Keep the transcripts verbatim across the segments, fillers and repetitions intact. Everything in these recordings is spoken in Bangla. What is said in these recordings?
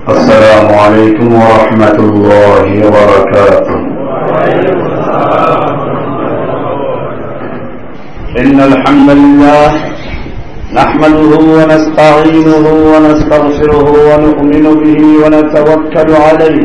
السلام عليكم ورحمة الله وبركاته. إن الحمد لله نحمده ونستعينه ونستغفره ونؤمن به ونتوكل عليه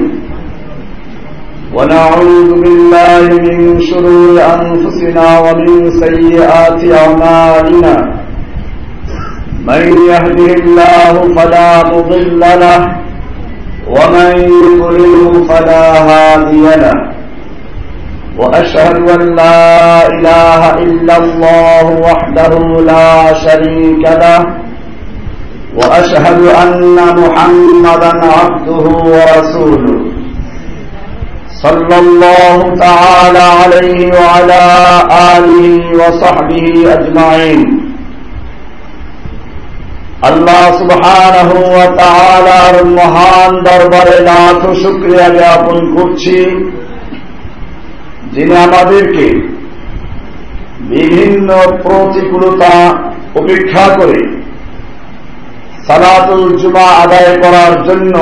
ونعوذ بالله من شرور أنفسنا ومن سيئات أعمالنا. من يهده الله فلا مضل له ومن يضلله فلا هادي له. وأشهد أن لا إله إلا الله وحده لا شريك له وأشهد أن محمدا عبده ورسوله صلى الله تعالى عليه وعلى آله وصحبه أجمعين. আল্লাহ সুবহানাহু ওয়া তাআলার মহান দরবারে লাখ শুকরিয়া জ্ঞাপন করছি, যিনি আমাদেরকে বিভিন্ন প্রতিকূলতা উপেক্ষা করে সালাতুল জুমা আদায় করার জন্য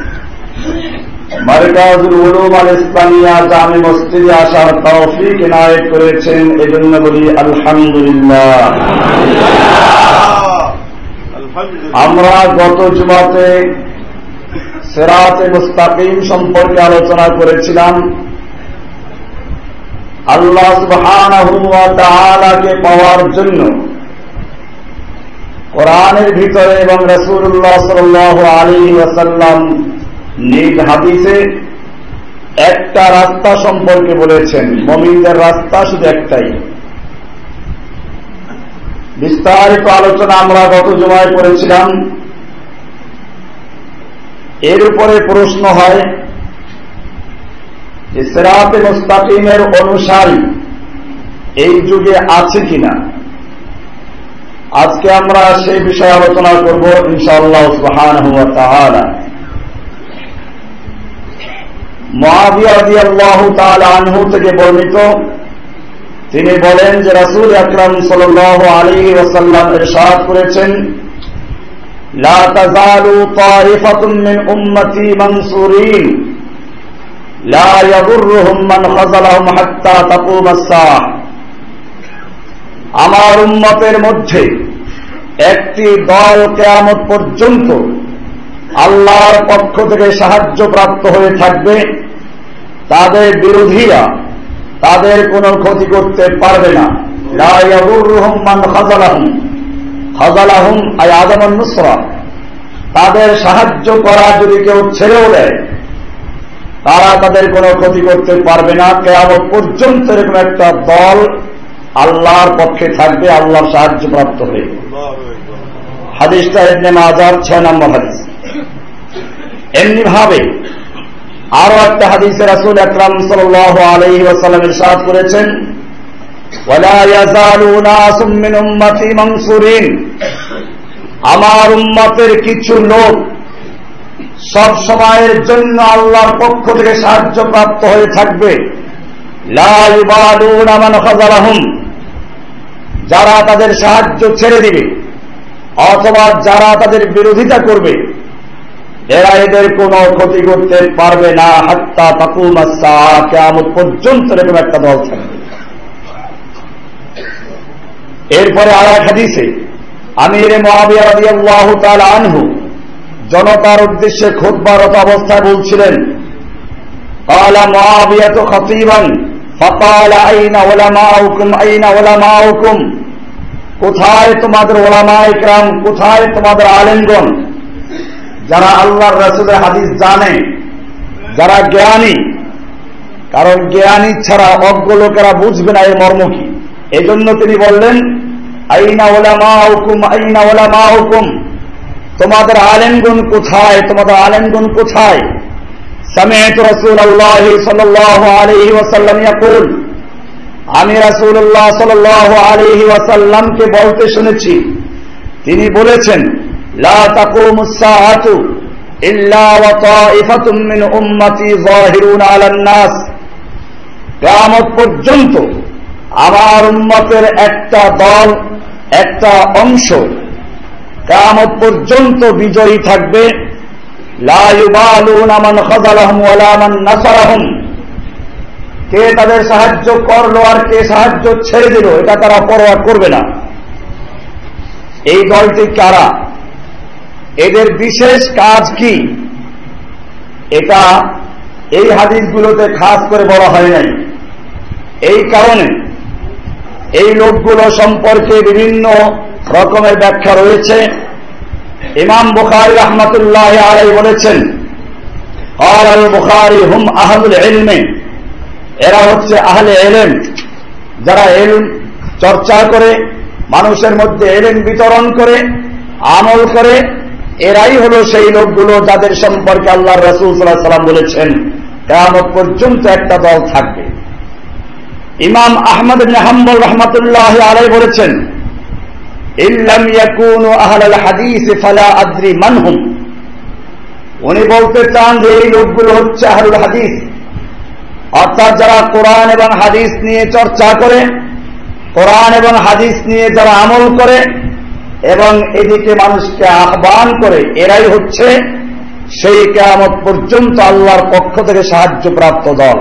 মারকাজুল উলুম আল ইসলামিয়া জামে মসজিদে আসার তৌফিক ইনায়েত করেছেন। এজন্য বলি আলহামদুলিল্লাহ। আমরা গত জুমাতে সিরাতে মুস্তাকিম সম্পর্কে আলোচনা করেছিলাম। আল্লাহ সুবহানাহু ওয়া তাআলাকে পাওয়ার জন্য কোরআনের ভিতরে এবং রাসূলুল্লাহ সাল্লাল্লাহু আলাইহি ওয়াসাল্লাম নিজ হাদিসে একটা রাস্তা সম্পর্কে বলেছেন। মুমিনদের রাস্তা শুধু একটাই। বিস্তারিত আলোচনা আমরা গত জুমায় করেছিলাম। এর উপরে প্রশ্ন হয় যে সিরাতে মুস্তাকিমের অনুসারী এই যুগে আছে কিনা। আজকে আমরা সেই বিষয়ে আলোচনা করব ইনশাআল্লাহ সুবহানাহু ওয়া তাআলা। মুআবিয়া রাদিয়াল্লাহু তাআলা আনহু থেকে বর্ণিত, তিনি বলেন যে রাসূল আকরাম সাল্লাল্লাহু আলাইহি ওয়াসাল্লাম ইরশাদ করেছেন, লা তাযালু তাইফাতুন মিন উম্মতি মানসুরিন লা ইয়াদুররুহুম মান খাযালাহুম হাত্তা তাকুমাস সাআহ। আমার উম্মতের মধ্যে একটি দল কিয়ামত পর্যন্ত আল্লাহর পক্ষ থেকে সাহায্য প্রাপ্ত হয়ে থাকবে, তাদের বিরোধীরা তাদের কোনো ক্ষতি করতে পারবে না। লা ইয়াদুররুহুম মান খাযালাহুম, খাযালাহুম আই আদামান নুসরা, তাদের সাহায্য করা যদি কেউ ছেড়েও দেয় তারা তাদের কোনো ক্ষতি করতে পারবে না। কিয়ামত পর্যন্ত এরকম একটা দল আল্লাহর পক্ষে থাকবে, আল্লাহর সাহায্য প্রাপ্ত হয়ে। হাদিসটা ইবনে মাজাহ ছয় নম্বর হাদিস। এমনি ভাবে আরো একটা হাদিসে রাসূল আকরাম সাল্লাল্লাহু আলাইহি ওয়াসাল্লাম ইরশাদ করেছেন, ওয়ালা ইয়াযালু নাসুম মিন উম্মতি মানসুরিন, আমার উম্মতের কিছু লোক সব সময়ের জন্য আল্লাহর পক্ষ থেকে সাহায্য প্রাপ্ত হয়ে থাকবে। লা ইউবালুনা মান খাযালাহুম, যারা তাদের সাহায্য ছেড়ে দিবে অথবা যারা তাদের বিরোধিতা করবে এরা এদের কোনো ক্ষতি করতে পারবে না। হাত্তা তাকুমাস সাআহ, কিয়ামত পর্যন্ত এরকম একটা দল থাকবে। এরপরে আর এক হাদিসে আমির মুআবিয়া রাদিয়াল্লাহু তাআলা আনহু জনতার উদ্দেশ্যে খুতবারত অবস্থায় বলছিলেন, ক্বালা মুআবিয়াতু খাতীবান ফাকালা আইনা উলামাউকুম আইনা উলামাউকুম, কোথায় তোমাদের উলামায়ে কিরাম, কোথায় তোমাদের আলেমগণ, যারা আল্লাহর রাসূলের হাদিস জানে, যারা জ্ঞানী। কারণ জ্ঞানী ছাড়া অজ্ঞ লোকেরা বুঝবে না এর মর্ম কি। এই জন্য তিনি বললেন, আইনা উলামাউকুম আইনা উলামাউকুম, তোমাদের আলেমগণ কোথায়, তোমাদের আলেমগণ কোথায়। সামি'তু রাসূলুল্লাহ সাল্লাল্লাহু আলাইহি ওয়াসাল্লাম ইয়াকুল, আমি রাসূলুল্লাহ সাল্লাল্লাহু আলাইহি ওয়াসাল্লামকে বলতে শুনেছি, তিনি বলেছেন, লা তাকুমুস সাআতু ইল্লা ওয়া তাইফাতুম মিন উম্মতি যাহিরুনা আলান নাস, কিয়ামত পর্যন্ত আমার উম্মতের একটা দল, একটা অংশ কিয়ামত পর্যন্ত বিজয়ী থাকবে। লা ইউবালুনা মান খাযালাহুম ওয়ালা মান নাসারাহুম, কে তাদের সাহায্য করলো আর কে সাহায্য ছেড়ে দিল এটা তারা পরোয়া করবে না। এই দলটি কারা, এদের বিশেষ কাজ কি, এটা এই হাদিসগুলোতে খাস করে বলা হয় নাই। এই কারণে এই লোকগুলো সম্পর্কে বিভিন্ন রকমের ব্যাখ্যা রয়েছে। ইমাম বুখারী রাহমাতুল্লাহ আলাইহি বলেছেন, আল বুখারী হুম আহলুল ইলম, এরা হচ্ছে আহলে ইলম, যারা ইলম চর্চা করে, মানুষের মধ্যে ইলম বিতরণ করে, আমল করে, এরাই হলো সেই লোকগুলো যাদের সম্পর্কে আল্লাহর রাসূল সাল্লাল্লাহু আলাইহি ওয়াসাল্লাম বলেছেন কিয়ামত পর্যন্ত একটা দল থাকবে। ইমাম আহমদ ইবনে হাম্বল রাহমাতুল্লাহ আলাইহি বলেছেন, ইল্লাম ইয়াকুনু আহলাল হাদিস ফালা আদরি মানহুম, উনি বলতে চান যে এই লোকগুলো হচ্ছে আহলুল হাদিস, অর্থাৎ যারা কোরআন এবং হাদিস নিয়ে চর্চা করে, কোরআন এবং হাদিস নিয়ে যারা আমল করে এবং এদিকে মানুষকে আহ্বান করে, এরাই হচ্ছে সেই কিয়ামত পর্যন্ত আল্লাহর পক্ষ থেকে সাহায্যপ্রাপ্ত দল।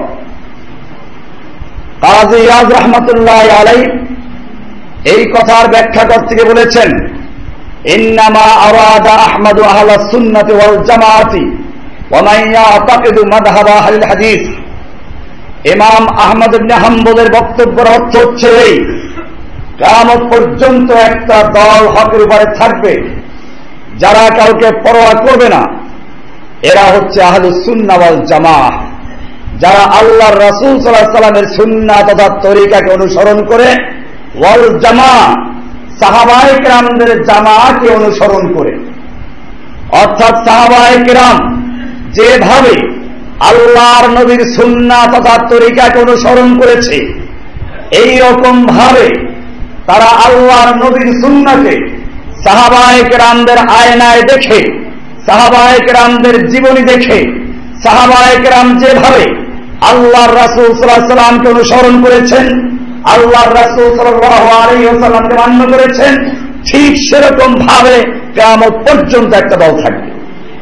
কাজী ইয়াদ রাহমাতুল্লাহ আলাইহি এই কথার ব্যাখ্যা করতে গিয়ে বলেছেন, ইন্নামা আরাদা আহমদু আহলাস সুন্নাতি ওয়াল জামাআতি ওয়া মান ইয়াতাকিদু মাযহাব আহলিল হাদিস। ইমাম আহমদ ইবনে হাম্বলের বক্তব্যের অর্থ হচ্ছে এই, কিয়ামত পর্যন্ত একটা দল হকের উপরে থাকবে, যারা কাউকে পরোয়া করবে না, এরা হচ্ছে আহলুস সুন্নাহ ওয়াল জামাআহ, যারা আল্লাহর রাসূল সাল্লাল্লাহু আলাইহি ওয়াসাল্লামের সুন্নাহ তথা তরিকাকে অনুসরণ করে, ওয়াল জামাআহ সাহাবায়ে কেরামদের জামাআতকে অনুসরণ করে, অর্থাৎ সাহাবায়ে কেরাম যেভাবে আল্লাহর নবীর সুন্নাহ তথা তরিকাকে অনুসরণ করেছে, এই রকম ভাবে তারা আল্লাহর নবীর সুন্নাহকে সাহাবায়ে কেরামদের আয়নায় দেখে, সাহাবায়ে কেরামদের জীবনী দেখে, সাহাবায়ে কেরাম যেভাবে আল্লাহর রাসূল সাল্লাল্লাহু আলাইহি ওয়াসাল্লামকে অনুসরণ করেছেন, আল্লাহর রাসূল সাল্লাল্লাহু আলাইহি ওয়াসাল্লামকে মান্য করেছেন, ঠিক সেরকম ভাবে কিয়ামত পর্যন্ত একটা দল থাকবে।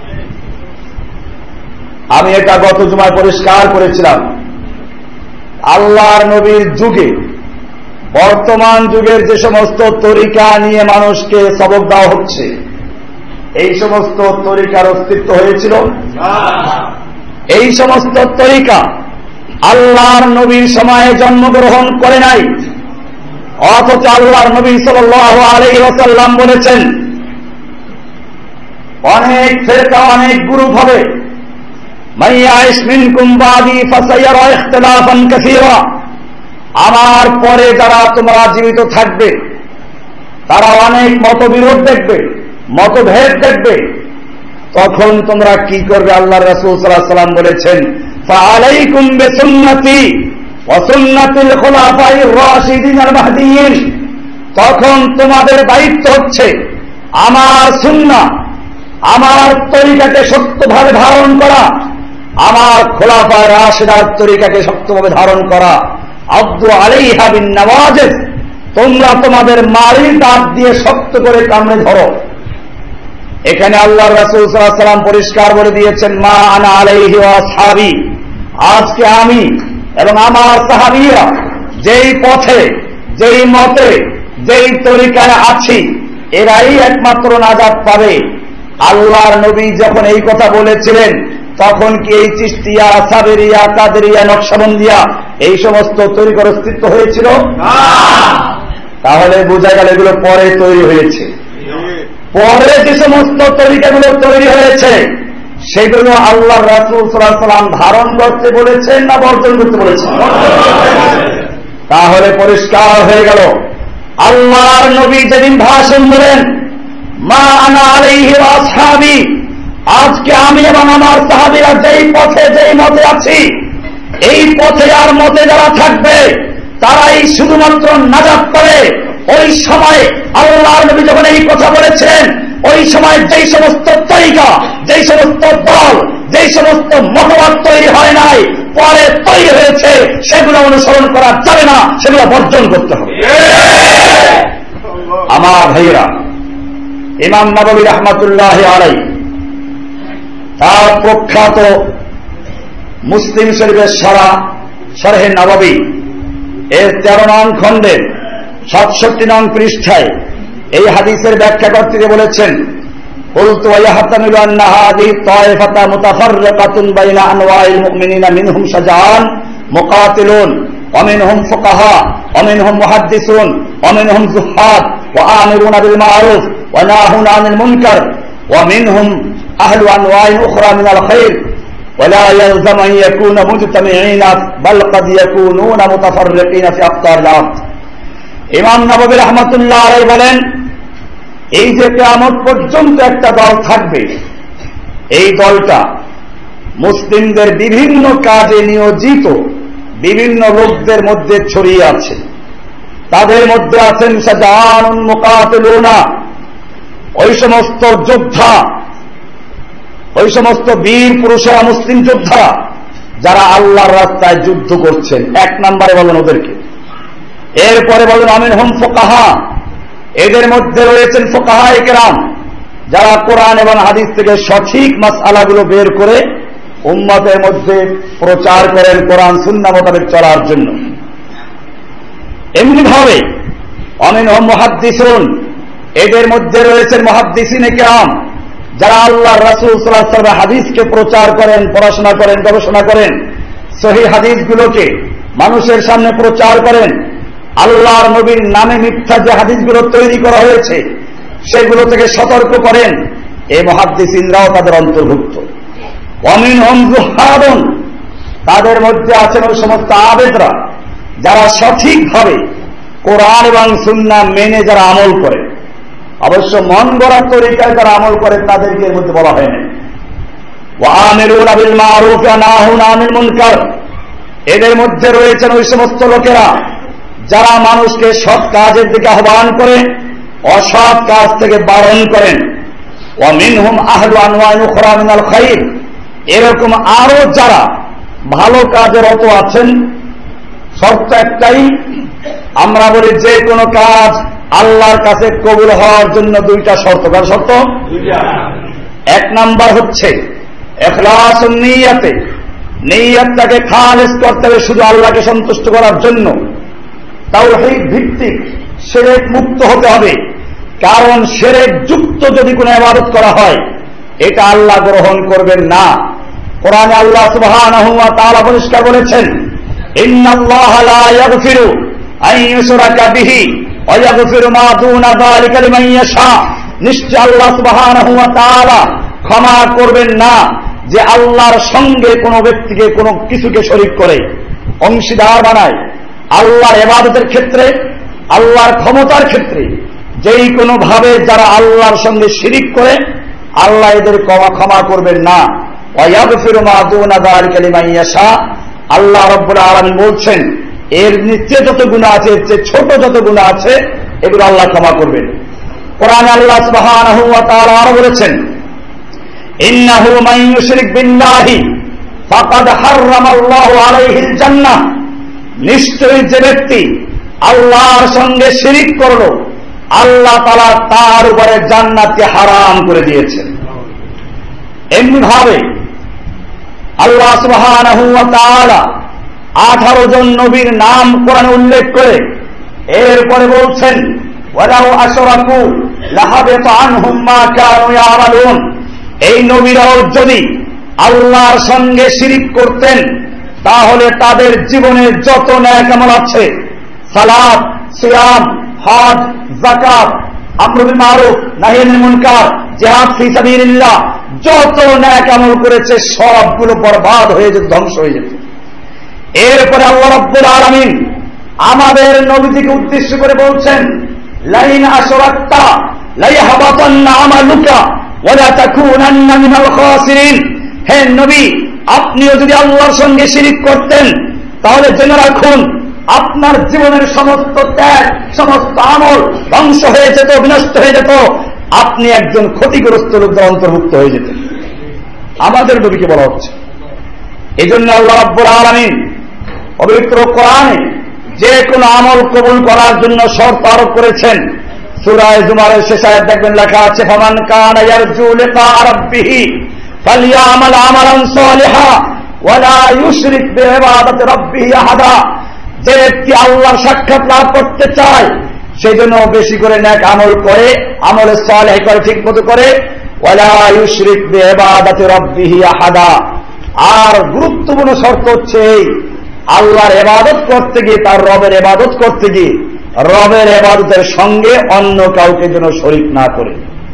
আমি এটা গত জুমায় পরিষ্কার করেছিলাম, আল্লাহর নবীর যুগে বর্তমান যুগের যে সমস্ত তরিকা নিয়ে মানুষকে সবক দেওয়া হচ্ছে, এই সমস্ত তরিকার অস্তিত্ব হয়েছিল? এই সমস্ত তরিকা আল্লাহর নবীর সময়ে জন্মগ্রহণ করে নাই, অথচ আল্লাহর নবী সাল্লাল্লাহু আলাইহি ওয়াসাল্লাম বলেছেন অনেক ফেরকা, অনেক গ্রুপ হবে, মাইয়াইশ মিনকুম বাদি ফাসায়ারা ইখতিলাফান কাসীরা, আমার পরে যারা তোমরা জীবিত থাকবে তারা অনেক মতবিরোধ দেখবে, মতভেদ দেখবে। তখন তোমরা কি করবে? আল্লাহর রাসূল সাল্লাল্লাহু আলাইহি ওয়াসাল্লাম বলেছেন, ফাআলাইকুম বিসুন্নতি ওয়া সুন্নাতিল খুলাফায়ে রাশিদিন আল মাহদিয়িন, তখন তোমাদের দায়িত্ব হচ্ছে আমার সুন্নাহ, আমার তরিকাকে শক্তভাবে ধারণ করা, আমার খোলাফায়ে রাশিদার তরিকাকে শক্তভাবে ধারণ করা। আব্দু আলাইহা বিন নওয়াজিজ, তোমরা তোমাদের মারির দাঁত দিয়ে শক্ত করে কামড়ে ধরো। এখানে আল্লাহর রাসূল সাল্লাল্লাহু আলাইহি ওয়াসাল্লাম পরিষ্কার বলে দিয়েছেন, মা আনা আলাইহি ওয়া আসহাবি, আজকে আমি এবং আমার সাহাবীরা যেই পথে, যেই মতে, যেই তরিকায় আছি, এরাই একমাত্র নাজাত পাবে। আল্লাহর নবী যখন এই কথা বলেছিলেন, তখন কি এই চিশতিয়া, সাবেরিয়া, কাদেরিয়া, নকশবন্দিয়া এই সমস্ত তরিকার অস্তিত্ব হয়েছিল? তাহলে বোঝা গেল এগুলো পরে তৈরি হয়েছে। পরে যে সমস্ত তরিকাগুলো তৈরি হয়েছে সেগুলো আল্লাহর রাসূল সাল্লাল্লাহু আলাইহি ওয়াসাল্লাম ধারণ করতে বলেছেন না বর্জন করতে বলেছেন? তাহলে পরিষ্কার হয়ে গেল, আল্লাহর নবী যেদিন ভাষণ দিলেন, মা আনা আলাইহি ওয়া আসহাবি, আজকে আমি এবং আমার সাহাবীরা যেই পথে, যেই মতে আছি, এই পথে আর মতে যারা থাকবে তারাই শুধুমাত্র নাজাত পাবে। ওই সময় আল্লাহর নবী যখন এই কথা বলেছেন, ওই সময় যেই সমস্ত তরিকা, যেই সমস্ত দল, যেই সমস্ত মতবাদ তৈরি হয় নাই, পরে তৈরি হয়েছে, সেগুলো অনুসরণ করা যাবে না, সেগুলো বর্জন করতে হবে। আমার ভাইয়েরা, ইমাম নববী রাহমাতুল্লাহি আলাইহি তার প্রখ্যাত মুসলিম শরীফের সারা শরহে নববী এর তেরো নং খণ্ডের সাতষট্টি নং পৃষ্ঠায় এই হাদিসের ব্যাখ্যা করতে গিয়ে বলেছেন, قلت ويحتمل أن هذه الطائفة متفرقة بين أنواع المؤمنين منهم شجعان مقاتلون ومنهم فقهاء ومنهم محدثون ومنهم زهاد وآمرون بالمعروف وناهون عن المنكر ومنهم أهل أنواع أخرى من الخير ولا يلزم أن يكون مجتمعين بل قد يكونون متفرقين في أقطار الأرض. ইমাম নববী রাহমাতুল্লাহ আলাইহি বলেন, এই যে কিয়ামত পর্যন্ত একটা দল থাকবে, এই দলটা মুসলিমদের বিভিন্ন কাজে নিয়োজিত বিভিন্ন লোকদের মধ্যে ছড়িয়ে আছে। তাদের মধ্যে আছেন শাজাআনুন মুকাতিলুনা, ওই সমস্ত যোদ্ধা, ওই সমস্ত বীর পুরুষেরা, মুসলিম যোদ্ধা যারা আল্লাহর রাস্তায় যুদ্ধ করছেন। এক নম্বরে বলেন ওদেরকে। এরপরে বলেন আমিনহুম ফুকাহা, এদের মধ্যে রয়েছেন ফুকাহায়ে কেরাম, যারা কোরআন এবং হাদিস থেকে সঠিক মাসআলাগুলো বের করে উম্মতের মধ্যে প্রচার করেন কোরআন সুন্নাহ মোতাবেক চলার জন্য। এমনি ভাবে আমিনহুম মুহাদ্দিসুন, এদের মধ্যে রয়েছেন মুহাদ্দিসিনে কেরাম, যারা আল্লাহর রাসূল সাল্লাল্লাহু আলাইহি ওয়াসাল্লামের হাদিসকে প্রচার করেন, পড়াশোনা করেন, গবেষণা করেন, সহিহ হাদিসগুলোকে মানুষের সামনে প্রচার করেন। আল্লাহর নবীর নামে মিথ্যা যে হাদিসগুলো তৈরি করা হয়েছে সেগুলো থেকে সতর্ক করেন। এই মুহাদ্দিসিনরাও তাদের অন্তর্ভুক্ত। ওয়ামিনহুম যুহাদুন, তাদের মধ্যে আছেন ওই সমস্ত আবেদরা যারা সঠিকভাবে কোরআন এবং সুন্নাহ মেনে যারা আমল করে, অবশ্য মন গড়া তরিকায় যারা আমল করে তাদেরকে এর মধ্যে বলা হয় না। ওয়াআমিরুনা বিল মারুফ ওয়া নাহুনা আনিল মুনকার, এদের মধ্যে রয়েছেন ওই সমস্ত লোকেরা যারা মানুষকে সৎ কাজের দিকে আহ্বান করে, অসৎ কাজ থেকে বারণ করেন। ওয়া মিনহুম আহলু আনওয়াইন উখরা মিনাল খায়র, এরকম আরো যারা ভালো কাজে রত আছেন। শর্ত একটাই, আমরা বলি যে কোনো কাজ আল্লাহর কাছে কবুল হওয়ার জন্য দুইটা শর্ত। কার শর্ত? এক নাম্বার হচ্ছে ইখলাসুন নিয়াতে, নিয়তটাকে খালিস করতে হবে শুধু আল্লাহকে সন্তুষ্ট করার জন্য। তাওহীদ ভিত্তিক, শিরক মুক্ত হতে হবে, কারণ শিরক যুক্ত যদি কোনো ইবাদত করা হয় এটা আল্লাহ গ্রহণ করবেন না। কোরআনে আল্লাহ সুবহানাহু ওয়া তাআলা পরিষ্কার বলেছেন, ইন্নাল্লাহা লা ইয়াগফিরু আন ইউশরাকা বিহি ওয়া ইয়াগফিরু মা দুনা যালিকা লিমান ইয়াশা, নিশ্চয় আল্লাহ সুবহানাহু ওয়া তাআলা ক্ষমা করবেন না যে আল্লাহর সঙ্গে কোনো ব্যক্তিকে কোনো কিছুকে শরীক করে অংশীদার বানায়। আল্লাহর ইবাদতের ক্ষেত্রে, আল্লাহর ক্ষমতার ক্ষেত্রে যেই কোনো ভাবে যারা আল্লাহর সঙ্গে শিরিক করে আল্লাহ এদের ক্ষমা করবেন না। ওয়ায়াগফিরু মা দুনা যালিকা লিমান ইয়াশা, আল্লাহ রাব্বুল আলামিন বলছেন এর নিচে যত গুনাহ আছে, এর চেয়ে ছোট যত গুনাহ আছে এগুলো আল্লাহ ক্ষমা করবেন। কোরআনে আল্লাহ সুবহানাহু ওয়া তাআলা আরো বলেছেন, ইন্নাহু মান ইউশরিক বিল্লাহি ফাকাদ হাররামাল্লাহু আলাইহিল জান্নাহ, নিশ্চয়ই যে ব্যক্তি আল্লাহর সঙ্গে শিরিক করল আল্লাহ তাআলা তার উপরে জান্নাতকে হারাম করে দিয়েছেন। এমনি ভাবে আল্লাহ সুবহানাহু ওয়া তাআলা আঠারো জন নবীর নাম কোরআনে উল্লেখ করে এরপরে বলছেন, ওয়ালাউ আশরাকু লাহাবিতা আনহুম মা কানু ইয়ামালুন, এই নবীরাও যদি আল্লাহর সঙ্গে শিরিক করতেন তাহলে তাদের জীবনের যত নেক আমল আছে, সালাত, সিয়াম, হজ, যাকাত, আমর বিল মারুফ, নাহি আনিল মুনকার, জিহাদ ফি সাবিলিল্লাহ, যত নেক আমল করেছে সবগুলো বরবাদ হয়ে যেত, ধ্বংস হয়ে যেত। এরপরে আল্লাহ রাব্বুল আলামিন আমাদের নবীজিকে উদ্দেশ্য করে বলছেন, লাইন আশরাকতা লাইহাবাতান্না আমালুকা ওয়া লা তাকুনান্না মিনাল খাসিরিন, হে নবী আপনিও যদি আল্লাহর সঙ্গে শিরিক করতেন তাহলে জেনে রাখুন আপনার জীবনের সমস্ত ত্যাগ, সমস্ত আমল ধ্বংস হয়ে যেত, বিনষ্ট হয়ে যেত, আপনি একজন ক্ষতিগ্রস্ত লোকদের অন্তর্ভুক্ত হয়ে যেতেন। আমাদের নবীকে বলা হচ্ছে। এই জন্য আল্লাহ রাব্বুল আলামিন পবিত্র কোরআনে যে কোনো আমল কবুল করার জন্য শর্ত আরোপ করেছেন। সূরা জুমারের শেষ আয়াত দেখবেন লেখা আছে, ফামান কানা ইয়ারজু লিকা রাব্বিহি ফালিয়ামাল আমালান সালিহা ওয়া লা ইউশরিক বিইবাদাতি রাব্বিহি আহাদা। যে ব্যক্তি আল্লাহর সাক্ষাৎ লাভ করতে চায় সেই জন্য বেশি করে নেক আমল করে, আমলে সালেহ করে, ঠিক মতো করে, ওয়া লা ইউশরিক বিইবাদাতি রাব্বিহি আহাদা। আর গুরুত্বপূর্ণ শর্ত হচ্ছে এই, আল্লাহর ইবাদত করতে গিয়ে, তার রবের ইবাদত করতে গিয়ে রবের ইবাদতের সঙ্গে অন্য কাউকে যেন শরীক না করে।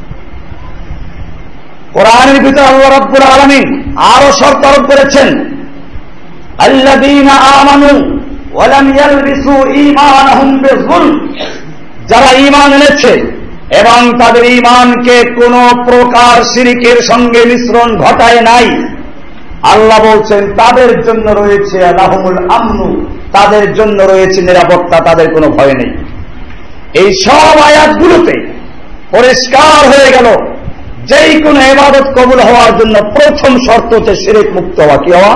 কোরআনের ভিতরে আল্লাহ রাব্বুল আলামিন আরো শর্ত আরোপ করেছেন, আল্লাযীনা আমানু ওয়া লাম ইয়ালবিসু ঈমানাহুম বিযুলম। যারা ঈমান এনেছে এবং তাদের ঈমানকে কোন প্রকার শিরকের সঙ্গে মিশ্রণ ঘটায় নাই, আল্লাহ বলছেন তাদের জন্য রয়েছে লাহুমুল আমনু, তাদের জন্য রয়েছে নিরাপত্তা, তাদের কোনো ভয় নেই। এই সব আয়াতগুলোতে পরিষ্কার হয়ে গেল যেই কোন ইবাদত কবুল হওয়ার জন্য প্রথম শর্ত হচ্ছে শিরক মুক্ত হওয়া। কি হওয়া?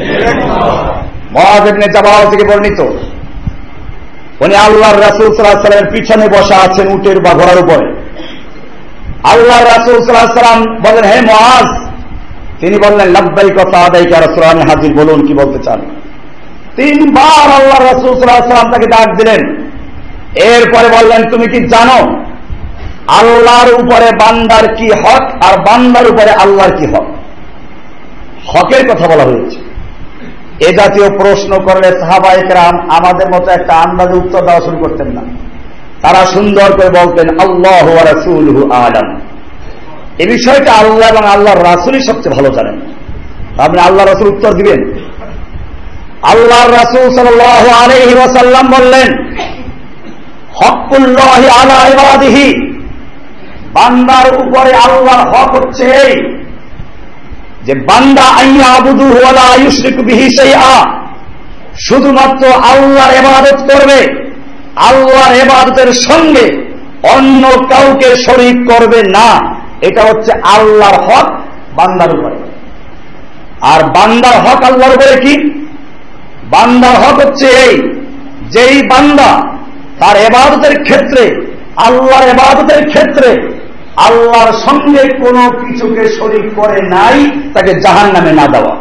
মুআয ইবনে জাবাল থেকে বর্ণিত, উনি আল্লাহর রাসূল সাল্লাল্লাহু আলাইহি ওয়াসাল্লামের পিছনে বসা আছেন উটের বা ঘোড়ার উপরে। আল্লাহর রাসূল সাল্লাল্লাহু আলাইহি ওয়াসাল্লাম বলেন, হে মুআয। তিনি বললেন, লাব্বাইক ওয়া সাদাইক ইয়া রাসূলুল্লাহ, আমি হাজির, বলুন কি বলতে চান। তিনবার আল্লাহর রাসূল সাল্লাল্লাহু আলাইহি ওয়াসাল্লাম তাকে ডাক দিলেন। এরপরে বললেন, তুমি কি জানো আল্লাহর উপরে বান্দার কি হক আর বান্দার উপরে আল্লাহর কি হক? হকের কথা বলা হয়েছে। এ জাতীয় প্রশ্ন করলে সাহাবায়ে কেরাম আমাদের মতো একটা আন্দাজে উত্তর দেওয়া শুরু করতেন না। তারা সুন্দর করে বলতেন, আল্লাহু ওয়া রাসূলুহু আ'লাম। এই বিষয়টা আল্লাহ এবং আল্লাহর রাসূলই সবচেয়ে ভালো জানেন। আপনি আল্লাহ রাসূল উত্তর দিবেন? আল্লাহর রাসূল সাল্লাল্লাহু আলাইহি ওয়াসাল্লাম বললেন, হকুল্লাহি আলা ইবাদিহি, বান্দার উপরে আল্লাহর হক হচ্ছে এই যে বান্দা আইয়াবুদুহু ওয়া লা ইউশরিকু বিহি শাইআ, শুধুমাত্র আল্লাহর ইবাদত করবে, আল্লাহর ইবাদতের সঙ্গে অন্য কাউকে শরীক করবে না। এটা হচ্ছে আল্লাহর হক বান্দার উপরে। আর বান্দার হক আল্লাহর উপরে কি? বান্দার হক হচ্ছে এই, যেই বান্দা তার ইবাদতের ক্ষেত্রে, আল্লাহর ইবাদতের ক্ষেত্রে আল্লাহর সঙ্গে কোনো কিছুকে শরীক করে নাই, তাকে জাহান্নামে না দেওয়া।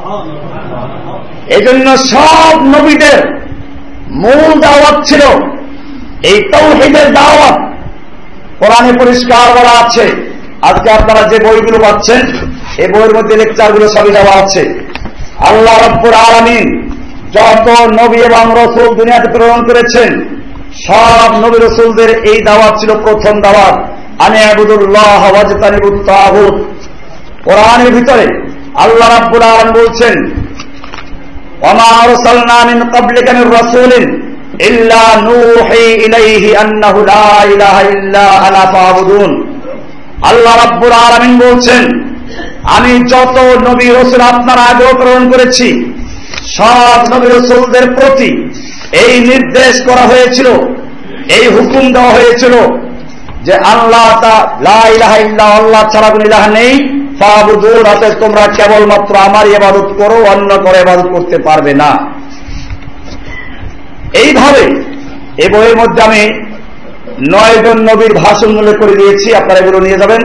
এজন্য সব নবীদের মূল দাওয়াত ছিল এই তাওহীদের দাওয়াত। কোরআনে পরিষ্কার বলা আছে, আজকে আপনারা যে বইগুলো পাচ্ছেন এই বইয়ের মধ্যে লেকচারগুলো সবই দেওয়া আছে। আল্লাহ রাব্বুল আলামিন যত নবী এবং রাসূল দুনিয়াতে প্রেরণ করেছেন, সব নবী রাসূলদের এই দাওয়াত ছিল প্রথম দাওয়াত, আনি আবুদুল্লাহ ওয়াজতানিবুত তাগুত। কোরআনের ভিতরে আল্লাহ রাব্বুল আলামিন বলছেন, ওয়ামা আরসালনা মিন ক্বাবলিকা মির রাসূলিন ইল্লা নূহি ইলাইহি আন্নাহু লা ইলাহা ইল্লা আনা ফাবুদুন। আল্লাহ রাব্বুল আলামিন বলছেন, আমি যত নবী রাসূল আপনার আগে প্রেরণ করেছি, সব নবী রাসূলদের প্রতি এই নির্দেশ করা হয়েছিল, এই হুকুম দেওয়া হয়েছিল যে আল্লাহ লা ইলাহা ইল্লা, আল্লাহ ছাড়া কোন ইলাহ নেই, ফাবুদুন, অতএব তোমরা কেবলমাত্র আমার ইবাদত করো, অন্য করে ইবাদত করতে পারবে না। এইভাবে এই বইয়ের মধ্যে আমি নয় জন নবীর ভাষণ উল্লেখ করে দিয়েছি, আপনারা এগুলো নিয়ে যাবেন।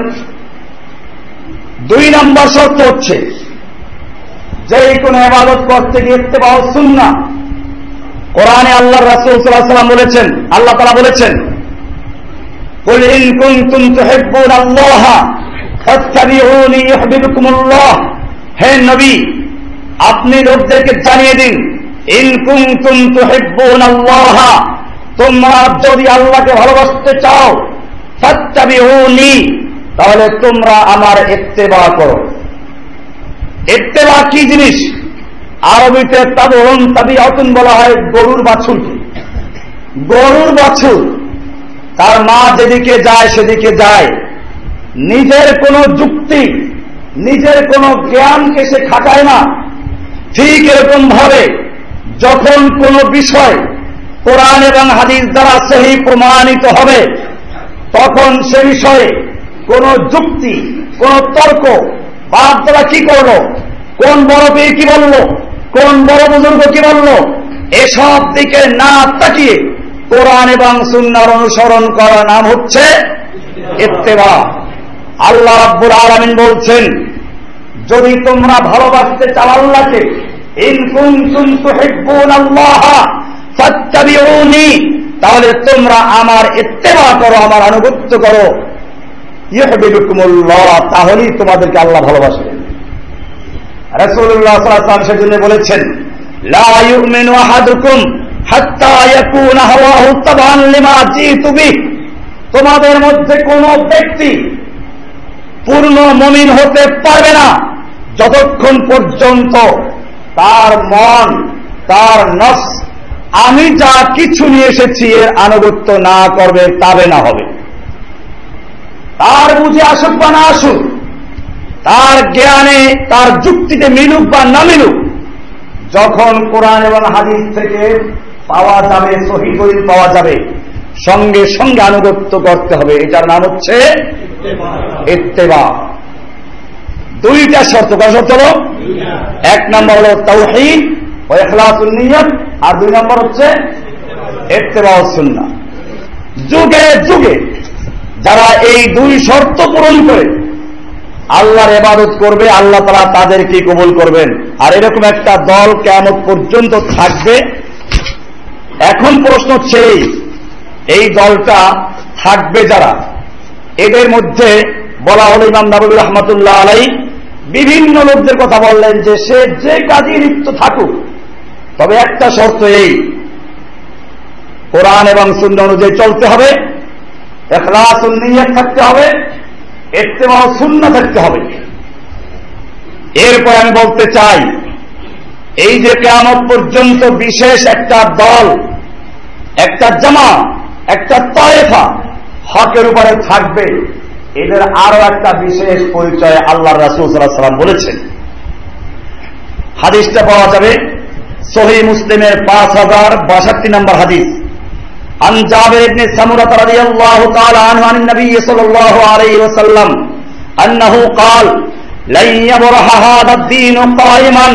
দুই নম্বর শর্ত হচ্ছে যে কোনো ইবাদত করতে গিয়ে ইত্তেবা' সুন্নাহ। কোরআনে আল্লাহর রাসূল সাল্লাল্লাহু আলাইহি ওয়াসাল্লাম বলেছেন, আল্লাহ তাআলা বলেছেন, কুল ইন কুনতুম তুহিব্বুনাল্লাহ ফাত্তাবিউনি ইউহিব্বুকুমুল্লাহ। হে নবী, আপনি লোকদেরকে জানিয়ে দিন, ইন কুনতুম তুহিব্বুনাল্লাহ, তোমরা যদি আল্লাহকে ভালোবাসতে চাও, ফাত্তাবিউনি, তাহলে তোমরা আমার ইত্তেবা' করো। ইত্তেবা' কি জিনিস? আরবিতে তাবউন তাবিআতুন বলা হয় গরুর বাছুরকে। গরুর বাছুর তার মা যেদিকে যায় সেদিকে যায়, নিজের কোনো যুক্তি, নিজের কোনো জ্ঞানকে সে খাটায় না। ঠিক এরকম ভাবে যখন কোনো বিষয় কোরআন এবং হাদিস দ্বারা সহিহ প্রমাণিত হবে, তখন সে বিষয়ে কোনো যুক্তি, কোনো তর্ক বাদ দ্বারা কি করলো, কোন বড় পীর কি বলল, কোন বড় বুজুর্গ কি বলল, এসব দিকে না তাকিয়ে কোরআন এবং সুন্নাহর অনুসরণ করার নাম হচ্ছে ইত্তেবা'। আল্লাহ রাব্বুল আলামিন বলছেন, যদি তোমরা ভালোবাসতে চাও আল্লাহকে, ইন কুনতুম তুহিব্বুনাল্লাহ ফাত্তাবিউনি, তাহলে তোমরা আমার ইত্তেবা করো, আমার আনুগত্য করো, ইউহিব্বুকুমুল্লাহ, তাহলেই তোমাদেরকে আল্লাহ ভালোবাসবেন। রাসূলুল্লাহ সাল্লাল্লাহু আলাইহি ওয়াসাল্লাম সেজন্য বলেছেন, লা ইউমিনু আহাদুকুম হাত্তা ইয়াকুনা হাওয়াহু তাবান লিমা জিতু বিহি, তোমাদের মধ্যে কোন ব্যক্তি পূর্ণ মুমিন হতে পারবে না যতক্ষণ পর্যন্ত তার মন, তার নফস আমি যা কিছু নিয়ে এসেছি এর আনুগত্য না করবে, তাবে না হবে। তার বুঝে আসুক বা না আসুক, তার জ্ঞানে তার যুক্তিতে মিলুক বা না মিলুক, যখন কোরআন এবং হাদিস থেকে পাওয়া যাবে, সহিহ দলিল পাওয়া যাবে, সঙ্গে সঙ্গে আনুগত্য করতে হবে। এটার নাম হচ্ছে ইত্তেবা। দুইটা শর্ত, কয় শর্ত হলো? এক নম্বর হলো তাওহীদ ও ইখলাসুন নিয়ত, আর দুই নম্বর হচ্ছে ইত্তেবা ও সুন্নাহ। যুগে যুগে যারা এই দুই শর্ত পূরণ করে আল্লাহর ইবাদত করবে, আল্লাহ তাআলা তাদেরকে কবুল করবেন। আর এরকম একটা দল কিয়ামত পর্যন্ত থাকবে। এখন প্রশ্ন হচ্ছে এই দলটা থাকবে যারা, এদের মধ্যে বলা হলো, ইমাম নাববী রাহমাতুল্লাহ আলাইহি বিভিন্ন লোকদের কথা বললেন যে সে যে কাজে লিপ্ত থাকুক, তবে একটা শর্ত এই, কোরআন এবং সুন্নাহ অনুযায়ী চলতে হবে, ইখলাসুন নিয়ত থাকতে হবে, ইত্তেবা ও সুন্নাহ থাকতে হবে। এরপর আমি বলতে চাই, এই যে কিয়ামত পর্যন্ত বিশেষ একটা দল, একটা জামাত, একটা তায়েফা হকের উপরে থাকবে, এদের আরো একটা বিশেষ পরিচয় আল্লাহর রাসূল সাল্লাল্লাহু আলাইহি ওয়াসাল্লাম বলেছেন। হাদিসটা পাওয়া যাবে সহিহ মুসলিমের পাঁচ হাজার বাষট্টি নম্বর হাদিস। আন জাবির ইবনে সামুরা রাদিয়াল্লাহু তাআলা আনহু আন নবী সাল্লাল্লাহু আলাইহি ওয়াসাল্লাম আন্নাহু قال لن يبرح هذا الدين قائما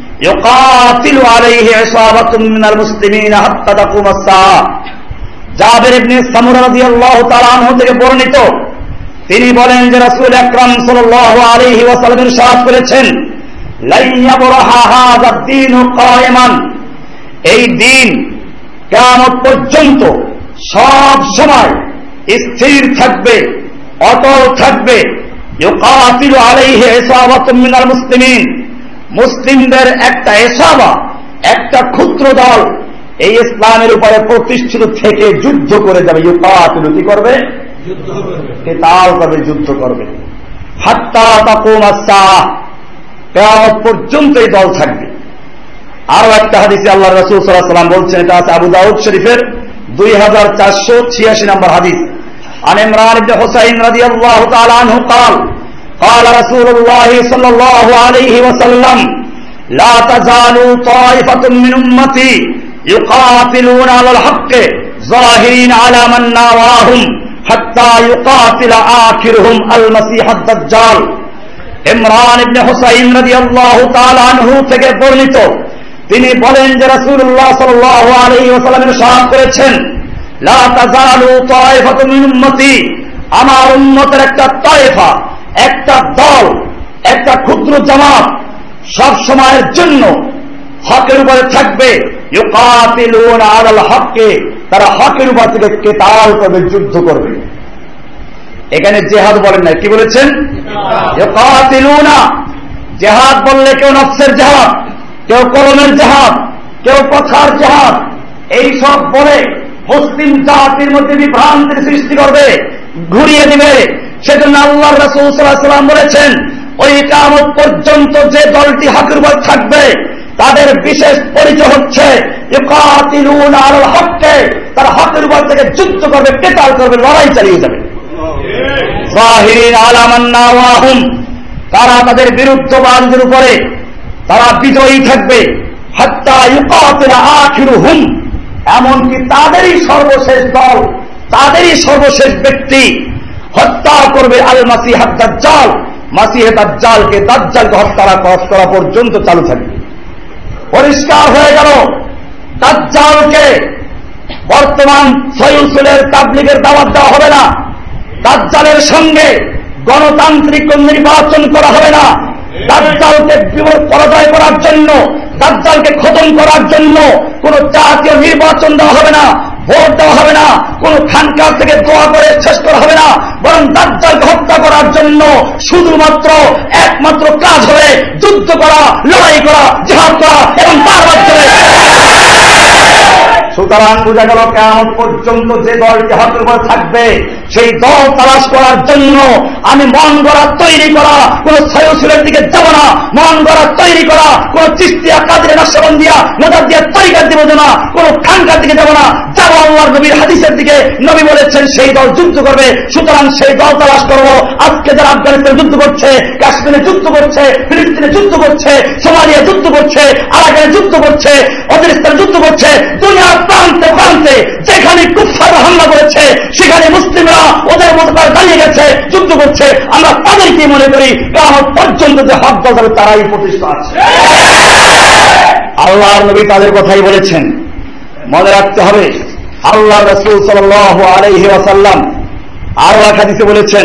يقاتل عليه عصابة من المسلمين حتى تقوم الساعة। জাবির ইবনে সামুরা রাদিয়াল্লাহু তাআলা আনহু থেকে বর্ণিত, তিনি বলেন যে রাসূল আকরাম সাল্লাল্লাহু আলাইহি ওয়াসাল্লাম ইরশাদ করেছেন, লা ইয়াবরাহা হাযা দ্বীন কায়মান, এই দিন কিয়ামত পর্যন্ত সব সময় স্থির থাকবে, অটল থাকবে। ইউকাতিলু আলাইহি ইসাবাতুম মিনাল মুসলিমিন, মুসলিমদের একটা ইসাবা, একটা ক্ষুদ্র দল এই ইসলামের উপরে প্রতিষ্ঠিত থেকে যুদ্ধ করে যাবে। ইউকাতিলু কি করবে? যুদ্ধ করবে, কিতাল করবে, যুদ্ধ করবে। হাত্তা তাকুম আস-সাআহ, কিয়ামত পর্যন্ত এই দল থাকবে। আরো একটা হাদিসে আল্লাহর রাসূল সাল্লাল্লাহু আলাইহি ওয়াসাল্লাম বলছেন, এটা আছে আবু দাউদ শরীফের দুই হাজার চারশো ছিয়াশি নম্বর হাদিস। আন ইমরান ইবনে হুসাইন রাদিয়াল্লাহু তাআলা আনহু قال قال رسول الله صلى الله عليه وسلم لا تزال طائفة من أمتي يقاتلون على الحق ظاهرين على من ناواهم حتى يقاتل آخرهم المسيح الدجال। ইমরান ইবনে হুসাইন রাদিয়াল্লাহু তাআলা আনহু থেকে বর্ণিত, তিনি বলেন যে রাসূলুল্লাহ সাল্লাল্লাহু আলাইহি ওয়াসাল্লাম ইরশাদ করেছেন, লা তাজালু তায়েফাতুম মিন উম্মতি, আমার উম্মতের একটা তায়েফা, একটা দল, একটা ক্ষুদ্র জামাত সব সময়ের জন্য হকের উপরে থাকবে। ইউকাতিলুনা আলাল হককে, তারা হকের উপর থেকে কিতাল করবে, যুদ্ধ করবে। এখানে জিহাদ বলেন না, কি বলেছেন? ইউকাতিলুনা। জিহাদ বললে কেউ নফসের জিহাদ, কেউ কলমের জিহাদ, কেউ কথার জিহাদ, এই সব বলে মুসলিম জাতির মধ্যে বিভ্রান্তির সৃষ্টি করবে, ঘুরিয়ে দিবে। সেজন্য আল্লাহর রাসূল সাল্লাল্লাহু আলাইহি ওয়াসাল্লাম বলেছেন, ওই কিয়ামত পর্যন্ত যে দলটি হকের উপর থাকবে তাদের বিশেষ পরিচয় হচ্ছে ইউকাতিলুনা আলাল হককে, তারা হকের উপর থেকে যুদ্ধ করবে, কিতাল করবে, লড়াই চালিয়ে যাবে। যাহিরিন আলা মান নাওয়াহুম, তারা তাদের বিরুদ্ধবাদীদের উপরে তারা বিজয়ী থাকবে। হাত্তা ইউকাতিলা আখিরুহুম, এমনকি তাদেরই সর্বশেষ দল, তাদেরই সর্বশেষ ব্যক্তি হত্যা করবে আল মাসিহ দাজ্জাল, মাসিহ দাজ্জালকে, দাজ্জালকে হত্যা করা পর্যন্ত চালু থাকবে। পরিষ্কার হয়ে গেল, দাজ্জালকে বর্তমান সহিউসুলের তাবলীগের দাওয়াত দেওয়া হবে না, দাজ্জালের সঙ্গে গণতান্ত্রিক নির্বাচন করা হবে না, দাজ্জালকে পরাজয় করার জন্য, দাজ্জালকে খতম করার জন্য কোন জাতীয় নির্বাচন দেওয়া হবে না, ভোট দেওয়া হবে না, কোন খানকার থেকে দোয়া করে শেষ করা হবে না, বরং দাজ্জালকে হত্যা করার জন্য শুধুমাত্র একমাত্র কাজ হবে যুদ্ধ করা, লড়াই করা, জিহাদ করা এবং তার মাধ্যমে। সুতরাং বোঝা গেল কিয়ামত পর্যন্ত যে দলটি হকের উপর থাকবে সেই দল তালাশ করার জন্য আমি মন গড়া তৈরি করা কোন সয়সুরের দিকে যাব না, মন গড়া তৈরি করা কোন চিস্তিয়া কাদের নকশবন্দিয়া নজরদিয়া তরিকার দিব না, কোন খানকার দিকে যাব না, যাব আল্লাহর নবীর হাদিসের দিকে। নবী বলেছেন সেই দল যুদ্ধ করবে, সুতরাং সেই দল তালাশ করব। আজকে যারা আফগানিস্তানে যুদ্ধ করছে, কাশ্মীরে যুদ্ধ করছে, ফিলিস্তিনে যুদ্ধ করছে, সোমালিয়া যুদ্ধ করছে, আরাকানে যুদ্ধ করছে, অফগানিস্তানে যুদ্ধ করছে, দুনিয়ার প্রান্তে প্রান্তে যেখানে কুফফার হামলা করেছে সেখানে মুসলিমরা ওদের মতো তারা দাঁড়িয়ে গেছে, যুদ্ধ করছে। আমরা তাদেরকে মনে করি কিয়ামত পর্যন্ত যে হক দল হবে তারাই প্রতিষ্ঠা আছে। আল্লাহর নবী তাদের কথাই বলেছেন। মনে রাখতে হবে আল্লাহ রাসূল সাল্লাল্লাহু আলাইহি ওয়াসাল্লাম আরো এক হাদিসে বলেছেন,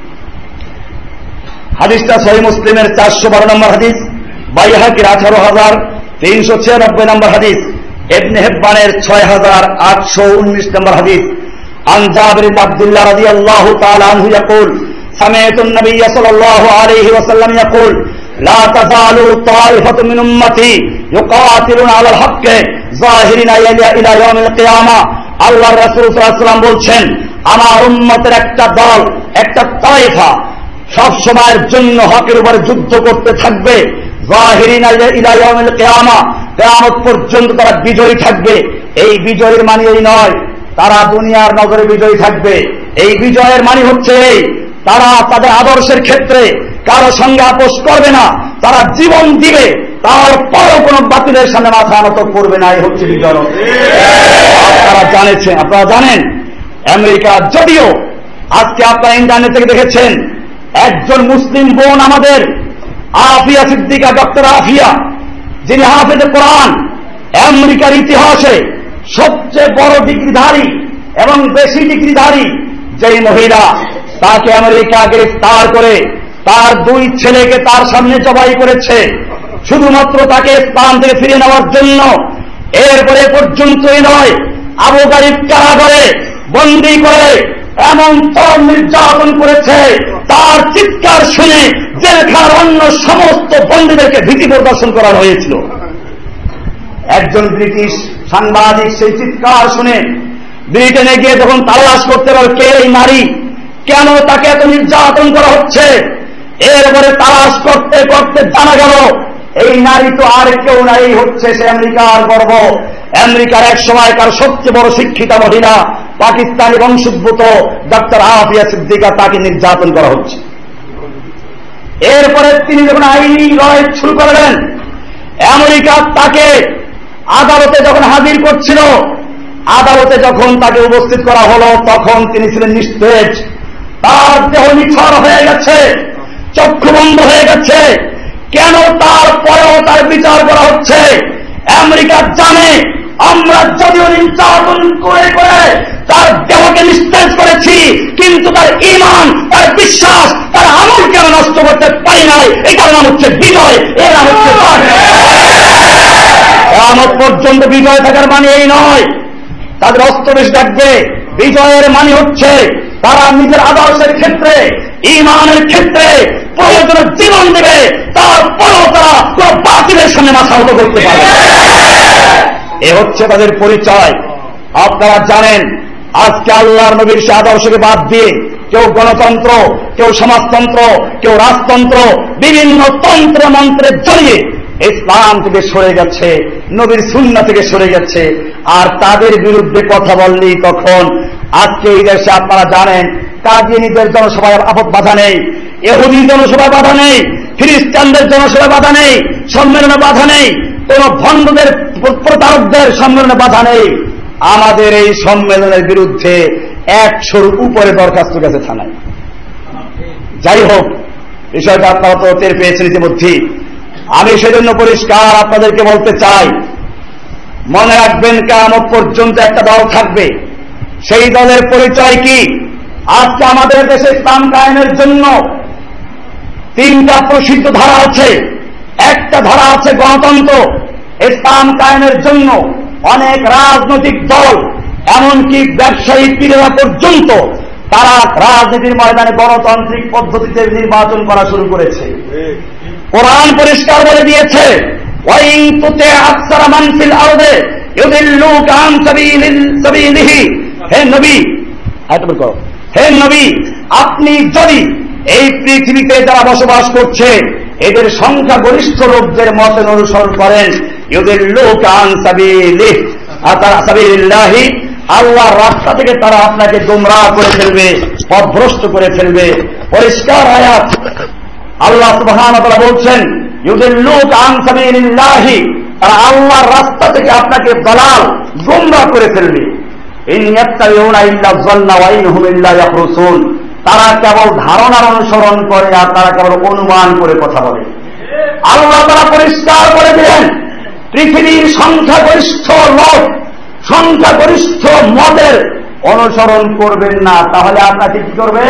হাদিসটা সহিহ মুসলিমের চারশো বারো নম্বর হাদিস, বাইহাকির আঠারো হাজার তিনশো ছিয়ানব্বই নম্বর হাদিস, ইবনে হিব্বানের ছয় হাজার আটশো উনিশ নম্বর হাদিস। আন জাবির ইবনে আব্দুল্লাহ রাদিয়াল্লাহু তাআলা আনহু ইয়াকুল সামি'তু আন-নবিয়্য সাল্লাল্লাহু আলাইহি ওয়াসাল্লাম ইয়াকুল লা তাযালু তা'iফাতুন মিন উম্মতি ইউকাতিলুনা আলাল হাক্কি যাহিরিনা ইলা ইয়াউমিল কিয়ামাহ। আল্লাহর রাসূল সাল্লাল্লাহু আলাইহি ওয়াসাল্লাম বলছেন, আমার উম্মতের একটা দল, একটা তায়েফা সব সময়ের জন্য হকের উপরে যুদ্ধ করতে থাকবে, যাহিরিনা ইলা ইয়াউমিল কিয়ামাহ, কিয়ামত পর্যন্ত তারা বিজয়ী থাকবে। এই বিজয়ের মানে এই নয় তারা দুনিয়ার নগরে বিজয়ী থাকবে, এই বিজয়ের মানে হচ্ছে এই তারা তাদের আদর্শের ক্ষেত্রে কারো সঙ্গে আপোষ করবে না, তারা জীবন দিবে, তারপরও কোন বাতিলের সামনে মাথা নত করবে না। এই হচ্ছে বিজয়। আপনারা জানেছেন, আপনারা জানেন আমেরিকা, যদিও আজকে আপনারা ইন্টারনেট থেকে দেখেছেন একজন মুসলিম বোন আমাদের আফিয়া সিদ্দিকা, ডক্টর আফিয়া, যিনি হাফেজে কোরআন, আমেরিকার ইতিহাসে সবচেয়ে বড় ডিগ্রিধারী এবং বেশি ডিগ্রিধারী যেই মহিলা, তাকে আমেরিকা গ্রেফতার করে তার দুই ছেলেকে তার সামনে জবাই করেছে শুধুমাত্র তাকে ইসলাম থেকে ফিরিয়ে নেওয়ার জন্য। এরপরে পর্যন্তই নয়, আবু গারিব কারাগারে বন্দী করে এমন চরম নির্যাতন করেছে, তার চিৎকার শুনে জেলখানার অন্য সমস্ত বন্দীদেরকে ভীতি প্রদর্শন করা হয়েছিল। একজন ব্রিটিশ সাংবাদিক সেই চিৎকার শুনে ব্রিটেনে গিয়ে যখন তালাশ করতে পারল কে এই নারী, কেন তাকে এত নির্যাতন করা হচ্ছে, এরপরে তালাশ করতে করতে জানা গেল এই নারী তো আর কেউ নাই, হচ্ছে সে আমেরিকার গর্ব, আমেরিকার এক সময়কার সবচেয়ে বড় শিক্ষিতা মহিলা, পাকিস্তানি বংশোদ্ভূত ডক্টর আফিয়া সিদ্দিকা, তাকে নির্যাতন করা হচ্ছে। এরপরে তিনি যখন আইনি লড়াই শুরু করলেন, আমেরিকা তাকে আদালতে যখন হাজির করছিল, আদালতে যখন তাকে উপস্থিত করা হলো তখন তিনি ছিলেন নিস্তেজ, তার দেহ নিথর হয়ে গেছে, চক্ষু বন্ধ হয়ে গেছে। কেন তারপরেও তার বিচার করা হচ্ছে? আমেরিকা জানে আমরা যদিও নির্যাতন করে করে তার দেহকে নিস্তেজ করেছি, কিন্তু তার ঈমান, তার বিশ্বাস, তার আমলকে আমরা নষ্ট করতে পারি নাই। এটার নাম হচ্ছে বিজয়, এর নাম হচ্ছে কিয়ামত পর্যন্ত বিজয় থাকার মানে এই নয় তাদের অস্ত্র বেশ থাকবে। বিজয়ের মানে হচ্ছে তারা নিজের আদর্শের ক্ষেত্রে, ঈমানের ক্ষেত্রে প্রয়োজনে জীবন দেবে, তারপরও তারা কোন বাতিলের সামনে মাথা নত করতে পারবে। এ হচ্ছে তাদের পরিচয়। আপনারা জানেন আজকে আল্লাহর নবীর সে আদর্শকে বাদ দিয়ে কেউ গণতন্ত্র, কেউ সমাজতন্ত্র, কেউ রাজতন্ত্র, বিভিন্ন তন্ত্র মন্ত্রের জড়িয়ে ইসলাম থেকে সরে গেছে, নবীর সুন্নাহ থেকে সরে গেছে। আর তাদের বিরুদ্ধে কথা বললেই তখন আজকে এই দেশে আপনারা জানেন কাদিয়ানীদের জনসভায় আপদ বাধা নেই, ইহুদি জনসভায় বাধা নেই, খ্রিস্টানদের জনসভায় বাধা নেই, সম্মেলনে বাধা নেই, কোন ভণ্ডদের প্রতারকদের সম্মেলনে বাধা নেই। আমাদের এই সম্মেলনের বিরুদ্ধে একশোর উপরে দরখাস্ত গেছে থানায়। যাই হোক, বিষয়টা আপনারা তো টের পেয়েছেন ইতিমধ্যে। আমি সেজন্য পরিষ্কার আপনাদেরকে বলতে চাই, মনে রাখবেন কিয়ামত পর্যন্ত একটা দল থাকবে। সেই দলের পরিচয় কি? আজকে আমাদের দেশে ইসলাম কায়েমের জন্য তিনটা প্রসিদ্ধ ধারা আছে। একটা ধারা আছে গণতন্ত্র, ইসলাম কায়েমের জন্য অনেক রাজনৈতিক দল এমনকি ব্যবসায়ী পীরেরা পর্যন্ত তারা রাজনীতির ময়দানে গণতান্ত্রিক পদ্ধতিতে নির্বাচন করা শুরু করেছে। কোরআন পরিষ্কার বলে দিয়েছে, ওয়াইন তুতি আকসারা মান ফিল আরদি ইউদিল্লুকা আন সাবিলিহি। হে নবী, আয়াতটা করো, হে নবী, আপনি যদি এই পৃথিবীতে যারা বসবাস করছে এদের সংখ্যাগরিষ্ঠ লোকদের মতের অনুসরণ করেন, ইউদিল্লুকা আন সাবিলিহি সাবিলিল্লাহি, আল্লাহর রাস্তা থেকে তারা আপনাকে গোমরাহ করে ফেলবে, পথভ্রষ্ট করে ফেলবে। পরিষ্কার আয়াত। আল্লাহ সুবহানাহু ওয়া তাআলা বলছেন, ইউদিল্লুকা আন সাবিলিল্লাহি, তারা আল্লাহর রাস্তা থেকে আপনাকে দালাল গোমরাহ করে ফেলবে। ইন ইয়াত্তাবিউনা ইল্লা যান্না ওয়া ইন হুম ইল্লা ইয়াখরুসুন, তারা কেবল ধারণার অনুসরণ করে আর তারা কেবল অনুমান করে কথা বলে। আল্লাহ তাআলা পরিষ্কার করে দিলেন, পৃথিবীর সংখ্যাগরিষ্ঠ লোক সংখ্যাগরিষ্ঠ মতের অনুসরণ করবেন না, তাহলে আপনাকে কি করবে?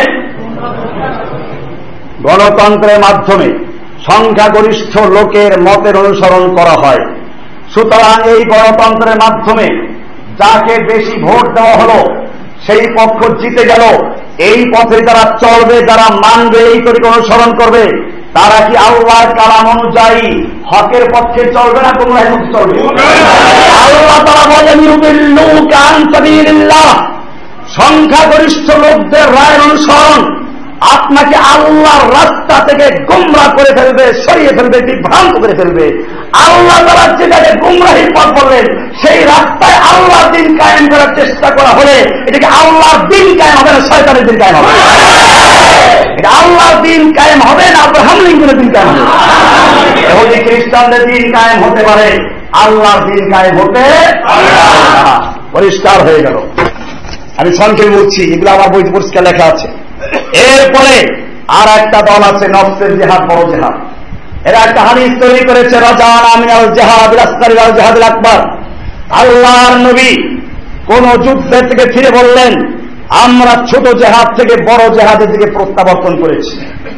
গণতন্ত্রের মাধ্যমে সংখ্যাগরিষ্ঠ লোকের মতের অনুসরণ করা হয়। সুতরাং এই গণতন্ত্রের মাধ্যমে যাকে বেশি ভোট দেওয়া হলো সেই পক্ষ জিতে গেল। এই পথে যারা চলবে, যারা মানবে, এই তরিকা অনুসরণ করবে, তারা কি আল্লাহর কালাম অনুযায়ী হকের পক্ষে চলবে না গোমরাহির পক্ষে চলবে? আল্লাহ তাআলা বলেন, ইউদিল্লুকা আন সাবিলিল্লাহ, সংখ্যাগরিষ্ঠ লোকদের রায়ের অনুসরণ আপনাকে আল্লাহর রাস্তা থেকে গোমরাহ করে ফেলবে, সরিয়ে ফেলবে, বিভ্রান্ত করে ফেলবে। আল্লাহ তাআলা যেটাকে গোমরাহির পথ বললেন, সেই রাস্তায় আল্লাহর দ্বীন কায়েম করার চেষ্টা করা হলে এটাকে আল্লাহর দ্বীন কায়েম হবে না, শয়তানের দ্বীন কায়েম হবে। এটা আল্লাহর দ্বীন কায়েম হবে না, আব্রাহাম লিঙ্কনের দ্বীন কায়েম হবে। ইহুদি খ্রিস্টানদের দ্বীন কায়েম হতে পারে, আল্লাহর দ্বীন কায়েম হতে পারে না। পরিষ্কার হয়ে গেল। আমি সংক্ষেপে বলছি, এগুলো আমার বইতে পরিষ্কার লেখা আছে। এরপরে আর একটা দল আছে, নফসের জিহাদ, বড় জিহাদ। এরা একটা হাদিস তৈরি করেছে, রাজানা মিনাল জিহাদ আসগর ওয়াল জিহাদুল আকবার। আল্লাহর নবী কোন যুদ্ধের থেকে ফিরে বললেন, আমরা ছোট জিহাদ থেকে বড় জিহাদের দিকে প্রত্যাবর্তন করেছি।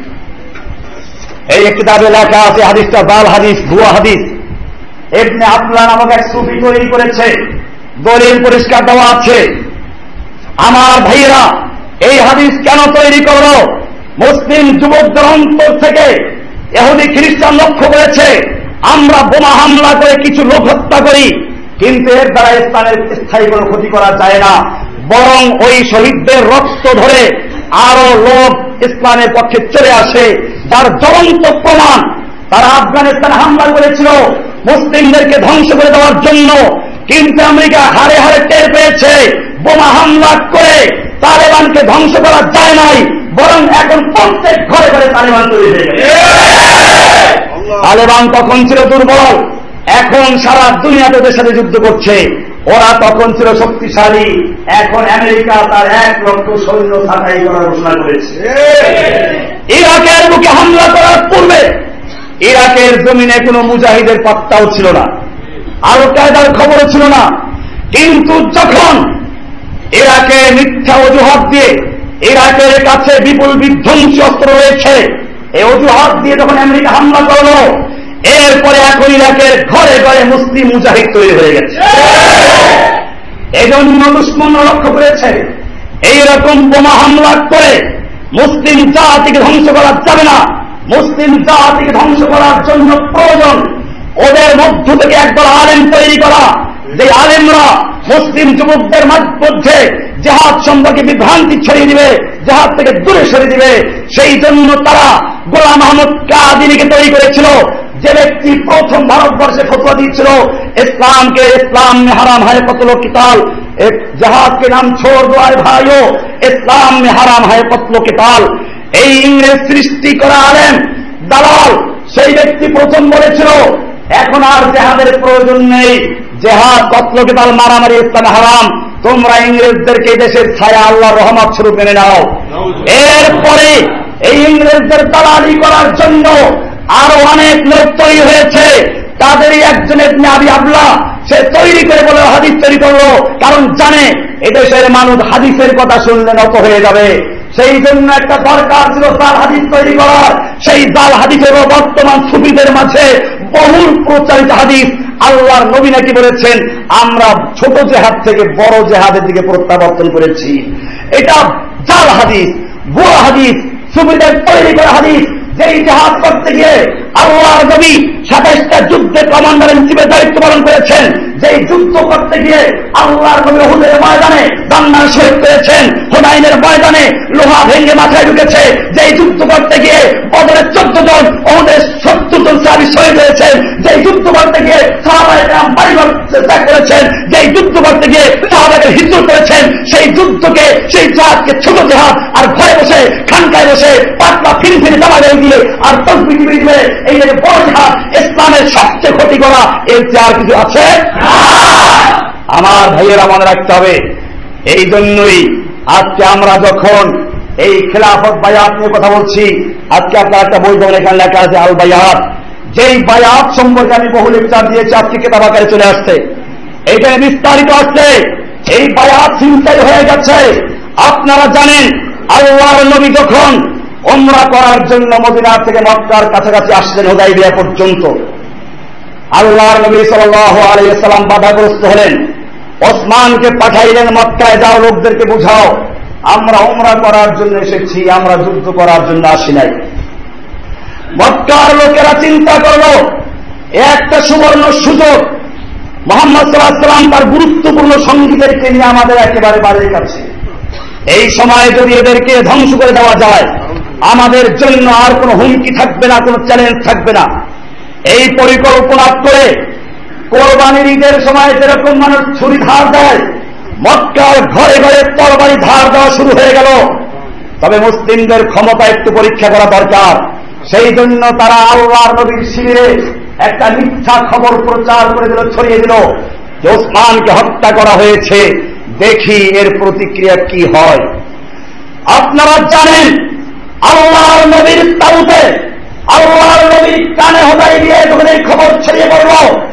এই কিতাবে লেখা আছে, হাদিসটা জাল হাদিস, ভুয়া হাদিস। ইবনে আব্দুল্লাহ নামক এক সুফি তৈরি করেছে, দলিল পরিষ্কার দেওয়া আছে। আমার ভাইয়েরা, এই হাদিস কেন তৈরি করলো? মুসলিম যুবকদের অন্তর থেকে ইহুদি খ্রিস্টান লক্ষ্য করেছে আমরা বোমা হামলা করে কিছু লোক হত্যা করি, কিন্তু এর দ্বারা ইসলামের স্থায়ী কোনো ক্ষতি করা যায় না, বরং ওই শহীদদের রক্ত ধরে আরো লোক ইসলামের পক্ষে চলে আসে, যার জ্বলন্ত প্রমাণ তারা আফগানিস্তানে হামলা করেছিল মুসলিমদেরকে ধ্বংস করে দেওয়ার জন্য, কিন্তু আমেরিকা হারে হারে টের পেয়েছে বোমা হামলা করে তালেবানকে ধ্বংস করা যায় নাই, বরং এখন প্রত্যেক ঘরে ঘরে তালেবান তৈরি হয়ে গেছে। তালেবান তখন ছিল দুর্বল, এখন সারা দুনিয়াতে ওদের সাথে যুদ্ধ করছে। ওরা তখন ছিল শক্তিশালী, এখন আমেরিকা তার এক লক্ষ সৈন্য ছাঁটাই করার ঘোষণা করেছে। ইরাকের বুকে হামলা করার পূর্বে ইরাকের জমিনে কোনো মুজাহিদের পাত্তাও ছিল না, আল কায়দার খবরও ছিল না। কিন্তু যখন ইরাকে মিথ্যা অজুহাত দিয়ে, ইরাকের কাছে বিপুল বিধ্বংসী অস্ত্র রয়েছে, এই অজুহাত দিয়ে যখন আমেরিকা হামলা করল, এরপরে এখন ইরাকের ঘরে ঘরে মুসলিম মুজাহিদ তৈরি হয়ে গেছে। এই জন্য দুশমনরা লক্ষ্য করেছে এইরকম বোমা হামলা করে মুসলিম জাতিকে ধ্বংস করা যাবে না। মুসলিম জাতিকে ধ্বংস করার জন্য প্রয়োজন ওদের মধ্য থেকে একদল আলেম তৈরি করা, যে আলেমরা মুসলিম যুবকদের মধ্যে জিহাদ সম্পর্কে বিভ্রান্তি ছড়িয়ে দিবে, জিহাদ থেকে দূরে সরিয়ে দিবে। সেই জন্য তারা গোলাম আহমদ কাদিরীকে তৈরি করেছিল, যে ব্যক্তি প্রথম ভারতবর্ষে ফতোয়া দিয়েছিল ইসলামকে ইসলাম में हराम है कत्ल किताल, जिहाद के नाम छोड़ दो आए भाइयों, इस्लाम में हराम है कत्ल किताल। এই ইংরেজ সৃষ্টি করা আলেম দালাল সেই ব্যক্তি প্রথম বলেছিল এখন আর জিহাদের প্রয়োজন নেই, জিহাদ কত্ল কিতাল মারামারি ইসলামে হারাম, তোমরা ইংরেজদেরকে দেশের ছায়া আল্লাহর রহমত স্বরূপ মেনে নাও। এরপরে এই ইংরেজদের দালালি করার জন্য আরো অনেক লোক তৈরি হয়েছে, তাদেরই একজন ইবনে আবি আবলা সে তৈরি করে বলে হাদিস তৈরি করলো, কারণ জানে এদেশের মানুষ হাদিসের কথা শুনলে নত হয়ে যাবে। সেই জন্য একটা দরকার ছিল জাল হাদিস তৈরি করার। সেই জাল হাদিসের বর্তমান সুফিদের মাঝে বহুল প্রচারিত হাদিস, আল্লাহর নবী নাকি বলেছেন আমরা ছোট জেহাদ থেকে বড় জেহাদের দিকে প্রত্যাবর্তন করেছি। এটা জাল হাদিস, ভুয়া হাদিস, সুফিদের তৈরি করা হাদিস। যেই জেহাদ করতে গিয়ে আল্লাহর নবী সাতাইশটা যুদ্ধে কমান্ডার ইন চিফের দায়িত্ব পালন করেছেন, যেই যুদ্ধ করতে গিয়ে আল্লাহর নবী উহুদের ময়দানে জান্নাত শহীদ করেছেন, হুনাইনের ময়দানে লোহা ভেঙে মাথায় ঢুকেছে, যেই যুদ্ধ করতে গিয়ে বদরের চোদ্দ জন, উহুদের সত্তর জন সাহাবী শহীদ হয়েছেন, যেই যুদ্ধ করতে গিয়ে সাহাবায়ে কেরাম বাড়িঘর ত্যাগ করেছেন, যেই যুদ্ধ করতে গিয়ে সাহাবাকে হিজরত করেছেন, সেই যুদ্ধকে, সেই জাহাজকে ছোট জাহাজ আর ঘরে বসে খানকায় বসে পাতলা ফিরি ফিরি জামা গায়ে দিয়ে আর তসবিহ দিয়ে এই যে বড় জাহাজ ইসলামের সবচেয়ে ক্ষতি করা, এর চেয়ে আর কিছু আছে? আমার ভাইয়েরা মনে রাখতে হবে। এই জন্যই আজকে আমরা যখন এই খেলাফত বায়াত নিয়ে কথা বলছি, আজকে আপনার একটা বই যেমন এখানে লেখা আছে আল বায়াত, যেই বায়াত সম্পর্কে আমি বহু লেকচার দিয়েছি, আজকে কিতাব আকারে চলে আসছে, এইখানে বিস্তারিত আসছে। এই বায়াত চিন্তাই হয়ে গেছে। আপনারা জানেন আল্লাহর নবী যখন উমরা করার জন্য মদিনা থেকে মক্কার কাছাকাছি আসলেন হুদাইবিয়া পর্যন্ত, আল্লাহর নবী সাল্লাল্লাহু আলাইহি ওয়াসাল্লাম বাধাগ্রস্ত হলেন। ওসমানকে পাঠাইলেন মক্কায়, যাও লোকদেরকে বুঝাও আমরা উমরা করার জন্য এসেছি, আমরা যুদ্ধ করার জন্য আসি নাই। মক্কার লোকেরা চিন্তা করল একটা সুবর্ণ সুযোগ, মুহাম্মদ সাল্লাল্লাহু আলাইহি ওয়াসাল্লাম তার গুরুত্বপূর্ণ সঙ্গীদেরকে নিয়ে আমাদের একেবারে বাড়ির কাছে, এই সময়ে যদি এদেরকে ধ্বংস করে দেওয়া যায় আমাদের জন্য আর কোনো হুমকি থাকবে না, কোনো চ্যালেঞ্জ থাকবে না। এই পরিকল্পনা করে কোরবানির ঈদের সময় যেরকম মানুষ ছুরি ধার দেয়, মক্কার ঘরে ঘরে তরবারি ধার দেওয়া শুরু হয়ে গেল। তবে মুসলিমদের ক্ষমতা একটু পরীক্ষা করা দরকার। সেই জন্য তারা আল্লাহর নবীর শিবিরে একটা মিথ্যা খবর প্রচার করে দিল, ছড়িয়ে দিল যে ওসমানকে হত্যা করা হয়েছে, দেখি এর প্রতিক্রিয়া কি হয়। আপনারা জানেন আল্লাহর নবীর তাবুতে, আল্লাহর নবীর কানে হতাই দিয়ে যখন এই খবর ছড়িয়ে পড়ল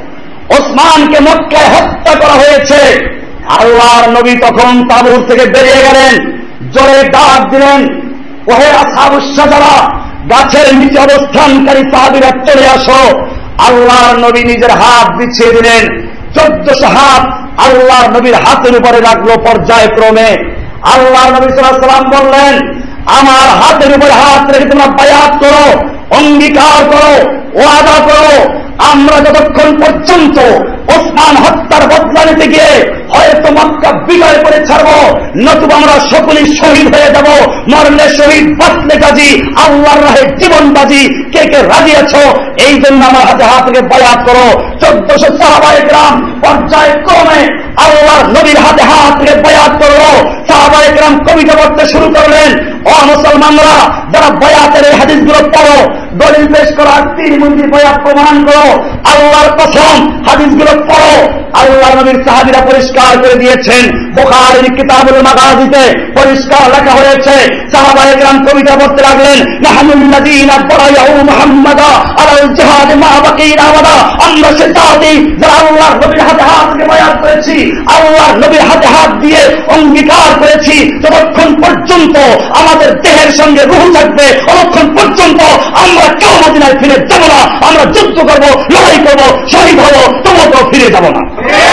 ওসমানকে মক্কায় হত্যা করা হয়েছে, আল্লাহর নবী তখন তাবুত থেকে বেরিয়ে গেলেন, জোরে ডাক দিলেন, ওহে আসহাবুস শাজারা, গাছের নিচে অবস্থানকারী সাহাবীরা চলে আসো। আল্লাহর নবী নিজের হাত বিছিয়ে দিলেন, চোদ্দশো হাত আল্লাহর নবীর হাতের উপরে রাখলো পর্যায়ক্রমে। আল্লাহর নবী সাল্লাল্লাহু আলাইহি ওয়াসাল্লাম বললেন, আমার হাতের উপরে হাত রেখে তোমরা বায়াত করো, অঙ্গীকার করো, ওয়াদা করো, আমরা যতক্ষণ পর্যন্ত ওসমান হত্যার বদলা নিতে গিয়ে হয়তো মক্কা বিজয় করে ছাড়বো, নতুবা আমরা সকলেই শহীদ হয়ে যাব, মরলে শহীদ বাঁচলে গাজী, আল্লাহর রাহে জীবন বাজি, কে কে রাজি আছো? এই জন্য আমার হাতে হাত থেকে বায়াত করো। চোদ্দশো সাহাবায়ে কেরাম পর্যায়ক্রমে আল্লাহর নবীর হাতে হাত থেকে বায়াত করলো। সাহাবায়ে কেরাম কবিতা পড়তে শুরু করলেন, ও মুসলমানরা যারা বায়াতের এই হাদিসগুলো পড়ো, দলিল পেশ করো, তিন মন্দির বায়াত প্রমাণ করো, আল্লাহর কসম হাদিসগুলো পড়ো। আল্লাহর নবীর সাহাবীরা পরিষ্কার করে দিয়েছেন, বুখারীর কিতাবুল মাগাজিতে পরিষ্কার লেখা হয়েছে। সাহাবায়ে কেরাম কবিতা পড়তে লাগলেন, নাহনুল্লাযীনা বায়াউ মুহাম্মাদা আলাল জিহাদ মা বাকিনা আবাদা, আমরা সে জাতি যারা আল্লাহর নবীর হাতে হাত দিয়ে বায়াত করেছি, আল্লাহর নবীর হাতে হাত দিয়ে অঙ্গীকার করেছি, যতক্ষণ পর্যন্ত আমাদের দেহের সঙ্গে রূহ থাকবে ততক্ষণ পর্যন্ত আমরা কেউ মদিনায় ফিরে যাব না, আমরা যুদ্ধ করব, লড়াই করব, শহীদ হব, তবুও ফিরে যাব না।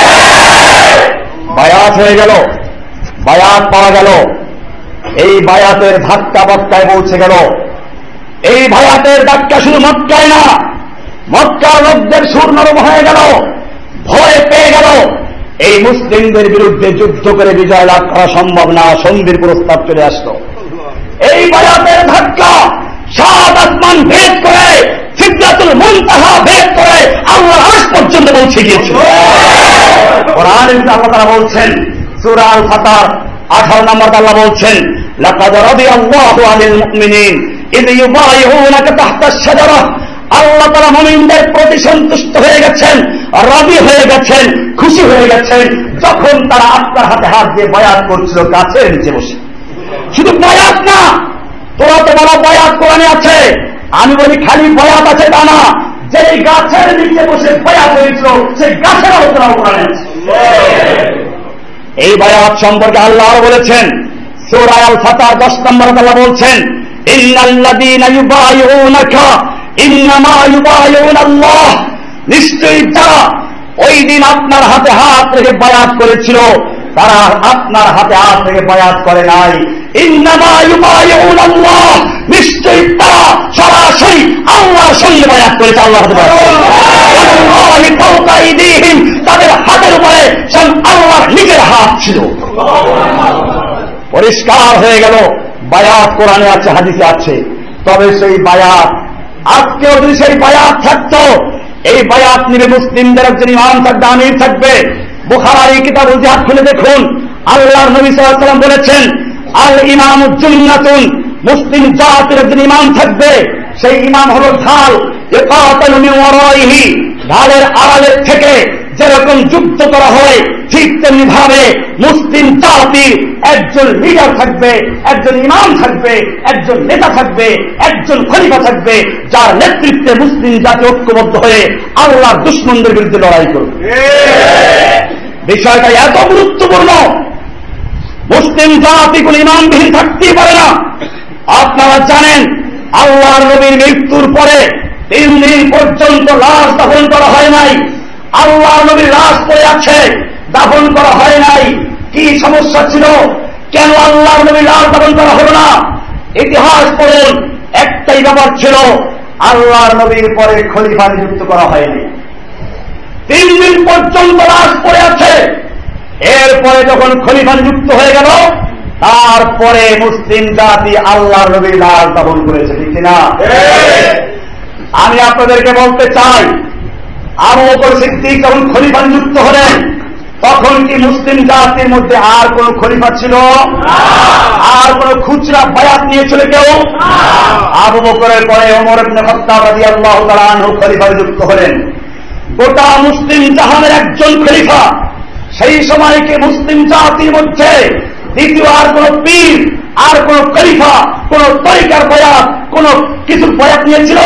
বায়াত হয়ে গেল, বায়াত পাওয়া গেল, এই বায়াতের ধাক্কা মক্কায় পৌঁছে গেল। এই বায়াতের ধাক্কা শুধু মক্কায় না, মক্কার লোকদের সুর নরম হয়ে গেল, ভয় পেয়ে গেল। এই মুসলিমদের বিরুদ্ধে যুদ্ধ করে বিজয় লাভ করা সম্ভব না, সন্ধির প্রস্তাব চলে আসলো। এই বায়াতের ধাক্কা সাত আসমান ভেদ করে, সিদরাতুল মুনতাহা ভেদ করে আল্লাহর আরশ পর্যন্ত পৌঁছে গিয়েছে। কোরআনে আল্লাহ তাআলা বলছেন, সূরা আল ফাতর আঠারো নম্বর আল্লাহ বলছেন, লাকাদ রাদিয়াল্লাহু আনিল মুমিনিন ইয ইউবাইউনাকা তাহতা আশ-শাজারা, আল্লাহ তাআলা মুমিনদের প্রতি সন্তুষ্ট হয়ে গেছেন, রাজি হয়ে গেছেন, খুশি হয়ে গেছেন যখন তারা আপনার হাতে হাত দিয়ে বায়াত করছিল গাছের নিচে বসে। শুধু বায়াত না, তোরা তো বড় বায়াত কোরআনে আছে, আমি বলি খালি বায়াত আছে তা না, যে গাছের নিচে বসে বায়াত হয়েছিল সেই গাছের আলোচনা কোরআনে আছে। এই বায়াত সম্পর্কে আল্লাহ বলেছেন, সূরা আল ফাতহ দশ নম্বর আল্লাহ বলছেন, ইন্নাল্লাযীনা ইউবাইউনাকা ইন্নামা ইউবাইউনাল্লাহ, নিশ্চয়ই যারা ওই দিন আপনার হাতে হাত রেখে বায়াত করেছিল তারা আপনার হাতে হাত রেখে বায়াত করে নাই। ইন্নামা ইউবাইউনাল্লাহ, নিশ্চয়ই তারা সরাসরি আল্লাহর সঙ্গে বায়াত করেছে। আল্লাহ তাদের হাতের উপরে স্বয়ং আল্লাহর নিজের হাত ছিল। পরিষ্কার হয়ে গেল বায়াত কোরআনে আছে, হাদিসে আছে। তবে সেই বায়াত আজকেও যদি সেই বায়াত থাকতো, এই বায়াত নিবে মুসলিমদের একজন ইমাম থাকবে, আমির থাকবে। বুখারী কিতাবুল জিহাদ খুলে দেখুন, আল্লাহর নবী সাল্লাল্লাহু আলাইহি ওয়াসাল্লাম বলেছেন, আল ইমামু জুন্নাতুন, মুসলিম জাতির একজন ইমাম থাকবে। সেই ইমাম হল ঢাল, ইকাতালু মিন ওয়ারাইহি, ঢালের আড়ালের থেকে যেরকম যুদ্ধ করা হয় ঠিক তেমনি ভাবে মুসলিম জাতির একজন লিডার থাকবে, একজন ইমাম থাকবে, একজন নেতা থাকবে, একজন খলিফা থাকবে, যার নেতৃত্বে মুসলিম জাতি ঐক্যবদ্ধ হয়ে আল্লাহর দুশমনদের বিরুদ্ধে লড়াই করবে। বিষয়টা এত গুরুত্বপূর্ণ, মুসলিম জাতি কোন ইমামবিহীন থাকতেই পারে না। আপনারা জানেন আল্লাহর নবীর মৃত্যুর পরে তিন দিন পর্যন্ত লাশ দাফন করা হয় নাই। আল্লাহর নবীর লাশ পড়ে আছে, দাফন করা হয় নাই। কি সমস্যা ছিল? কেন আল্লাহর নবীর লাশ দাফন করা হল না? ইতিহাস পড়ুন, একটাই ব্যাপার ছিল, আল্লাহর নবীর পরে খলিফা নিযুক্ত করা হয়নি। তিন দিন পর্যন্ত লাশ পড়ে আছে। এরপরে যখন খলিফা নিযুক্ত হয়ে গেল, তারপরে মুসলিম জাতি আল্লাহর নবীর লাশ দাফন করেছে, ঠিক না? আমি আপনাদেরকে বলতে চাই, আবু বকর সিদ্দিক যখন খলিফা নিযুক্ত হলেন, তখন কি মুসলিম জাতির মধ্যে আর কোন খলিফা ছিল? আর কোন খুচরা বায়াত নিয়েছিল কেউ? আবু বকরের পরে ওমর ইবনে খাত্তাব রাদিয়াল্লাহু তাআলা আনহু খলিফা নিযুক্ত হলেন, গোটা মুসলিম জাহানের একজন খলিফা। সেই সময় কি মুসলিম জাতির মধ্যে দ্বিতীয় আর কোন পীর, আর কোন খলিফা, কোন তরিকার বয়াত, কোন কিছুর বয়াত নিয়েছিল?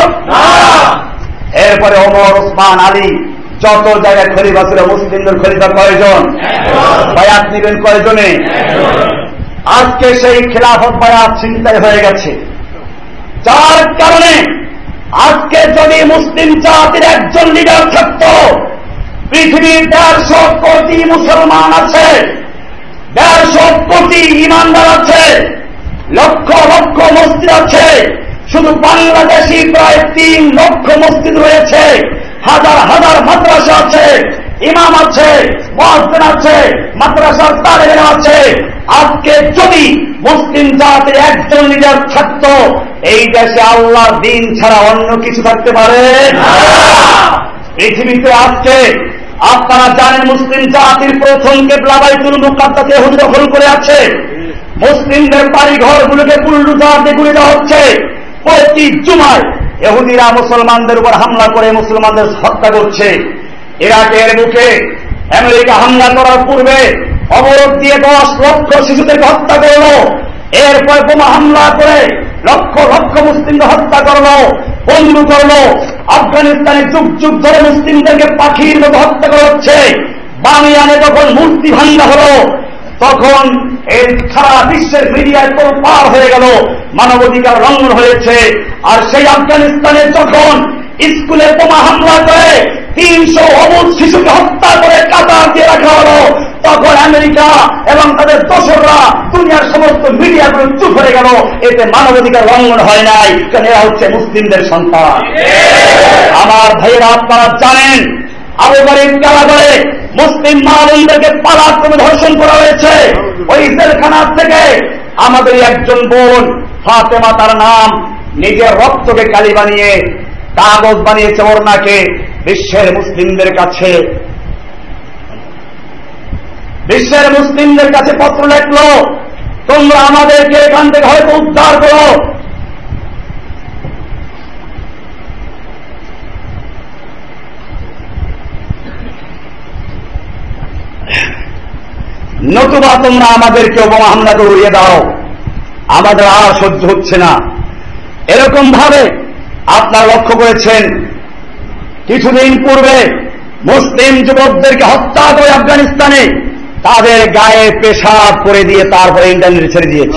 এরপরে ওমর, ওসমান, আলী, যত জায়গায় খলিফা ছিল, মুসলিমদের খলিফা কয়জন? বায়াত নিবেন কয়জনে? আজকে সেই খেলাফত বায়াত চিন্তায় হয়ে গেছে, যার কারণে আজকে যদি মুসলিম জাতির একজন লিডার থাকত, পৃথিবীর দেড়শো কোটি মুসলমান আছে, দেড়শো কোটি ইমানদার আছে, লক্ষ লক্ষ মসজিদ আছে, শুধু বাংলাদেশি প্রায় তিন লক্ষ মসজিদ রয়েছে, হাজার হাজার মাদ্রাসা আছে, ইমাম আছে, মুয়াজ্জিন আছে, মাদ্রাসার তালিম আছে। আজকে যদি মুসলিম জাতির একজন লিডার থাকত, এই দেশে আল্লাহর দিন ছাড়া অন্য কিছু থাকতে পারে না। পৃথিবীতে আজকে আপনারা জানেন মুসলিম জাতির প্রথম কিবলা বাইতুল মুকাদ্দাস ইহুদি দখল করে আছে। মুসলিমদের বাড়ি ঘরগুলোকে বুলডোজার দিয়ে গুঁড়ে দেওয়া হচ্ছে। প্রতি জুমায় ইহুদিরা মুসলমানদের উপর হামলা করে মুসলমানদের হত্যা করছে। ইরাকের বুকে আমেরিকা হামলা করার পূর্বে অবরোধ দিয়ে দশ লক্ষ শিশুদেরকে হত্যা করল। এরপর বোমা হামলা করে লক্ষ লক্ষ মুসলিমদের হত্যা করল, বন্ধু করল। আফগানিস্তানে যুগ যুগ ধরে মুসলিমদেরকে পাখির মতো হত্যা করা হচ্ছে। বামিয়ানে যখন মূর্তি ভাঙ্গা হল, তখন এই সারা বিশ্বের মিডিয়ায় তো পার হয়ে গেল, মানবাধিকার লঙ্ঘন হয়েছে। আর সেই আফগানিস্তানে যখন স্কুলে বোমা হামলা করে তিনশো অবুধ শিশুকে হত্যা করে কাতার দিয়ে রাখা হল, তখন আমেরিকা এবং তাদের দোসররা দুনিয়ার সমস্ত মিডিয়াগুলো চুপ হয়ে গেল। এতে মানবাধিকার লঙ্ঘন হয় নাই, কারণ এরা হচ্ছে মুসলিমদের সন্তান। আমার ভাইয়েরা, আপনারা জানেন আবু গারিব কারাগারে মুসলিম মা বোনদেরকে পালাক্রমে ধর্ষণ করা হয়েছে। ওই জেলখানা থেকে আমাদের একজন বোন ফাতেমা, তার নাম, নিজের রক্তকে কালি বানিয়ে কাগজ বানিয়েছে ওড়নাকে, বিশ্বের মুসলিমদের কাছে বিশ্বের মুসলিমদের কাছে পত্র লেখলো, তোমরা আমাদেরকে এখান থেকে হয়তো উদ্ধার করো। নতুবা তোমরা আমাদেরকে বোমা হামলা করে উড়িয়ে দাও, আমাদের আর সহ্য হচ্ছে না। এরকম ভাবে আপনারা লক্ষ্য করেছেন কিছুদিন পূর্বে মুসলিম যুবকদেরকে হত্যা করে আফগানিস্তানে তাদের গায়ে পেশাব করে দিয়ে তারপরে ইন্টারনেট ছেড়ে দিয়েছে।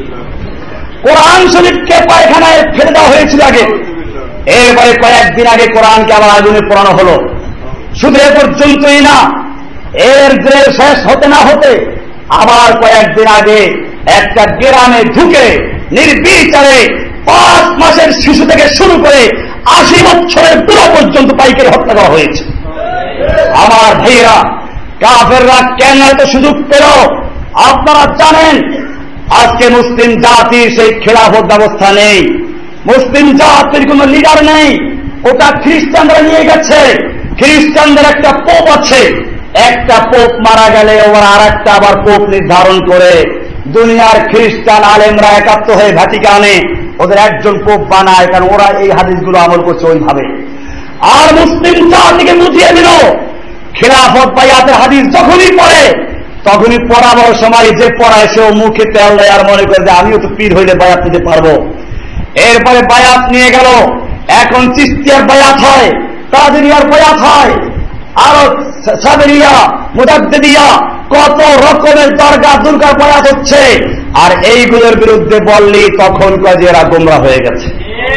কোরআন শরীফকে পায়খানায় ফেলে দেওয়া হয়েছিল আগে, এরপরে কয়েকদিন আগে কোরআনকে আবার আগুনে পোড়ানো হলো। শুধু এ পর্যন্তই না, এর যে শেষ হতে না হতে আবার কয়েকদিন আগে একটা গ্রামে ঢুকে নির্বিচারে পাঁচ মাসের শিশু থেকে শুরু করে আশি বছরের বুড়ো পর্যন্ত পাইকারি হত্যা করা হয়েছে। আমার ভাইয়েরা, কাফেররা কেন এত সুযোগ পেল? আপনারা জানেন, আজকে মুসলিম জাতির সেই খেলাফত ব্যবস্থা নেই, মুসলিম জাতির কোন লিডার নেই, ওটা খ্রিস্টানরা নিয়ে গেছে। খ্রিস্টানদের একটা পোপ আছে, একটা পোপ মারা গেলে ওরা আর একটা আবার পোপ নির্ধারণ করে দুনিয়ার খ্রিস্টান আলেমরা একাত্ম হয়ে ভ্যাটিকানে ওদের একজন পোপ বানায়, কারণ ওরা এই হাদিসগুলো আমল করছে ওইভাবে। আর মুসলিম জাতিকে বুঝিয়ে দিল খেলাফত বায়াতের হাদিস যখনই পড়ে তখনই পড়াবার সময় যে পড়ায় সেও মুখে তেল দেয় আর মনে করে যে আমিও তো পীর হইলে বায়াত নিতে পারবো। এরপরে বায়াত নিয়ে গেল, এখন চিস্তিয়ার বায়াত হয়, কাদেরিয়ার বায়াত হয়, আরো সাবেরিয়া, মুজাদ্দিদিয়া, কত রকমের দরগা দুর্গার বায়াত হচ্ছে। আর এইগুলোর বিরুদ্ধে বললি তখন কয় যে এরা গোমরা হয়ে গেছে,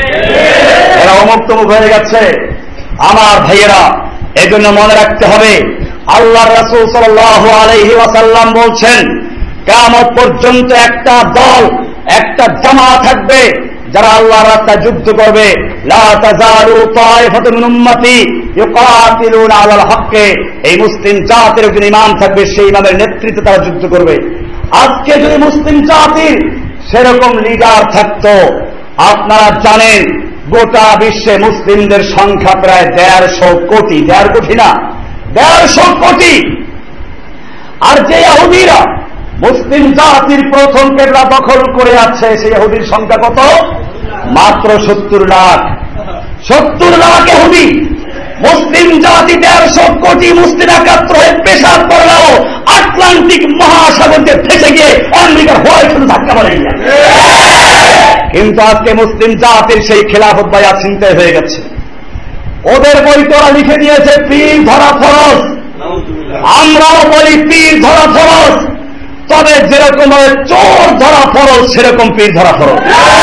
এরা অমুক তমুক হয়ে গেছে। আমার ভাইয়েরা, এজন্য মনে রাখতে হবে, আল্লাহ রাসূল সাল্লাল্লাহু আলাইহি ওয়াসাল্লাম বলছেন কিয়ামত পর্যন্ত একটা দল, একটা জামাত থাকবে যারা আল্লাহর রাস্তায় যুদ্ধ করবে। লা তাজালু তায়ফাতুন মিন উম্মতি ইউকাতিলুনা আলাল হক্কে, এই মুসলিম জাতির একজন ইমাম থাকবে, সেই ইমামের নেতৃত্বে তারা যুদ্ধ করবে। আজকে যদি মুসলিম জাতির সেরকম লিডার থাকতো, আপনারা জানেন গোটা বিশ্বে মুসলিমদের সংখ্যা প্রায় দেড়শো কোটি, দেড় কোটি না দেড়শো কোটি। আর যে ইহুদিরা মুসলিম জাতির প্রথম কেবলা দখল করে আছে, সেই ইহুদির সংখ্যা কত? মাত্র সত্তর লাখ। সত্তর লাখ ইহুদি। মুসলিম জাতি দেড়শো কোটি মুসলিম একাত্র হয়ে পেশাব করলেও আটলান্টিক মহাসাগরকে ফেসে গিয়ে আমেরিকার হোয়াইট হাউসে ধাক্কা মারে। কিন্তু আজকে মুসলিম জাতির সেই খেলাফত বায়াত চিন্তায় হয়ে গেছে। ওদের বই তোরা লিখে দিয়েছে পীর ধরা ফরজ, আমরাও বলি পীর ধরা ফরজ, তবে যেরকম ভাবে চোর ধরা ফরজ সেরকম পীর ধরা ফরজ।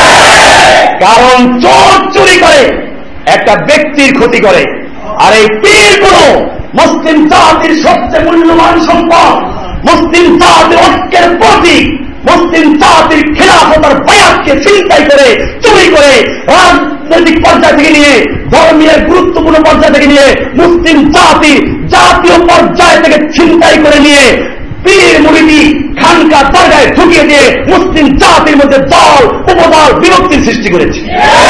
কারণ চোর চুরি করে, একটা ব্যক্তির ক্ষতি করে, আর এই পীরগুলো মুসলিম জাতির সবচেয়ে মূল্যবান সম্পদ, মুসলিম জাতির ঐক্যের প্রতীক, মুসলিম জাতির খেলাফতের বায়াতকে ছিনতাই করে, চুরি করে, রাজনৈতিক পর্যায় থেকে নিয়ে ধর্মীয় গুরুত্বপূর্ণ পর্যায় থেকে নিয়ে মুসলিম জাতি জাতীয় পর্যায় থেকে ছিনতাই করে নিয়ে পীর মুরিদি খানকা দরগায় ঢুকিয়ে দিয়ে মুসলিম জাতির মধ্যে দল উপদল বিভক্তির সৃষ্টি করেছে।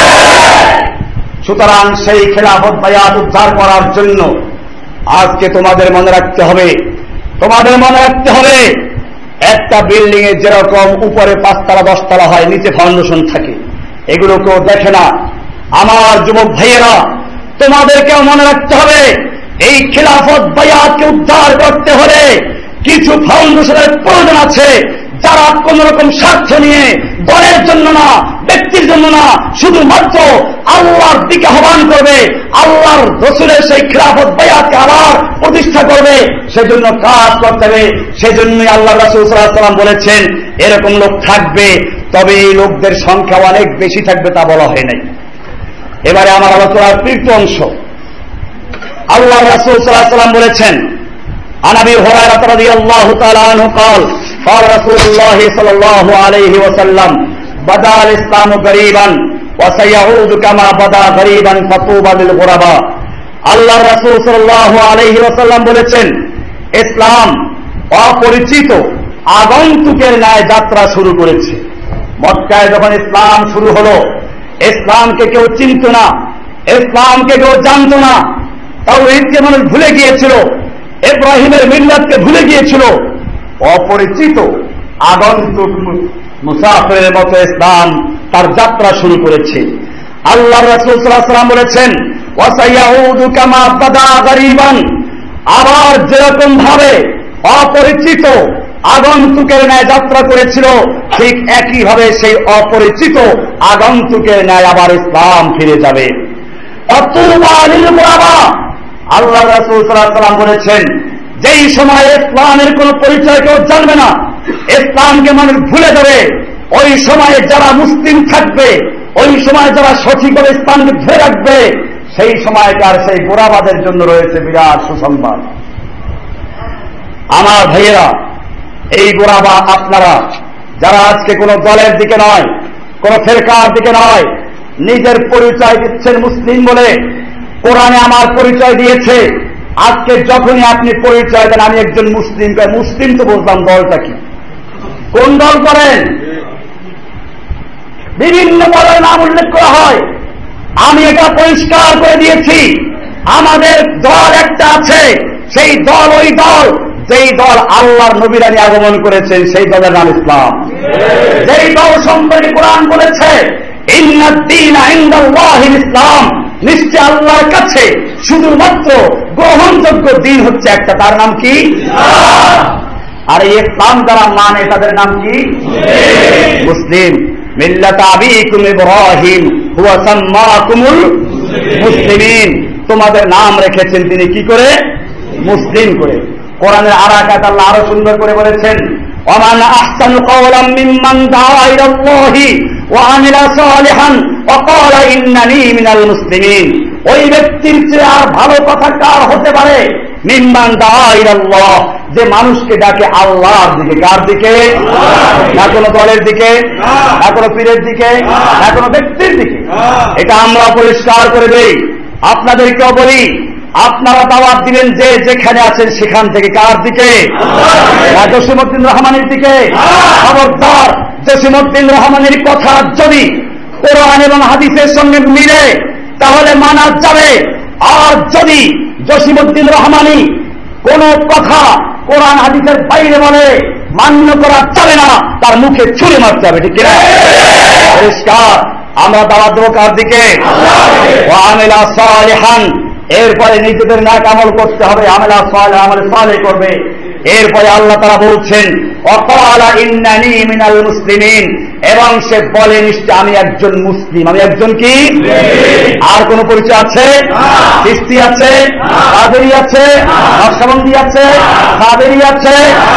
সুতরাং সেই খেলাফত বায়াত উদ্ধার করার জন্য আজকে তোমাদের মনে রাখতে হবে, তোমাদের মনে রাখতে হবে একটা বিল্ডিং এর যেরকম উপরে পাঁচতলা দশতলা হয়, নিচে ফাউন্ডেশন থাকে, এগুলো কেউ দেখে না। আমার যুবক ভাইয়েরা, তোমাদেরকেও মনে রাখতে হবে এই খেলাফত বায়াতকে উদ্ধার করতে হলে কিছু ফাউন্ডেশনের প্রয়োজন আছে, যারা কোন রকম স্বার্থ নিয়ে দলের জন্য না, ব্যক্তির জন্য না, শুধুমাত্র আল্লাহর দিকে আহ্বান করবে, আল্লাহর রসুলের সেই খেলাফত বায়াতকে আবার প্রতিষ্ঠা করবে, সেজন্য কাজ করতে হবে। সেজন্যই আল্লাহ রাসূল সাল্লাল্লাহু আলাইহি ওয়াসাল্লাম বলেছেন এরকম লোক থাকবে, তবে এই লোকদের সংখ্যা অনেক বেশি থাকবে, তা বলা হয় নাই। এবারে আমার আলোচনার তৃতীয় অংশ, আল্লাহ রাসূল সাল্লাল্লাহু আলাইহি ওয়াসাল্লাম বলেছেন عن ابي هريره رضي الله تعالى عنه قال قال رسول الله صلى الله عليه وسلم بدا الاسلام غريبا وسيعود كما بدا غريبا فطوبى للغرباء। আল্লাহ রাসূল সাল্লাল্লাহু আলাইহি ওয়াসাল্লাম বলেছেন ইসলাম অপরিচিত আগন্তুকের ন্যায় যাত্রা শুরু করেছে। মক্কায় যখন ইসলাম শুরু হলো, ইসলামকে কেউ চিনত না, ইসলামকে কেউ জানত না, তাওহীদকে মানুষ ভুলে গিয়েছিল, ইব্রাহিমের মিল্লাতকে ভুলে গিয়েছিল। অপরিচিত আগন্তুক মুসাফিরের মতো ইসলাম তার যাত্রা শুরু করেছে। আল্লাহ রাসূল সাল্লাল্লাহু আলাইহি ওয়াসাল্লাম বলেছেন ওয়াসায়াউদু কামা বাদা গরীবান, আবার যেরকম ভাবে অপরিচিত আগন্তুকের ন্যায় যাত্রা করেছিল, ঠিক একই ভাবে সেই অপরিচিত আগন্তুকের ন্যায় আবার ইসলাম ফিরে যাবে। আল্লাহ রাসূল সাল্লাল্লাহু আলাইহি ওয়াসাল্লাম বলেছেন যেই সময় ইসলামের কোন পরিচয় কেউ জানবে না, ইসলামকে মানুষ ভুলে যাবে, ওই সময়ে যারা মুসলিম থাকবে, ওই সময় যারা সঠিকভাবে ইসলামকে ধরে রাখবে, সেই সময়কার সেই গোরাবাদের জন্য রয়েছে বিরাট সুসংবাদ। আমার ভাইয়েরা, এই গোরাবা আপনারা যারা আজকে কোন দলের দিকে নয়, কোন ফেরকার দিকে নয়, নিজের পরিচয় দিচ্ছেন মুসলিম বলে, কোরআনে আমার পরিচয় দিয়েছে। আজকে যখনই আপনি পরিচয় দেন আমি একজন মুসলিম, মুসলিম তো বলতাম দলটা কি, কোন দল করেন? বিভিন্ন দলের নাম উল্লেখ করা হয়। আমি এটা পরিষ্কার করে দিয়েছি, আমাদের দল একটা আছে, সেই দল ওই দল যেই দল আল্লাহর নবীরানি আগমন করেছেন, সেই দলের নাম ইসলাম। যেই দল সম্পর্কে কোরআন বলেছে ইন্নাদ-দীনা ইনদাল্লাহিল ইসলাম, নিশ্চয় আল্লাহর কাছে শুধুমাত্র গ্রহণযোগ্য দিন হচ্ছে একটা, তার নাম কি? আর এই ইসলাম যারা মানে তাদের নাম কি? মুসলিম। মিল্লাত আবিকুম ইব্রাহিম হুয়া সাম্মাকুমুল মুসলিমিন, তোমাদের নাম রেখেছেন তিনি কি করে? মুসলিম করে। কোরআনের আর এক আয়াত আল্লাহ আরো সুন্দর করে বলেছেন ওয়ামান আহসানু কাওলাম মিম্মান দাআ ইলাল্লাহি ওয়া আমিলা সালিহান ওয়া ক্বালা ইন্নানী মিনাল মুসলিমিন, ওই ব্যক্তির চেয়ে আর ভালো কথা কার হতে পারে? মিম্মান দাআ ইলাল্লাহ, যে মানুষকে ডাকে আল্লাহর দিকে। কার দিকে? না কোনো দলের দিকে, না কোনো পীরের দিকে, না কোনো ব্যক্তির দিকে। এটা আমরা পরিষ্কার করে দেই। আপনাদেরকেও বলি, আপনারা দাওয়াত দিবেন যে যেখানে আছেন সেখান থেকে। কার দিকে? জসিমউদ্দিন রহমানের দিকে। খবরদার, জসিমউদ্দিন রহমানের কথা যদি কোরআন এবং হাদিসের সঙ্গে মিলে তাহলে মানা যাবে, আর যদি জসিমউদ্দিন রহমানি কোন কথা কোরআন হাদিসের বাইরে বলে মান্য করা যাবে না, তার মুখে ছুরি মারতে হবে। ঠিক কিনা? পরিষ্কার। আমরা দাওয়াত দেব কার দিকে? ওয়া আমিলা সালিহান, এরপরে নিজেদের নেক আমল করতে হবে, আমিলা সালিহ, আমল সালেহ করবে। এরপরে আল্লাহ তাআলা বলছেন ওয়াকালা ইন্নানী মিনাল মুসলিমিন, এবং সে বলে নিশ্চয় আমি একজন মুসলিম। আমি একজন কি? আর কোন পরিচয় আছে? চিশতি আছে, কাদেরি আছে, নকশবন্দি আছে, কাদেরি আছে,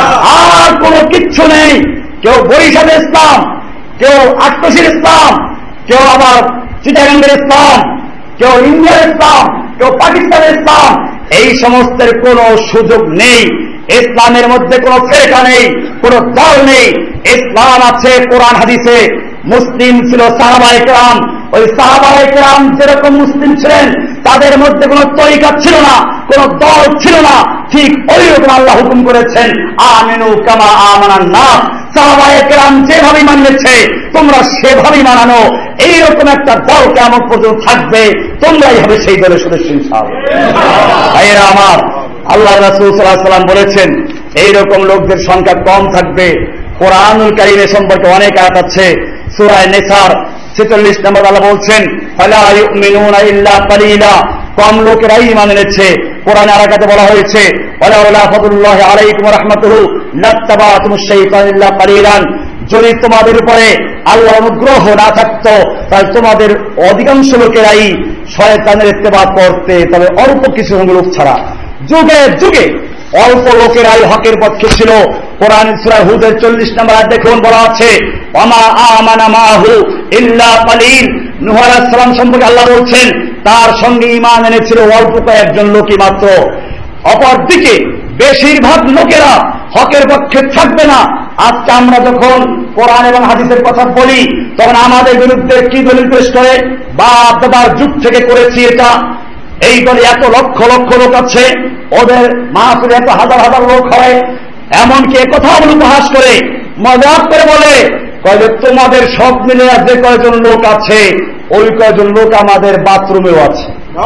আর কোন কিচ্ছু নেই। কেউ বরিশালের ইসলাম, কেউ আটকশির ইসলাম, কেউ আবার চিটাগাঙ্গের ইসলাম, কেউ ইন্ডিয়ার ইসলাম, কেউ পাকিস্তানের ইসলাম, এই সমস্তের কোন সুযোগ নেই। ইসলামের মধ্যে কোন ফেরকা নেই, কোন দল নেই। ইসলাম আছে কোরআন হাদিসে। মুসলিম ছিল সাহাবায়ে কেরাম, ওই সাহাবায়ে কেরাম যেরকম মুসলিম ছিলেন তাদের মধ্যে কোন তরিকা ছিল না, কোন দল ছিল না। ঠিক ওই রকম আল্লাহ হুকুম করেছেন আমিনু কামা আমানান নাস, সাহাবায়ে কেরাম যেভাবে মানিয়েছে তোমরা সেভাবেই মানানো। এইরকম একটা দল কিয়ামত পর্যন্ত থাকবে, তোমরাই হবে সেই দলের সদস্য ইনশাআল্লাহ। ভাইয়েরা আমার, আল্লাহ রাসূল সাল্লাল্লাহু আলাইহি ওয়াসাল্লাম বলেছেন এইরকম লোকদের সংখ্যা কম থাকবে। কোরআনুল কারীমের সম্পর্কে অনেক আয়াত আছে। সূরা নিসার ছেচল্লিশ নম্বর আল্লাহ বলছেন ফালা ইউমিনুনা ইল্লা কালিলা, কম লোকেরাই ঈমান এনেছে। কোরআনে আর আয়াতে বলা হয়েছে ওয়ালাউলা ফাদলুল্লাহি আলাইকুম ওয়া রাহমাতুহু লাত্তাবাতুমুশ শাইতান ইল্লা কালিলান, যদি তোমাদের উপরে আল্লাহর অনুগ্রহ না থাকতো তাহলে তোমাদের অধিকাংশ লোকেরাই শয়তানের ইত্তেবা করতে, তবে অল্প কিছু লোক ছাড়া। যুগে যুগে অল্প লোকেরাই হকের পক্ষে ছিল। কোরআন সূরা হুদের চল্লিশ নম্বর আয়াতে দেখুন বলা আছে ওয়ামা আমানা মাহু ইল্লা কালিল, নূহ আলাইহিস সালাম সম্পর্কে আল্লাহ বলছেন তার সঙ্গে ঈমান এনেছিল অল্প কয়েকজন লোকই মাত্র। অপরদিকে বেশিরভাগ লোকেরা হকের পক্ষে থাকবে না। আজকে আমরা যখন কোরআন এবং হাদিসের কথা বলি তখন আমাদের বিরুদ্ধে কি দলিল পেশ করে? বাপ দাদার যুগ থেকে করেছি এটা, এই দলে এত লক্ষ লক্ষ লোক আছে, ওদের মাহফিলে এত হাজার হাজার লোক হয়, এমনকি কথা বলে উপহাস করে মজাক করে বলে কয়ে তোমাদের সব মিলে যে কয়েকজন লোক আছে ওই কয়েকজন লোক আমাদের বাথরুমেও আছে।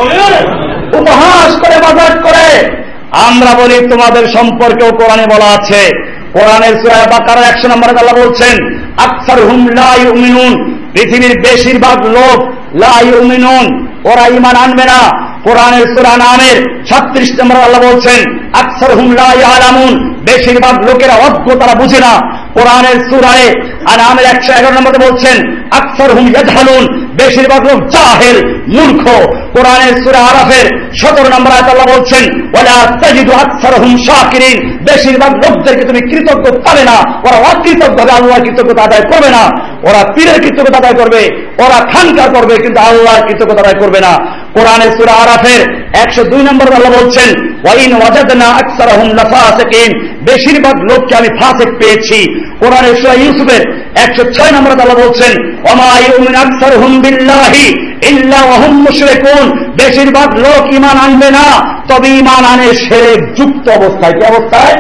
উপহাস করে মজাক করে। আমরা বলি তোমাদের সম্পর্কেও কোরআনে বলা আছে। কোরআনের সূরা বাকারা একশো নম্বরে আল্লাহ বলছেন আকসারুহুম লা ইউমিনুন, পৃথিবীর বেশিরভাগ লোক লা ইউমিনুন, ওরা ঈমান আনবে না। কোরআনের সূরা নামের ছত্রিশ নম্বরে আল্লাহ বলছেন আকসারুহুম লা ইয়ালামুন, বেশিরভাগ লোকেরা অজ্ঞ, তারা বুঝে না। কোরআনের সূরা আনামের একশো এগারো নম্বরে বলছেন আকসারুহুম ইয়াজহালুন, বেশিরভাগ লোক জাহেল, মূর্খ। কোরআনের সূরা আরাফের সতেরো নম্বর আয়াতে আল্লাহ বলছেন, ওয়ালা তাজিদু আকসারহুম শাকিরিন, বেশিরভাগ লোকদেরকে তুমি কৃতজ্ঞ পাবে না। ওরা অকৃতজ্ঞ হবে, আল্লাহর কৃতজ্ঞতা আদায় করবে না। ওরা পীরের কৃতজ্ঞতা আদায় করবে, ওরা খানকার করবে, কিন্তু আল্লাহর কৃতজ্ঞতা আদায় করবে না। কোরআনের সূরা আরাফের একশো দুই নম্বর আল্লাহ বলছেন, ওয়াইন ওয়াজাদনা আকসারহুম লাফাসিকিন, বেশিরভাগ লোককে আমি ফাসিক পেয়েছি। কোরআনের সূরা ইউসুফের একশো ছয় নম্বর আল্লাহ বলছেন, ওয়ামা ইউমিনু আকসারহুম বিল্লাহি ইল্লা ওয়া হুম মুশরিকুন, বেশিরভাগ লোক ঈমান আনবে না, তবে ঈমান আনে শিরক যুক্ত অবস্থায়। কি অবস্থায়?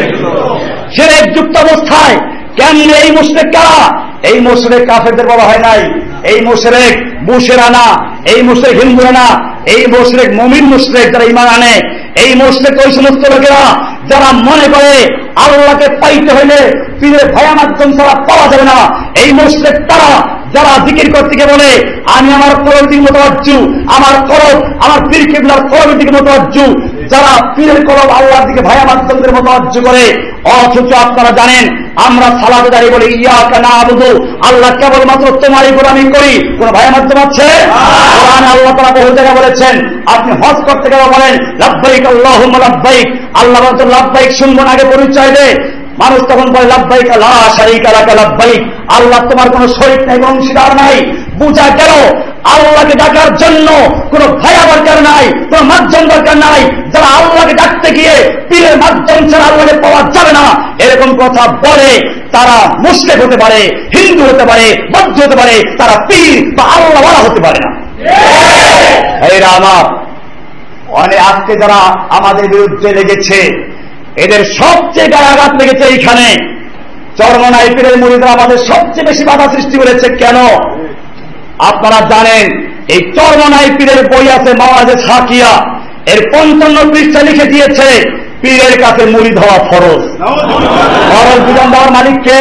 শিরক যুক্ত অবস্থায়। কেমনে এই মুশরিক কারা? এই মুশরিক কাফেরদের বলা হয় নাই, এই মুশরিক বুশেরা না, এই মুশরিক হিন্দুরা না, এই মুশরিক মুমিন মুশরিক যারা ঈমান আনে। এই মুশরিক ওই সমস্ত লোকেরা যারা মনে করে আল্লাহকে পাইতে হইলে পীরের ভায়া মাধ্যম ছাড়া পাওয়া যাবে না। এই মুশরিক তারা যারা জিকির করতে গিয়ে বলে আমি আমার কলমের দিকে মুতাওয়াজ্জু, আমার কলব আমার পীর কিবলার কলমের দিকে মুতাওয়াজ্জু, যারা পীরের কলব আল্লাহর দিকে ভায়া মাধ্যমদের মুতাওয়াজ্জু করে। অথচ আপনারা জানেন আমরা সালাতে দাঁড়িয়ে বলি ইয়াকা না'বুদু, আল্লাহ কেবলমাত্র তোমারই গোলামি করি। কোন ভায়া মাধ্যম আছে? কোরআনে আল্লাহ তাআলা বহু জায়গায় বলেছেন, আপনি হজ করতে গেলে বলেন লাব্বাইক আল্লাহুম্মা লাব্বাইক, আল্লাহ বলেন লাব্বাইক শুনবো না, আগে পরিচয় দে। মানুষ তখন বলে লাব্বাইক লা শারীকা লাকা লাব্বাইক, আল্লাহ তোমার কোন শরীক নাই, কোন অংশীদার নাই। বুঝা গেল আল্লাহকে ডাকার জন্য কোন ভায়া দরকার নাই, কোন মাধ্যম দরকার নাই। যারা আল্লাহকে ডাকতে গিয়ে পীরের মাধ্যম ছাড়া আল্লাহকে পাওয়া যাবে না এরকম কথা বলে, তারা মুশরিক হতে পারে, হিন্দু হতে পারে, বৌদ্ধ হতে পারে, তারা পীর বা আল্লাহওয়ালা হতে পারে না। এরা আমার অনেক আজকে যারা আমাদের বিরুদ্ধে লেগেছে, এদের সবচেয়ে গায়ে আঘাত লেগেছে এইখানে। চরমনাই পীরের মুরিদরা আমাদের সবচেয়ে বেশি বাধা সৃষ্টি করেছে। কেন? আপনারা জানেন এই চরমনাই পীরের বই আছে মাওয়াজে সাকিয়া, এর পঞ্চান্ন পৃষ্ঠা লিখে দিয়েছে পীরের কাছে মুরিদ হওয়া ফরজ। ফরজ বিধান দেওয়ার মালিককে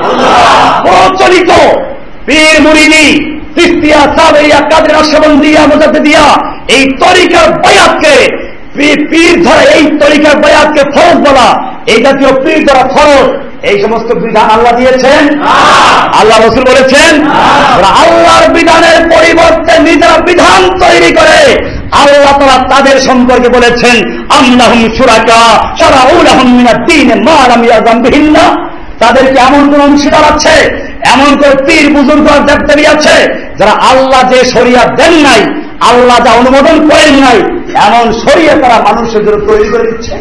প্রচলিত পীর মুরিদি তিস্তিয়া সাবেরিয়া কাদের নকশবন্দিয়া মুজাদ্দিদিয়া এই তরিকার বায়াতকে পীর ধরা, এই তরিকার বায়াতকে ফরজ বলা, এই জাতীয় পীর ধরা ফরজ, এই সমস্ত বিধান আল্লাহ দিয়েছেন, আল্লাহ রাসূল বলেছেন। আল্লাহর বিধানের পরিবর্তে নিজেরা বিধান তৈরি করে আল্লাহ তাআলা তাদের সম্পর্কে বলেছেন আল্লাহুম শুরাকা শারাউ লাহুম মিনাদ দীন মা লাম ইয়াযাম বিহিল্লাহ, তাদেরকে এমন কোন অংশীদার আছে, এমন কোন পীর বুজুর্গ দেবদেবী আছে যারা আল্লাহ যে শরিয়াত দেন নাই, আল্লাহ যা অনুমোদন করেন নাই, এমন শরিয়াত তারা মানুষের জন্য তৈরি করে দিচ্ছে।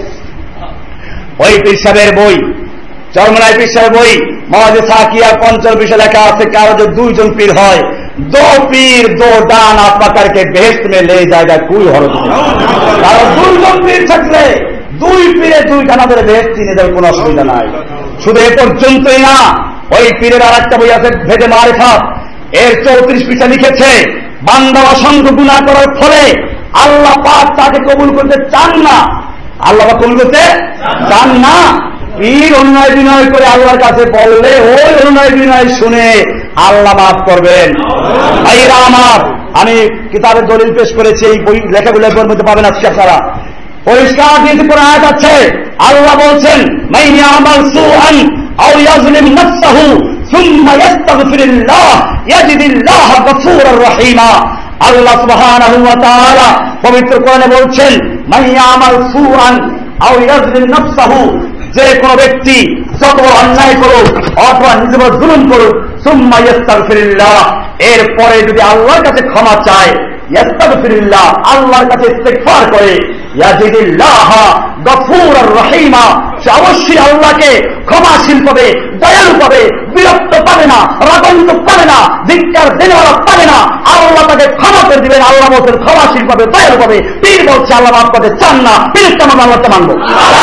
ওই পীর সাহেবের বই, চরমনাই পীর সাহেবের বই মাওয়াজে সাকিয়া পঞ্চাশ বিষয় লেখা আছে, কারো যে দুইজন পীর হয়, দো পীর দো ডানা পাকারকে বেহেশত মে লে জায়গা কোই হরজ নেই। কারো দুইজন পীর থাকলে দুই পীরে দুই ডানা ধরে বেহেশত নিয়ে যাবে, কোনো অসুবিধা নাই। শুধু এ পর্যন্তই না, ওই পীরের আর একটা বই আছে ভেদে মারিফাত, এর চৌত্রিশ পৃষ্ঠা লিখেছে বান্দা অসংখ্য গুনাহ করার ফলে আল্লাহ পাক তাকে কবুল করতে চান না, আল্লাহ পাক কবুল করতে চান না। পীর অনুনয় বিনয় করে আল্লাহর কাছে বললে ওই অনুনয় বিনয় শুনে আল্লাহ মাফ করবেন। ভাইরা আমার, আমি কিতাবের দলিল পেশ করেছি, এই বই লেখাগুলো বইয়ের মধ্যে পাবেন আজকে আপনারা। পরিষ্কার দিয়েছে কোন আয়াত আছে, আল্লাহ বলছেন মান ইয়ামাল সুআন আও ইয়াজলিম নাফসাহু সুম্মা ইস্তাগফিরুল্লাহ ইয়াজিদিল্লাহ গফুরুর রহিমা। আল্লাহ সুবহানাহু ওয়া তাআলা পবিত্র কোরআনে বলছেন মান ইয়ামাল সুআন আও ইয়াজলিম নাফসাহু, যে কোনো ব্যক্তি যত অন্যায় করুক অথবা নিজের উপর জুলুম করুক, সুম্মা ইস্তাগফিরুল্লাহ, এরপরে যদি আল্লাহর কাছে ক্ষমা চায়, ইস্তাগফিরুল্লাহ আল্লাহর কাছে ইস্তিগফার করে, ইয়াজিদিল্লাহ গফুরুর রহিমা, সে অবশ্যই আল্লাহকে ক্ষমাশীল পাবে, দয়ালু পাবে, বিরক্ত পাবে না, রাগান্বিত পাবে না, ধিক্কার দেওয়ালা পাবে না, আল্লাহ তাকে ক্ষমা করে দিবেন। আল্লাহ বলছেন ক্ষমাশীল পাবে, দয়ালু পাবে। পীর বলছে আল্লাহ মাফ করতে চান না, পীরটা মানে আল্লাহকে মানবো।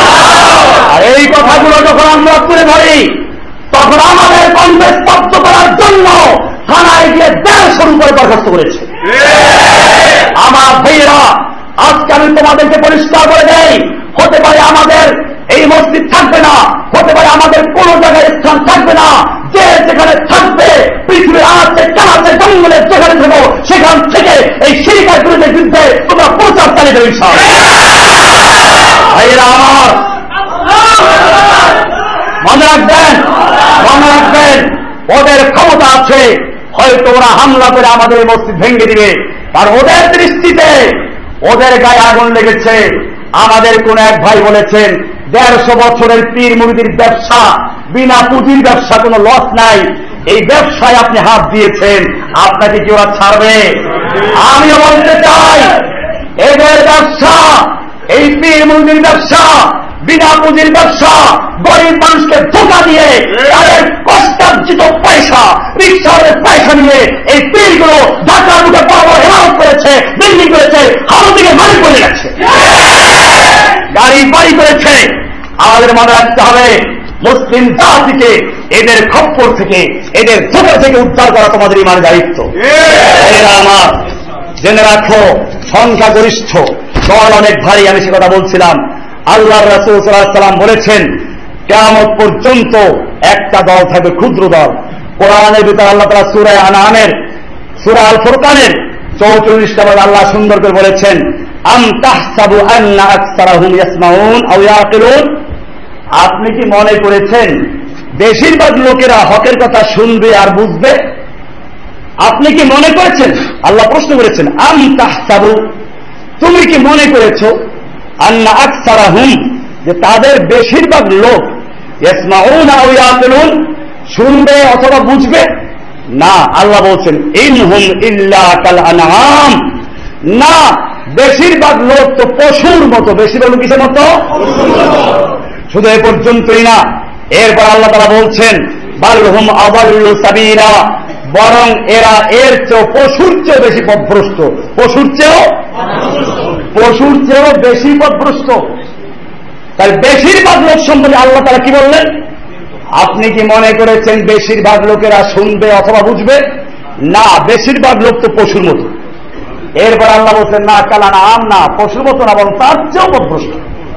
আর এই কথাগুলো যখন আমরা তুলে ধরি তখন আমাদের কণ্ঠে স্তব্ধ করার জন্য থানায় গিয়ে দেড়শো রুপয়ে বরখাস্ত করেছে। আমার ভাইয়েরা, আজকে আমি তোমাদেরকে পরিষ্কার করে দেই, হতে পারে আমাদের এই মসজিদ থাকবে না, হতে পারে আমাদের কোন জায়গায় স্থান থাকবে না, যে যেখানে থাকবে পৃথিবীর আছে চালাতে জঙ্গলে যেখানে থাকবো সেখান থেকে এই শিরকের বিরুদ্ধে তোমরা প্রচার চালিয়ে দেবে। ভাইয়েরা আমার, মনে রাখবেন, মনে রাখবেন ওদের ক্ষমতা আছে, হয়তো ওরা হামলা করে আমাদের মসজিদ ভেঙে দিবে। আর ওদের দৃষ্টিতে ওদের গায়ে আগুন লেগেছে। আমাদের কোন এক ভাই বলেছেন, দেড়শো বছরের পীর মুরিদির ব্যবসা, বিনা পুঁজির ব্যবসা, কোনো লস নাই, এই ব্যবসায় আপনি হাত দিয়েছেন, আপনাকে কি ওরা ছাড়বে? আমিও বলতে চাই, এদের ব্যবসা, এই পীর মুরিদির ব্যবসা, বিনা পুঁজির ব্যবসা, গরিব মানুষকে ধোঁকা দিয়ে তাদের কষ্টার্জিত পয়সা, রিক্সার পয়সা নিয়ে এই পীরগুলো ঢাকা মুখে বড় বড় ইমারত করেছে, বিল্ডিং করেছে, হাওড়া থেকে মালিক করে গেছে, গাড়ি বাড়ি করেছে। আমাদের মনে রাখতে হবে, মুসলিম জাতিকে এদের খপ্পর থেকে, এদের ধোঁকা থেকে উদ্ধার করা তোমাদের ইমানের দায়িত্ব। এরা আমার জেনে রাখো, সংখ্যাগরিষ্ঠ দল অনেক ভারী। আমি সে কথা বলছিলাম, আল্লাহ রাসূল সাল্লাল্লাহু আলাইহি ওয়াসাল্লাম বলেছেন, কিয়ামত পর্যন্ত একটা দল থাকবে, ক্ষুদ্র দল। কোরআনের ভিতরে আল্লাহ তাআলা সূরা আনআমের, সূরা আল ফুরকানের চৌত্রিশ নম্বর আল্লাহ সুন্দর করে বলেছেন, আম তাহসাবু আন্না আকসারাহুম ইয়াসমাউন আও ইয়াকিলুন। আপনি কি মনে করেছেন বেশিরভাগ লোকেরা হকের কথা শুনবে আর বুঝবে? আপনি কি মনে করেছেন, আল্লাহ প্রশ্ন করেছেন, আম তাহসাবু, তুমি কি মনে করেছ, আন্না আকসারাহুম, যে তাদের বেশিরভাগ লোক, ইয়াসমাউন আও ইয়াকিলুন, শুনবে অথবা বুঝবে? না, আল্লাহ বলছেন, ইনহুম ইল্লা কাল আনআম, না, বেশিরভাগ লোক তো পশুর মতো। বেশিরভাগ লোক কিসের মতো? শুধু এ পর্যন্তই না, এরপর আল্লাহ তাআলা বলছেন, বাল হুম আদাল্লু সাবিলা, বরং এরা এর চেয়েও, পশুর চেয়েও বেশি পথভ্রষ্ট। পশুর চেয়েও পশুর চেয়েও বেশি পথভ্রষ্ট। তাই বেশিরভাগ লোক সম্পর্কে আল্লাহ তাআলা কি বললেন? আপনি কি মনে করেছেন বেশিরভাগ লোকেরা শুনবে অথবা বুঝবে? না, বেশিরভাগ লোক তো পশুর মতো। এরপর আল্লাহ বলছেন, না কালানা আম, না পশুর মতো না, বরং তার চেয়েও পথভ্রষ্ট।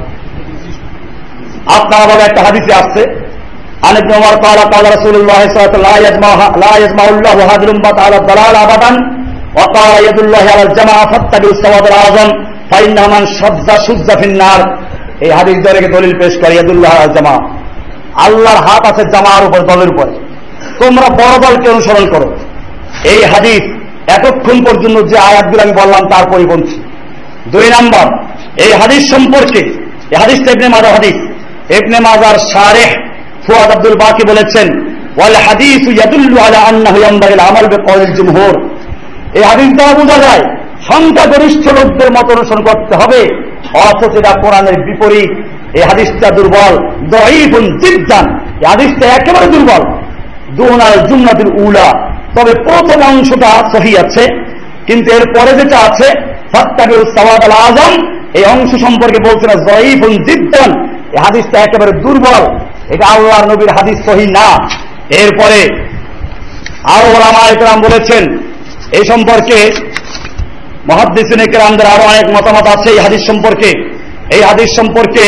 আপনারা বলে একটা হাদিসে আসছে, عن ابن عمر قال قال رسول الله صلى الله عليه وسلم لا يجمع لا يجمع الله هذه الأمة على الضلال أبدا وقال يد الله على الجماعة فاتبعوا السواد الأعظم فإن من شذ شذ في النار। এই হাদিস ধরে দলিল পেশ করে, ইয়াদুল্লাহ আলাল জামা, আল্লাহর হাত আছে জামার উপর, দলের উপরে, তোমরা বড় দলকে অনুসরণ করো। এই হাদিস এতক্ষণ পর্যন্ত যে আয়াতগুলো আমি বললাম তার পরিপন্থী। দুই নাম্বার, এই হাদিস সম্পর্কে, এই হাদিসটা ইবনে মাজাহ হাদিস, ইবনে মাজাহর শারিহ ফুয়াদ আব্দুল বাকি বলেছেন, ওয়াল হাদিসু ইয়াদুল্লু আলা আন্নাহু ইয়ানবাগি আল আমাল বিকাউলিল জুমহুর। এই হাদিস দ্বারা বোঝা যায় সংখ্যাগরিষ্ঠ লোকদের মত অনুসরণ করতে হবে, অথচ এটা কোরআনের বিপরীত। এই হাদিসটা দুর্বল, দাঈফুন জিদ্দান, এই হাদিসটা একেবারে দুর্বল। দুনাল জুমলাতুল উলা, তবে প্রথম অংশটা সহিহ আছে, কিন্তু এর পরে যেটা আছে ফাত্তাবিউস সাওয়াদ আল আযম, এই অংশ সম্পর্কে বলছেন দাঈফুন জিদ্দান, এই হাদিসটা একেবারে দুর্বল, এটা আল্লাহর নবীর হাদিস সহিহ না। এরপরে আরো উলামায়ে কেরাম বলেছেন এই সম্পর্কে, মুহাদ্দিসিনে কেরামদের আরো অনেক মতামত আছে এই হাদিস সম্পর্কে। এই হাদিস সম্পর্কে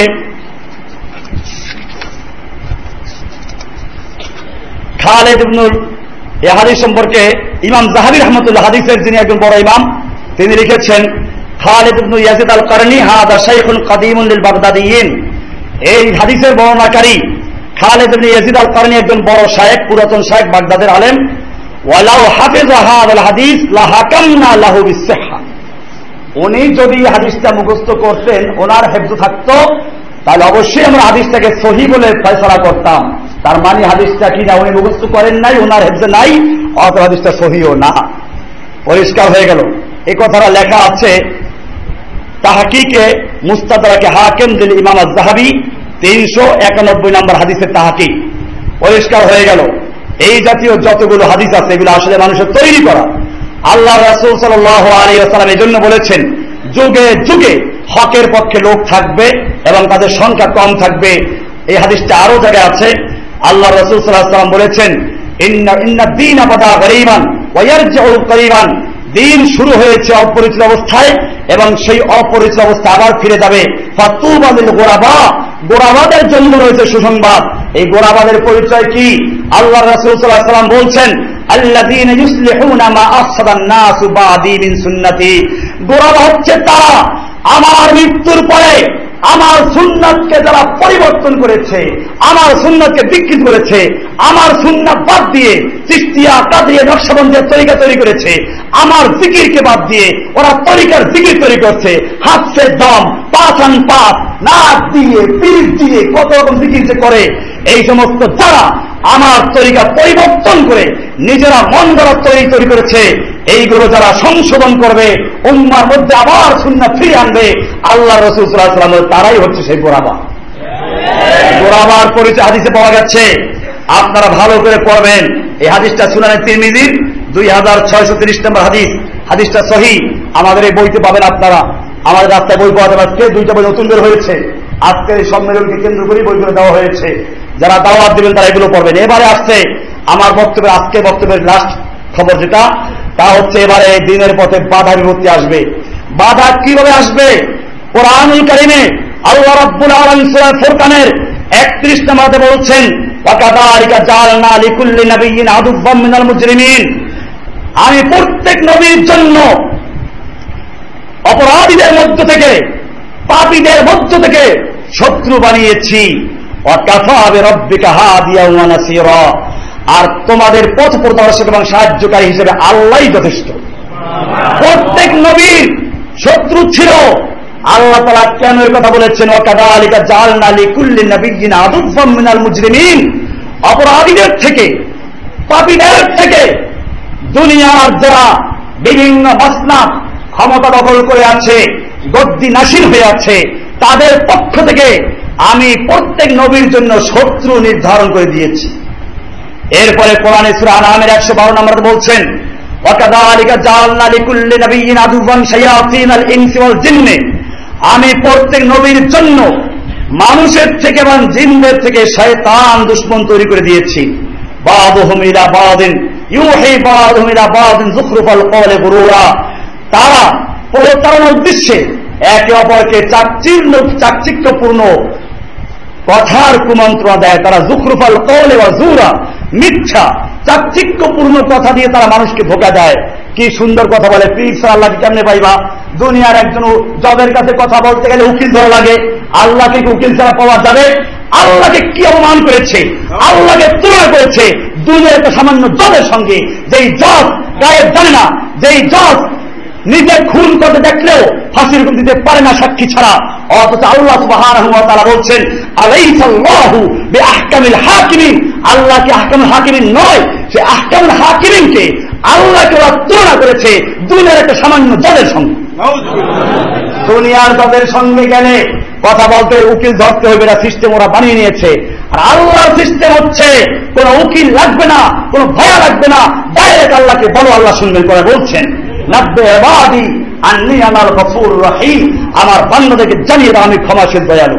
খালিদ ইবনুল, এই হাদিস সম্পর্কে ইমাম যাহাবী রাহমাতুল্লাহ, হাদিসের যিনি একজন বড় ইমাম, তিনি লিখেছেন, খালিদ ইবনু ইয়াজিদ আল কারনি হাদা শাইখুন কাদিমুন লিল বাগদাদিয়িন। এই হাদিসের বর্ণনাকারী খালিদ ইবনে ইয়াজিদ আল কারনি একজন বড় শায়েখ, পুরাতন শায়েখ, বাগদাদের আলেম। ওয়ালাউ হাফিযা হাযাল হাদিস লা হাকামনা লাহু বিসসিহহা, উনি যদি হাদিসটা মুখস্থ করতেন, ওনার হেফজ থাকতো, তাহলে অবশ্যই আমরা হাদিসটাকে সহিহ বলে ফয়সালা করতাম। তার মানে হাদিসটা কি না, উনি মুখস্থ করেন নাই, ওনার হেফজে নাই, অত হাদিসটা সহিহ না। পরিষ্কার হয়ে গেল। এই কথাটা লেখা আছে তাহকিকে মুস্তাদরাকে হাকিম দিল ইমাম আয-যাহাবী, তিনশো একানব্বই নম্বর হাদিসের তাহকিক। পরিষ্কার হয়ে গেল, এই জাতীয় যতগুলো হাদিস আছে এগুলো আসলে মানুষের তৈরি করা। আল্লাহ রাসূল সাল্লাল্লাহু আলাইহি ওয়াসাল্লাম এই জন্য বলেছেন, যুগে যুগে হকের পক্ষে লোক থাকবে এবং তাদের সংখ্যা কম থাকবে। এই হাদিসটা আরো জায়গায় আছে। আল্লাহ রাসূল সাল্লাল্লাহু আলাইহি ওয়াসাল্লাম বলেছেন, ইন্না ইন্না দ্বীন বাদা গরীবান ওয়া ইয়ারজিউ করিবান, দিন শুরু হয়েছে অপরিচিত অবস্থায় এবং সেই অপরিচিত অবস্থা আবার ফিরে যাবে। ফাতুবা লিল গোরাবা, গোরাবাদের জন্য রয়েছে সুসংবাদ। এই গোরাবাদের পরিচয় কি? আল্লাহ রাসূল সাল্লাল্লাহু আলাইহি ওয়াসাল্লাম বলছেন, আল্লাযীনা ইউসলিহুনা মা আফসাদান নাসু বাদি মিন সুন্নতি। গোরাবা হচ্ছে তারা আমার মৃত্যুর পরে আমার সুন্নাতকে সুন্নাতকে যারা পরিবর্তন করেছে, আমার সুন্নাতকে বিকৃত করেছে, আমার সুন্নাত বাদ দিয়ে চিশতিয়া কাদরিয়া নকশবন্দির তরিকা তৈরি করেছে, আমার জিকিরকে বাদ দিয়ে ওরা তরিকার জিকির তৈরি করছে, হাতছে দম, পাঁচান পাপ, নাক দিয়ে পিঠ দিয়ে কত রকম জিকির যে করে, এই সমস্ত যারা আমার তরিকা পরিবর্তন করে নিজেরা মন গড়া তৈরি তৈরি করেছে, এইগুলো যারা সংশোধন করবে, উম্মার মধ্যে আবার সুন্নাত ফিরিয়ে আনবে, আল্লাহ রাসূল সাল্লাল্লাহু আলাইহি ওয়াসাল্লাম তারাই হচ্ছে সেই গোরাবা। গোরাবার পরিচয় হাদিসে পাওয়া যাচ্ছে, আপনারা ভালো করে পড়বেন। এই হাদিসটা সুনানে তিরমিজির দুই হাজার ছয়শো তিরিশ নম্বর হাদিস, হাদিসটা সহিহ। আমাদের এই বইতে পাবেন আপনারা, আমাদের রাস্তায় বই পাওয়া যাবে। আজকে দুইটা বই নতুন বের হয়েছে, আজকের এই সম্মেলনকে কেন্দ্র করে বইগুলো দেওয়া হয়েছে। যারা দাওয়াত দিবেন তারা এগুলো পড়বেন। এবারে আসছে আমার বক্তব্যের, আজকে বক্তব্যের লাস্ট খবর যেটা, তা হচ্ছে এবারে দিনের পথে বাধা বিপত্তি আসবে। বাধা কিভাবে আসবে? কোরআনুল কারীমে আল্লাহ রাব্বুল আলামিন সূরা ফুরকানের একত্রিশ নম্বরে বলছেন, ওয়াকাযালিকা জাআলনা লিকুল্লি নাবিয়্যিন আদুওয়াম মিনাল মুজরিমিন, আমি প্রত্যেক নবীর জন্য অপরাধীদের মধ্য থেকে, পাপীদের মধ্য থেকে শত্রু বানিয়েছি। ওয়াকাফা বিরাব্বিকা হাদিয়া ওয়া নাসীরা, আর তোমাদের পথ প্রদর্শক এবং সাহায্যকারী হিসেবে আল্লাহই যথেষ্ট। প্রত্যেক নবীর শত্রু ছিল। আল্লাহ তাআলা কেন এর কথা বলেছেন? ওয়াকাযালিকা জাআলনা লিকুল্লি নাবিয়্যিন আদুওয়াম মিনাল মুজরিমিন, অপরাধীদের থেকে, পাপীদের থেকে, দুনিয়ার যারা বিভিন্ন মাসনাদ ক্ষমতা দখল করে আছে, গদ্দি নাসির হয়ে আছে, তাদের পক্ষ থেকে আমি প্রত্যেক নবীর জন্য শত্রু নির্ধারণ করে দিয়েছি। এরপরে কোরআনে সূরা আনআমের একশো বারো নম্বরে বলছেন, ওয়াকাযালিকা জাআলনা লিকুল্লি নাবিয়্যিন আদুওয়ান শায়াতিনাল ইনসি ওয়াল জিন্নি, আমি প্রত্যেক নবীর জন্য মানুষের থেকে এবং জিনদের থেকে শয়তান দুশমন তৈরি করে দিয়েছি। বাযুহুম ইলা বাযিন ইউহি বাযুহুম ইলা বাযিন যুখরুফাল কওলি গুরুরা, তারা প্রতারণার উদ্দেশ্যে একে অপরকে চাকচিল্য চাকচিক্যপূর্ণ কথার কুমন্ত্রণা দেয়। তারা যুখরুফাল কওলি ওয়া জুরা, মিথ্যা চাকচিক্যপূর্ণ কথা দিয়ে তারা মানুষকে ধোঁকা দেয়। কি সুন্দর কথা বলে, পীর ছাড়া আল্লাহকে কেমনে পাইবা? দুনিয়ার একজন জবের কাছে কথা বলতে গেলে উকিল ধরা লাগে, আল্লাহকে উকিল ছাড়া পাওয়া যাবে? আল্লাহকে কি অপমান করেছে, আল্লাহকে তুলনা করেছে দুনিয়ার একটা সামান্য জজের সঙ্গে। যেই জজ গায়েব জানে না, যেই জজ নিজে খুন করতে দেখলেও ফাঁসির হুকুম দিতে পারে না সাক্ষী ছাড়া, অথচ আল্লাহ সুবহানাহু ওয়া তাআলা বলছেন, আলাইসাল্লাহু বিআহকামিল হাকিমিন, আল্লাহ কি আহকামুল হাকিমিন নয়? সে আহকামুল হাকিমিনকে, আল্লাহকে ওরা তুলনা করেছে দুনিয়ার একটা সামান্য জজের সঙ্গে। দুনিয়ার জজের সঙ্গে গেলে কথা বলতে উকিল ধরতে হবে না, সিস্টেম ওরা বানিয়ে নিয়েছে। আর আল্লাহর সিস্টেম হচ্ছে কোন উকিল লাগবে না, কোন ভয় লাগবে না, ডাইরেক্ট আল্লাহকে বলো, আল্লাহ শুনবেন করে বলছেন, নাব্বে ইবাদি আন্নী আনাল গফুরুর রহিম, আমার বান্দাদেরকে জানিয়ে দাও আমি ক্ষমাশীল দয়ালু।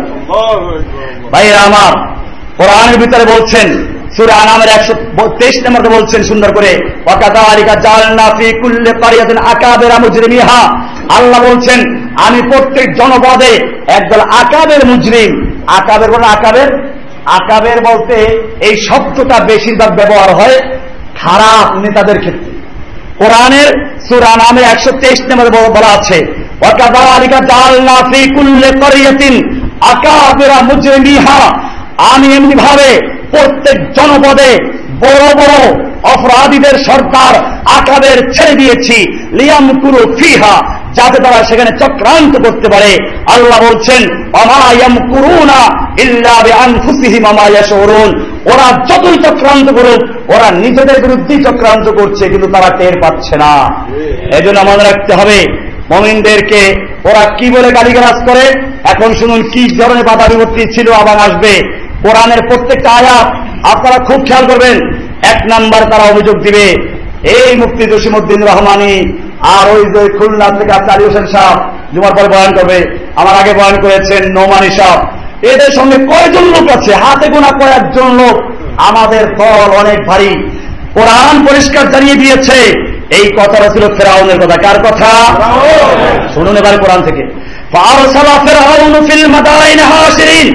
ভাইরা আমার, কোরআনের ভিতরে বলছেন সূরা আনআমের একশো তেইশ নম্বরে বলছেন সুন্দর করে, ওয়াকাযালিকা জাআলনা ফী কুল্লি ক্বরিয়াতিন আকাবিরা মুজরিমিহা, আল্লাহ বলছেন আমি প্রত্যেক জনপদে একদল আকাবের মুজরিম। আকাবের বলেন আকাবের, আকাবের বলতে এই শব্দটা বেশিরভাগ ব্যবহার হয় খারাপ নেতাদের ক্ষেত্রে। কোরআনের সূরা আনআমের একশো তেইশ নম্বরে বলা আছে, ওয়াকাযালিকা জাআলনা ফী কুল্লি ক্বরিয়াতিন আকাবিরা মুজরিমিহা, আমি এমনি ভাবে প্রত্যেক জনপদে বড় বড় অপরাধীদের সরকার আকাবের ছেড়ে দিয়েছি, লিয়ামকুরু ফিহা, যাতে তারা সেখানে চক্রান্ত করতে পারে। আল্লাহ বলছেন, ওমা ইয়ামকুরুনা ইল্লা বিআনফুসিহিম ওয়া মা ইয়াশউরুন, ওরা যতই চক্রান্ত করুক ওরা নিজেদের বিরুদ্ধেই চক্রান্ত করছে, কিন্তু তারা টের পাচ্ছে না। এজন্য মনে রাখতে হবে মুমিনদেরকে ওরা কি বলে গালিগালাজ করে। এখন শুনুন কি ধরনের বাধা বিপত্তি ছিল আবার আসবে। কোরআনের প্রত্যেকটা আয়াত আপনারা খুব খেয়াল করবেন। এক নাম্বার তারা অভিযোগ দিবে, এই মুফতি জসিমউদ্দিন রহমানী আর ওই যে খুলনা থেকে আলী হোসেন সাহেব জুমার পরে বয়ান করবে, আমার আগে বয়ান করেছেন নোমানী সাহেব, এদের সঙ্গে কয়জন লোক আছে? হাতে গোনা কয়েকজন লোক। আমাদের ফল অনেক ভারী। কোরআন পরিষ্কার জানিয়ে দিয়েছে এই কথাটা ছিল ফেরাউনের কথা। কার কথা? শুনুন এবার কোরআন থেকে, ফারসালা ফিরআউনু ফিল মাদাইনি হাশিরিন,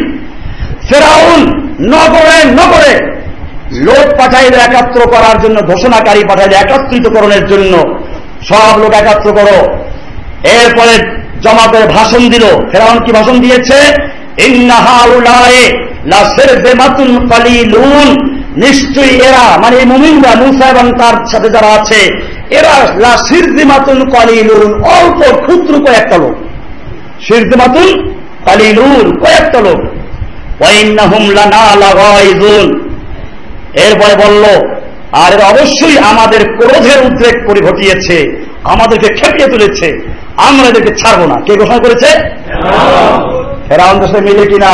ফেরাউন নগরে নগরে লোক পাঠাইল একাত্র করার জন্য, ঘোষণাকারী পাঠাইল একত্রিতকরণের জন্য, সব লোক একাত্র করো। এরপরে জমাতে ভাষণ দিল। ফেরাউন কি ভাষণ দিয়েছে? ইন্না হাউলায়ে লাশিরযমাতুন কালিলুন, নিশ্চয়ই এরা মানে মুমিনরা মুসা এবং তার সাথে যারা আছে এরা লাশিরযমাতুন কালিলুন, অল্প ক্ষুদ্র কয়েকটা লোক। শিরযমাতুন কালিলুন, কয়েকটা লোক। ওয়া ইন্নাহুম লানা লাগাইজুন, এরপরে বলল আর এরা অবশ্যই আমাদের ক্রোধের উদ্রেক করে ঘটিয়েছে, আমাদেরকে খেপিয়ে তুলেছে, আমরা এদেরকে ছাড়বো না। কে ঘোষণা করেছে? ফেরাউনের সাথে মিলে কিনা?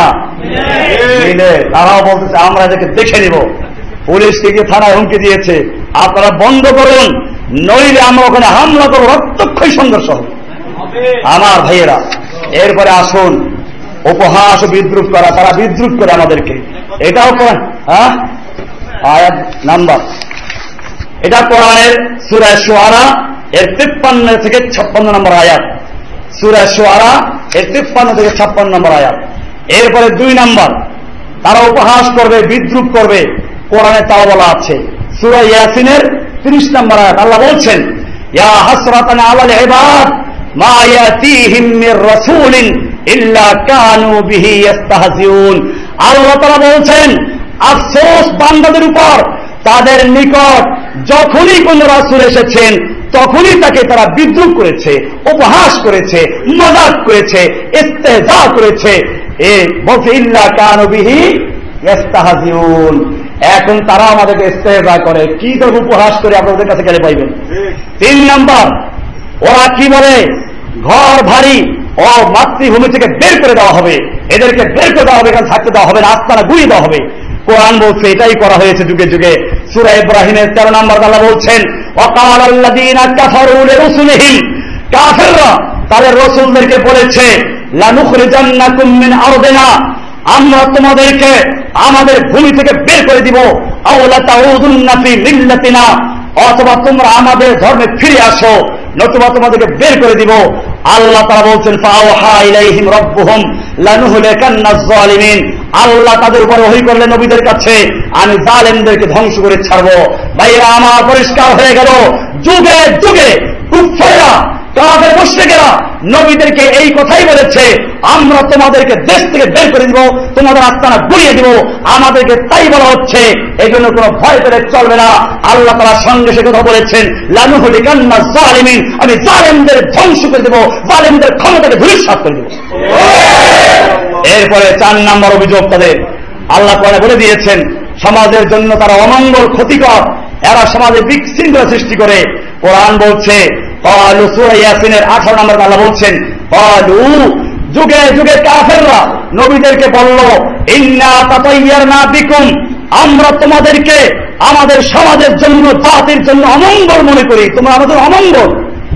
মিলে। তারাও বলতেছে আমরা এদেরকে দেখে নিব। পুলিশকে গিয়ে থানায় হুমকি দিয়েছে, আপনারা বন্ধ করুন, নইলে আমরা ওখানে হামলা করবো, রক্তক্ষয়ী সংঘর্ষ হবে। আমার ভাইয়েরা, এরপরে আসুন উপহাস বিদ্রুপ করা, তারা বিদ্রুপ করে আমাদেরকে। এটাও হ্যাঁ আয়াত নাম্বার, এটা কোরআনের সূরা শুআরা এর তিপ্পান্ন থেকে ছাপ্পান্ন নম্বর আয়াত। সূরা শুআরা এর তিপ্পান্ন থেকে ছাপ্পান্ন নম্বর আয়াত। এরপরে দুই নাম্বার, তারা উপহাস করবে, বিদ্রুপ করবে, কোরআনে তাও বলা আছে সূরা ইয়াসিনের ত্রিশ নম্বর আয়াত। আল্লাহ বলছেন ইয়া হাসরাতান আলাল ইবাদ মা ইয়াতিহিম মির রাসূলিন ইল্লা কানু বিহি ইস্তাহজিউন। আল্লাহ তাআলা বলছেন আফসোস বান্দাদের উপর, তাদের নিকট যখনই কোন রাসূল এসেছেন তখনই তাকে তারা বিদ্রুপ করেছে, উপহাস করেছে, মজাক করেছে, ইস্তেহজা করেছে। এ বলছে ইল্লা কানু বিহি ইস্তাহজিউন, এখন তারা আমাদেরকে ইস্তেহজা করে, কি তো উপহাস করে আপনাদের কাছে গেলে পাইবেন। তিন নাম্বার, ওরা কি বলে ঘর ভারী ও মাতৃভূমি থেকে বের করে দেওয়া হবে, এদেরকে বের করে দেওয়া হবে, এখানে থাকতে দেওয়া হবে না, আস্তানা গুড়িয়ে দেওয়া হবে। কোরআন বলছে এটাই করা হয়েছে যুগে যুগে। সূরা ইব্রাহিমের তেরো নম্বর আল্লাহ বলছেন ওয়াকাল আল্লাযীনা কাফারু লিরুসুলিহিম, কাফেররা তাদের রাসূলদেরকে বলেছে লানুখরিজান্নাকুম মিন আরদিনা, আমরা তোমাদেরকে আমাদের ভূমি থেকে বের করে দিব, আও লাতাউদুন্না ফি মিল্লাতিনা, অথবা তোমরা আমাদের ধর্মে ফিরে আসো, নতুবা তোমাদেরকে বের করে দিব। আল্লাহ তাআলা বলছেন ফাওহা ইলাইহিম রাব্বুহুম লানুহলিকান্নাজ জালিমিন, আল্লাহ তাদের উপর ওহী করলেন নবীদের কাছে আমি জালেমদেরকে ধ্বংস করে ছাড়বো। ভাইরা আমার পরিষ্কার হয়ে গেল, যুগে যুগে কুফাররা কাফের মুশরিকেরা নবীদেরকে এই কথাই বলেছে আমরা তোমাদেরকে দেশ থেকে বের করে দিব, তোমাদের আস্তানা গুড়িয়ে দিব, আমাদেরকে তাই বলা হচ্ছে। এই জন্য কোনো ভয় পেলে চলবে না। আল্লাহ তাআলা সঙ্গে সে কথা বলেছেন লানুহলিকান্নাজ জালিমিন, আমি জালেমদের ধ্বংস করে দেব, জালেমদের ক্ষমতাকে ধূলিসাৎ করে দেব। এরপরে চার নাম্বার অভিযোগ তাদের, আল্লাহ কোরআনে বলে দিয়েছেন সমাজের জন্য তারা অমঙ্গল, ক্ষতিকর, এরা সমাজে বিশৃঙ্খলা সৃষ্টি করে। কোরআন বলছে ক্বালু, সূরা ইয়াসিনের আঠারো নম্বর আল্লাহ বলছেন ক্বালু, যুগে যুগে কাফেররা নবীদেরকে বলল ইন্না তাতায়্যারনা বিকুম, আমরা তোমাদেরকে আমাদের সমাজের জন্য, জাতির জন্য অমঙ্গল মনে করি, তোমরা আমাদের অমঙ্গল।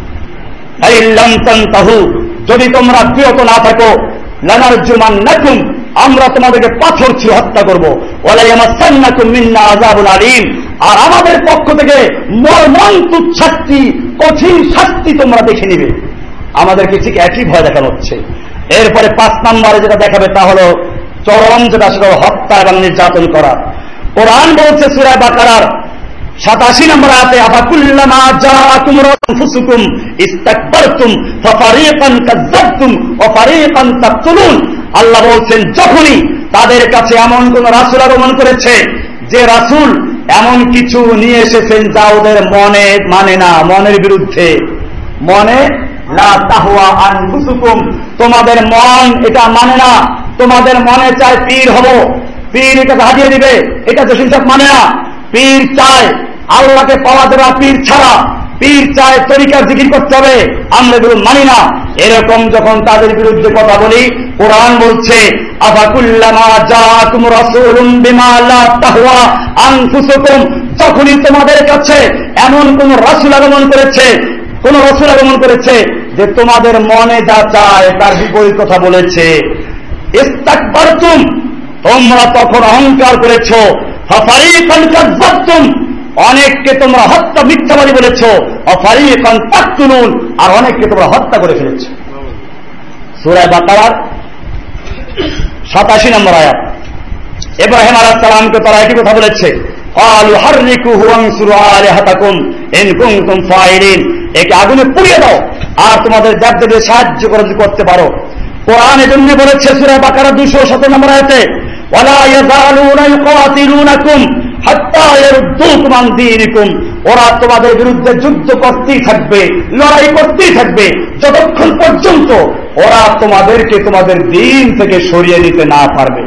আইল্লাম তানতাহু, যদি তোমরা বিরত না থাকো, লানারজুমান্নাকুম, আমরা তোমাদেরকে পাথর ছুঁড়ে হত্যা করব, ওয়ালা ইয়ামাসান্নাকুম মিন্না আযাবুন আলীম, আর আমাদের পক্ষ থেকে মর্মন্তুদ শাস্তি, কঠিন শাস্তি তোমরা দেখে নিবে। আমাদেরকে ঠিক একই ভয় দেখানো হচ্ছে। এরপরে পাঁচ নম্বরে যেটা দেখাবে তা হলো চরম, যেটা সেটা হত্যা এবং নির্যাতন করা। কোরআন বলছে সূরা বাকারার সাতাশি নম্বর আয়াতে আফাকুল্লামা জাআকুম রাসূলুকুম ইস্তাকবারতুম ফাফারিকান কাযাবতুম ওয়া ফারিকান তাকতুলুন, আল্লাহ বলছেন যখনই তাদের কাছে এমন কোন রাসূল আগমন করেছে যে রাসূল এমন কিছু নিয়ে এসেছেন যা ওদের মনে মানে না, মনের বিরুদ্ধে, মনে লা তাহওয়া আনফুসুকুম, তোমাদের মন এটা মানে না, তোমাদের মনে চায় পীর হব, পীর এটা হাজিয়ে দিবে, এটা তো সিদ্ধান্ত মানে না। পীর চায় আল্লাহকে পাওয়া দেওয়া, পীর ছাড়া, পীর চায় তরিকার জিকির করতে হবে, আমরা এগুলো মানি না। এরকম যখন তাদের বিরুদ্ধে কথা বলি, কোরআন বলছে আফাকুল্লামা জাআকুম রাসূলুম বিমা লা তাহওয়া আনফুসুকুম, যখনই তোমাদের কাছে এমন কোন রাসূল আগমন করেছে, কোন রাসূল আগমন করেছে যে তোমাদের মনে যা চায় তার বিপরীত কথা বলেছে, ইস্তাকবারতুম, তোমরা তখন অহংকার করেছ, ফাফারিকান কাযাবতুম, অনেককে তোমরা হত্যা মিথ্যাবাদী বলেছ, অফারিকান তাকতুলুন, আর অনেককে তোমরা হত্যা করে ফেলেছ। সূরা বাকারার সাতাশি নম্বর আয়াত। ইব্রাহিম আলাইহিস সালামকে তারা একই কথা বলেছে ক্বালু হাররিকুহু ওয়ানসুরু আলিহাতাকুম ইন কুনতুম ফাইলিন, একে আগুনে পুড়িয়ে দাও আর তোমাদের দেবদেবীদের সাহায্য করে যদি করতে পারো। কোরআন এজন্য বলেছে সূরা বাকারা দুইশো সতেরো নম্বর আয়াতে, ওয়ালা ইয়াযালুনা ইউকাতিলুনাকুম হাত্তা ইয়ারুদ্দুকুম আন দীনিকুম, ওরা তোমাদের বিরুদ্ধে যুদ্ধ করতেই থাকবে, লড়াই করতেই থাকবে যতক্ষণ পর্যন্ত ওরা তোমাদেরকে তোমাদের দ্বীন থেকে সরিয়ে নিতে না পারবে।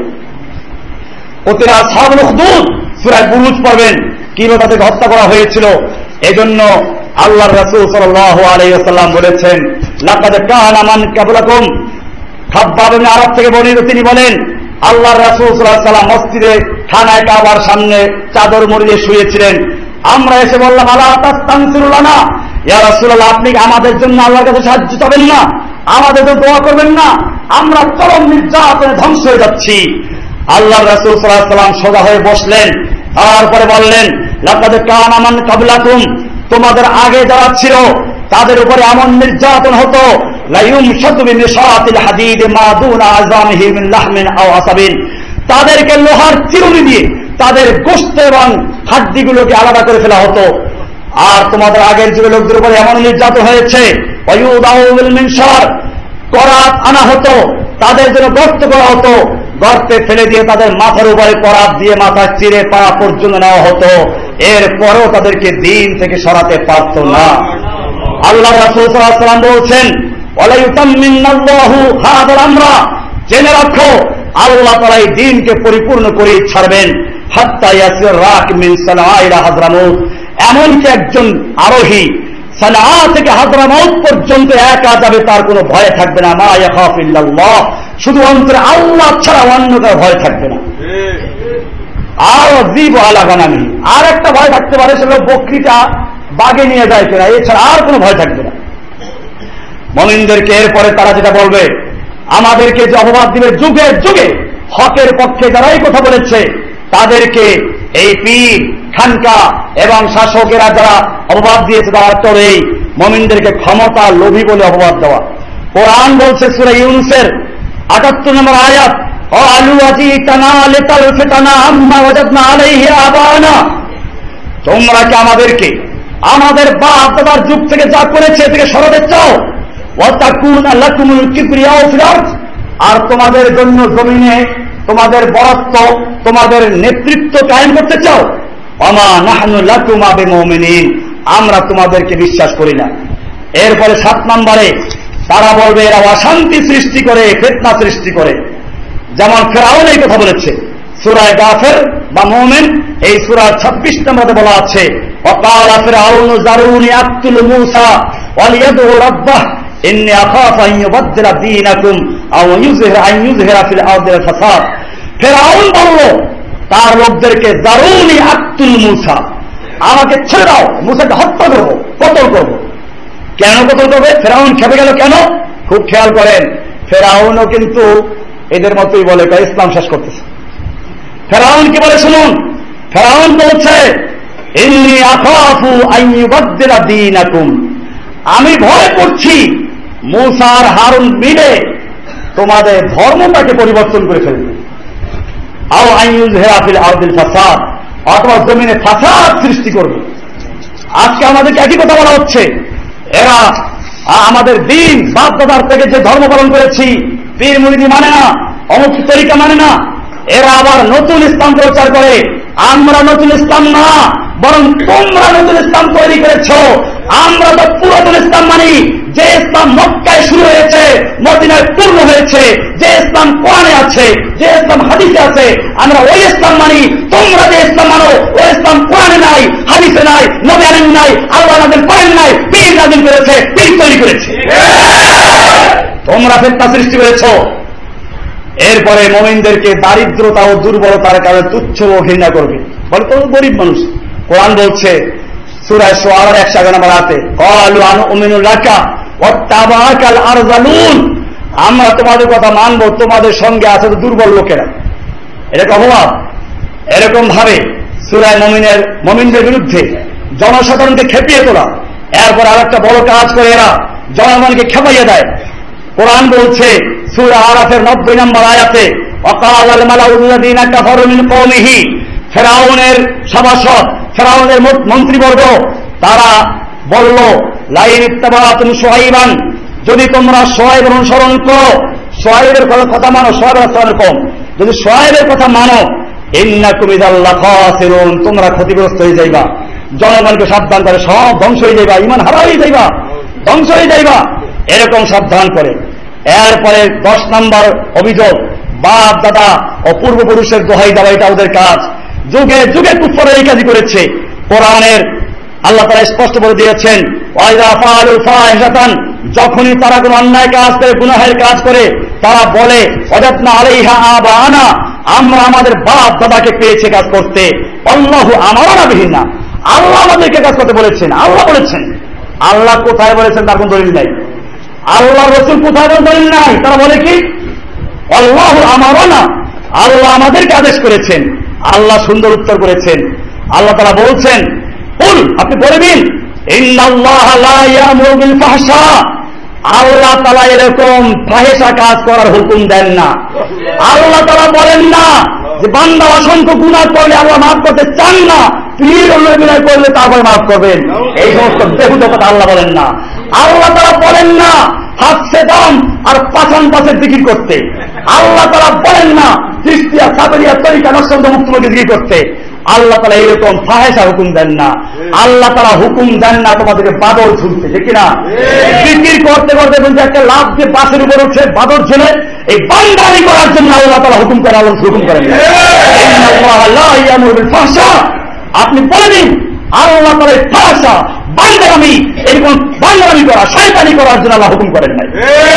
ওতেরা আসহাবুল উখদুদ সূরা বুরুজ পড়বেন কিভাবে তাদেরকে হত্যা করা হয়েছিল। এজন্য আল্লাহর রাসূল সাল্লাল্লাহু আলাইহি ওয়াসাল্লাম বলেছেন, লাকাদ কানা মান ক্বাবলাকুম, খাব্বাব ইবনে আরব থেকে বর্ণিত, তিনি বলেন আল্লাহর রাসূল সাল্লাল্লাহু আলাইহি ওয়াসাল্লাম মসজিদে খানায় কাবার সামনে চাদর মুড়িয়ে শুয়েছিলেন। আমরা এসে বললাম, আলা তাস্তানসিরু লানা, ইয়া রাসূলুল্লাহ, আপনি আমাদের জন্য আল্লাহর কাছে সাহায্য চাবেন না, আমাদের জন্য দোয়া করবেন না, আমরা চরম নির্যাতনে ধ্বংস হয়ে যাচ্ছি। আল্লাহর রাসূল সাল্লাল্লাহু আলাইহি ওয়াসাল্লাম সোজা হয়ে বসলেন, তারপরে বললেন, লাকাদ কানা মান ক্বাবলাকুম, তোমাদের আগে যারা ছিল তাদের উপরে এমন নির্যাতন হতো, লা ইউমশাতু বিমিশাতিল হাদীদ মা দুনা আযামিহি মিন লাহমিন আও আসাবিন, তাদেরকে লোহার চিরুনি দিয়ে তাদের গোশত এবং হাড্ডিগুলোকে আলাদা করে ফেলা হতো। আর তোমাদের আগের যুগের লোকদের উপরে এমন নির্যাতন হয়েছে, ওয়ায়ুদাউ বিল মিনশার, করাত আনা হতো, তাদের জন্য গর্ত করা হতো, গর্তে ফেলে দিয়ে তাদের মাথার উপরে করাত দিয়ে মাথা চিরে পা পর্যন্ত নেওয়া হতো, এরপরেও তাদেরকে দ্বীন থেকে সরাতে পারত না। আল্লাহ রাসূল সাল্লাল্লাহু আলাইহি ওয়াসাল্লাম বলছেন, ওয়ালা ইউতাম্মিনাল্লাহু হাযাল আমরা, জেনে রাখো আল্লাহ তাআলা এই দ্বীনকে পরিপূর্ণ করে ছাড়বেন, হাত্তা ইয়াসির রাক মিন সানআ ইলা হাযরামাউত, এমনকি একজন আরোহী সানআ থেকে হাযরামাউত পর্যন্ত একা যাবে, তার কোনো ভয় থাকবে না, মা ইয়াখাফু ইল্লাল্লাহ, শুধু অন্তরে আল্লাহ ছাড়া অন্য কারো ভয় থাকবে না। আর জীব আলা গানামি, আর একটা ভয় থাকতে পারে, সেটা বকরিটা বাগে নিয়ে যায় কিনা, এছাড়া আর কোনো ভয় থাকবে না মুমিনদেরকে। এরপরে তারা যেটা বলবে, আমাদেরকে যে অপবাদ দিবে যুগে যুগে, হকের পক্ষে যারাই কথা বলেছে তাদেরকে এই পীর খানকা এবং শাসকেরা যারা অপবাদ দিয়েছে তারা তোরেই মুমিনদেরকে ক্ষমতা লোভী বলে অপবাদ দেওয়া। কোরআন বলছে সূরা ইউনূসের আটাত্তর নম্বর আয়াত, ক্বালু আজিতানা লিতালফিতানা আম্মা ওয়াজাদনা আলাইহি আবানা, তোমরা কি আমাদেরকে আমাদের বাপ দাদার যুগ থেকে যা করেছে থেকে সরাতে চাও, ওয়াতাকুনা লাকুমুল কিবরিয়াউ ফিল আরদ, আর তোমাদের জন্য জমিনে তোমাদের বরত্ব তোমাদের নেতৃত্ব কায়েম করতে চাও, ওমা নাহনু লাকুমা বিমুমিনিন, আমরা তোমাদেরকে বিশ্বাস করি না। এরপরে সাত নম্বরে তারা বলবে এরা অশান্তি সৃষ্টি করে, ফিতনা সৃষ্টি করে, যেমন ফেরাউন এই কথা বলেছে সূরা গাফির বা মুমিন এই সূরা ছাব্বিশ নম্বরে বলা আছে, ওয়াকালা ফিরআউন যারুনি আক্তুল মূসা ওয়ালিয়াদউ রাব্বাহ ইন্নী আখাফু আন ইউবাদদিলা দীনাকুম আও ইউযহিরা আন ইউযহিরা ফিল আরদিল ফাসাদ। ফেরাউন বলল তার লোকদেরকে, যারুনি আক্তুল মূসা, আমাকে ছেড়ে দাও, মূসাকে হত্যা করব, কতল করব। কেন কতল করবে? ফেরাউন খেপে গেল কেন? খুব খেয়াল করেন, ফেরাউনও কিন্তু এদের মতোই বলে ইসলাম শেষ করতেছে। ফেরাউন কি বলে শুনুন, ফেরাউন বলছে, ইন্নী আখাফু আন ইউবাদদিলা দীনাকুম, আমি ভয় করছি মূসা আর হারুন মিলে তোমাদের ধর্মটাকে পরিবর্তন করে ফেলবে, আও আন ইউযহিরা ফিল আরদিল ফাসাদ, অথবা জমিনে ফাসাদ সৃষ্টি করবে। আজকে আমাদেরকে একই কথা বলা হচ্ছে, এরা আমাদের দিন বাপ দাদার থেকে যে ধর্ম পালন করেছি, পীর মুরিদি মানে না, অমুক তরিকা মানে না, এরা আবার নতুন ইসলাম প্রচার করে। আমরা নতুন ইসলাম না, বরং তোমরা নতুন ইসলাম তৈরি করেছ। আমরা তো পুরাতন ইসলাম মানি, যে ইসলাম মক্কায় শুরু হয়েছে, মদিনায় পূর্ণ হয়েছে, যে ইসলাম কোরআনে আছে, যে ইসলাম হাদিসে আছে, আমরা ওই ইসলাম মানি। তোমরা যে ইসলাম মানো ওই ইসলাম কোরআনে নাই, হাদিসে নাই, নবী আলেম নাই, আল্লাহ নাযিল করেন নাই, পীর নাযিল করেছে, পীর তৈরি করেছে। তোমরা ফিতনা সৃষ্টি করেছ। এরপরে মুমিনদেরকে দারিদ্রতা ও দুর্বলতার কারণে তুচ্ছ ও ঘৃণা করবে, বলে তো গরিব মানুষ। কোরআন বলছে সূরা শুআরার একশো এগারো নম্বর আয়াতে, ক্বালু আনুমিনু লাকা ওয়াত্তাবাআকাল আরযালুন, আমরা তোমাদের কথা মানব, তোমাদের সঙ্গে আছে তো দুর্বল লোকেরা। এটা অপবাদ। এরকম ভাবে সূরা মুমিনের মুমিনদের বিরুদ্ধে জনসাধারণকে খেপিয়ে তোলা, এরপর আরেকটা বড় কাজ করে এরা জনগণকে খেপাইয়ে দেয়। কোরআন বলছে সূরা আরাফের নব্বই নম্বর আয়াতে, ওয়াকালাল মালাউল্লাযীনা কাফারু মিন কওমিহি, ফেরাউনের সভাসদ, ফেরাউনের মন্ত্রীবর্গ তারা বলল, লাইন ইত্তাবাতুম শুআইবান, যদি তোমরা শুআইব অনুসরণ করো, শুআয়বের কথা মানো, শুআয়ব আলাইহিস কম, যদি শুআয়বের কথা মানো, ইন্নাকুম ইযাল লাখাসিরুন, তোমরা ক্ষতিগ্রস্ত হয়ে যাইবা, জনগণকে সাবধান করে, সব ধ্বংস হয়ে যাইবা, ঈমান হারাই যাইবা, ধ্বংস হয়ে যাইবা, এরকম সাবধান করে। এরপরে দশ নম্বর অভিযোগ, বাপ দাদা ও পূর্বপুরুষের দোহাই দেওয়া, এটা ওদের কাজ। যুগে যুগে কুফর এই কাজই করেছে। কোরআনের আল্লাহ তাআলা স্পষ্ট বলে দিয়েছেন, ওয়াইদা ফাআলু ফাহিশাতান, যখনই তারা কোনো অন্যায় কাজ করে, গুনাহের কাজ করে, তারা বলে ওয়াজাদনা আলাইহা আবানা, আমরা আমাদের বাপ দাদাকে পেয়েছে কাজ করতে, আল্লাহু আমারনা বিহিনা, আল্লাহ আমাদেরকে কাজ করতে বলেছেন। আল্লাহ বলেছেন, আল্লাহ কোথায় বলেছেন তার কোন দলিল নাই, আল্লাহ রাসূল কোথায় কোন দলিল নাই। তারা বলে কি আল্লাহু আমারনা, আল্লাহ আমাদেরকে আদেশ করেছেন। আল্লাহ সুন্দর উত্তর করেছেন। আল্লাহ তাআলা বলছেন, কুল, আপনি বলবেন, ইন্নাল্লাহা লা ইয়ামুরু বিল ফাহশা, আল্লাহ তাআলা এরকম ফাহিশা কাজ করার হুকুম দেন না। আল্লাহ তাআলা বলেন না যে বান্দা অসংখ্য গুনাহ করলে আল্লাহ মাফ করতে চান না, পীর অন্য গুনাহ করলে তারপরে মাফ করবেন, এই সমস্ত বেহুদা কথা আল্লাহ বলেন না। আল্লাহ তাআলা বলেন না হাসছে দাম আর পাছান পাশের জিকির করতে। আল্লাহ তাআলা বলেন না চিশতিয়া সাবরিয়া তরিকা নকশবন্দ মুক্তমুখী জিকির করতে। আল্লাহ তাআলা এরকম ফাহিশা হুকুম দেন না। আল্লাহ তাআলা হুকুম দেন না তোমাদেরকে বাদর ঝুলতে, ঠিক না? জিকির করতে করতে বলছে একটা লাভ যে বাসের উপর উঠছে বাদর ঝুলে, এই বান্দারি করার জন্য আল্লাহ তাআলা হুকুম করে, আল্লাহ হুকুম করেন। ইন্নাল্লাহা লা ইয়ামুরু বিল ফাহশা, আপনি বলে দিন আল্লাহ তাআলা ফাহশা বান্দারামি, এরকম বান্দারামি করা, শয়তানি করার জন্য আল্লাহ হুকুম করেন নাই।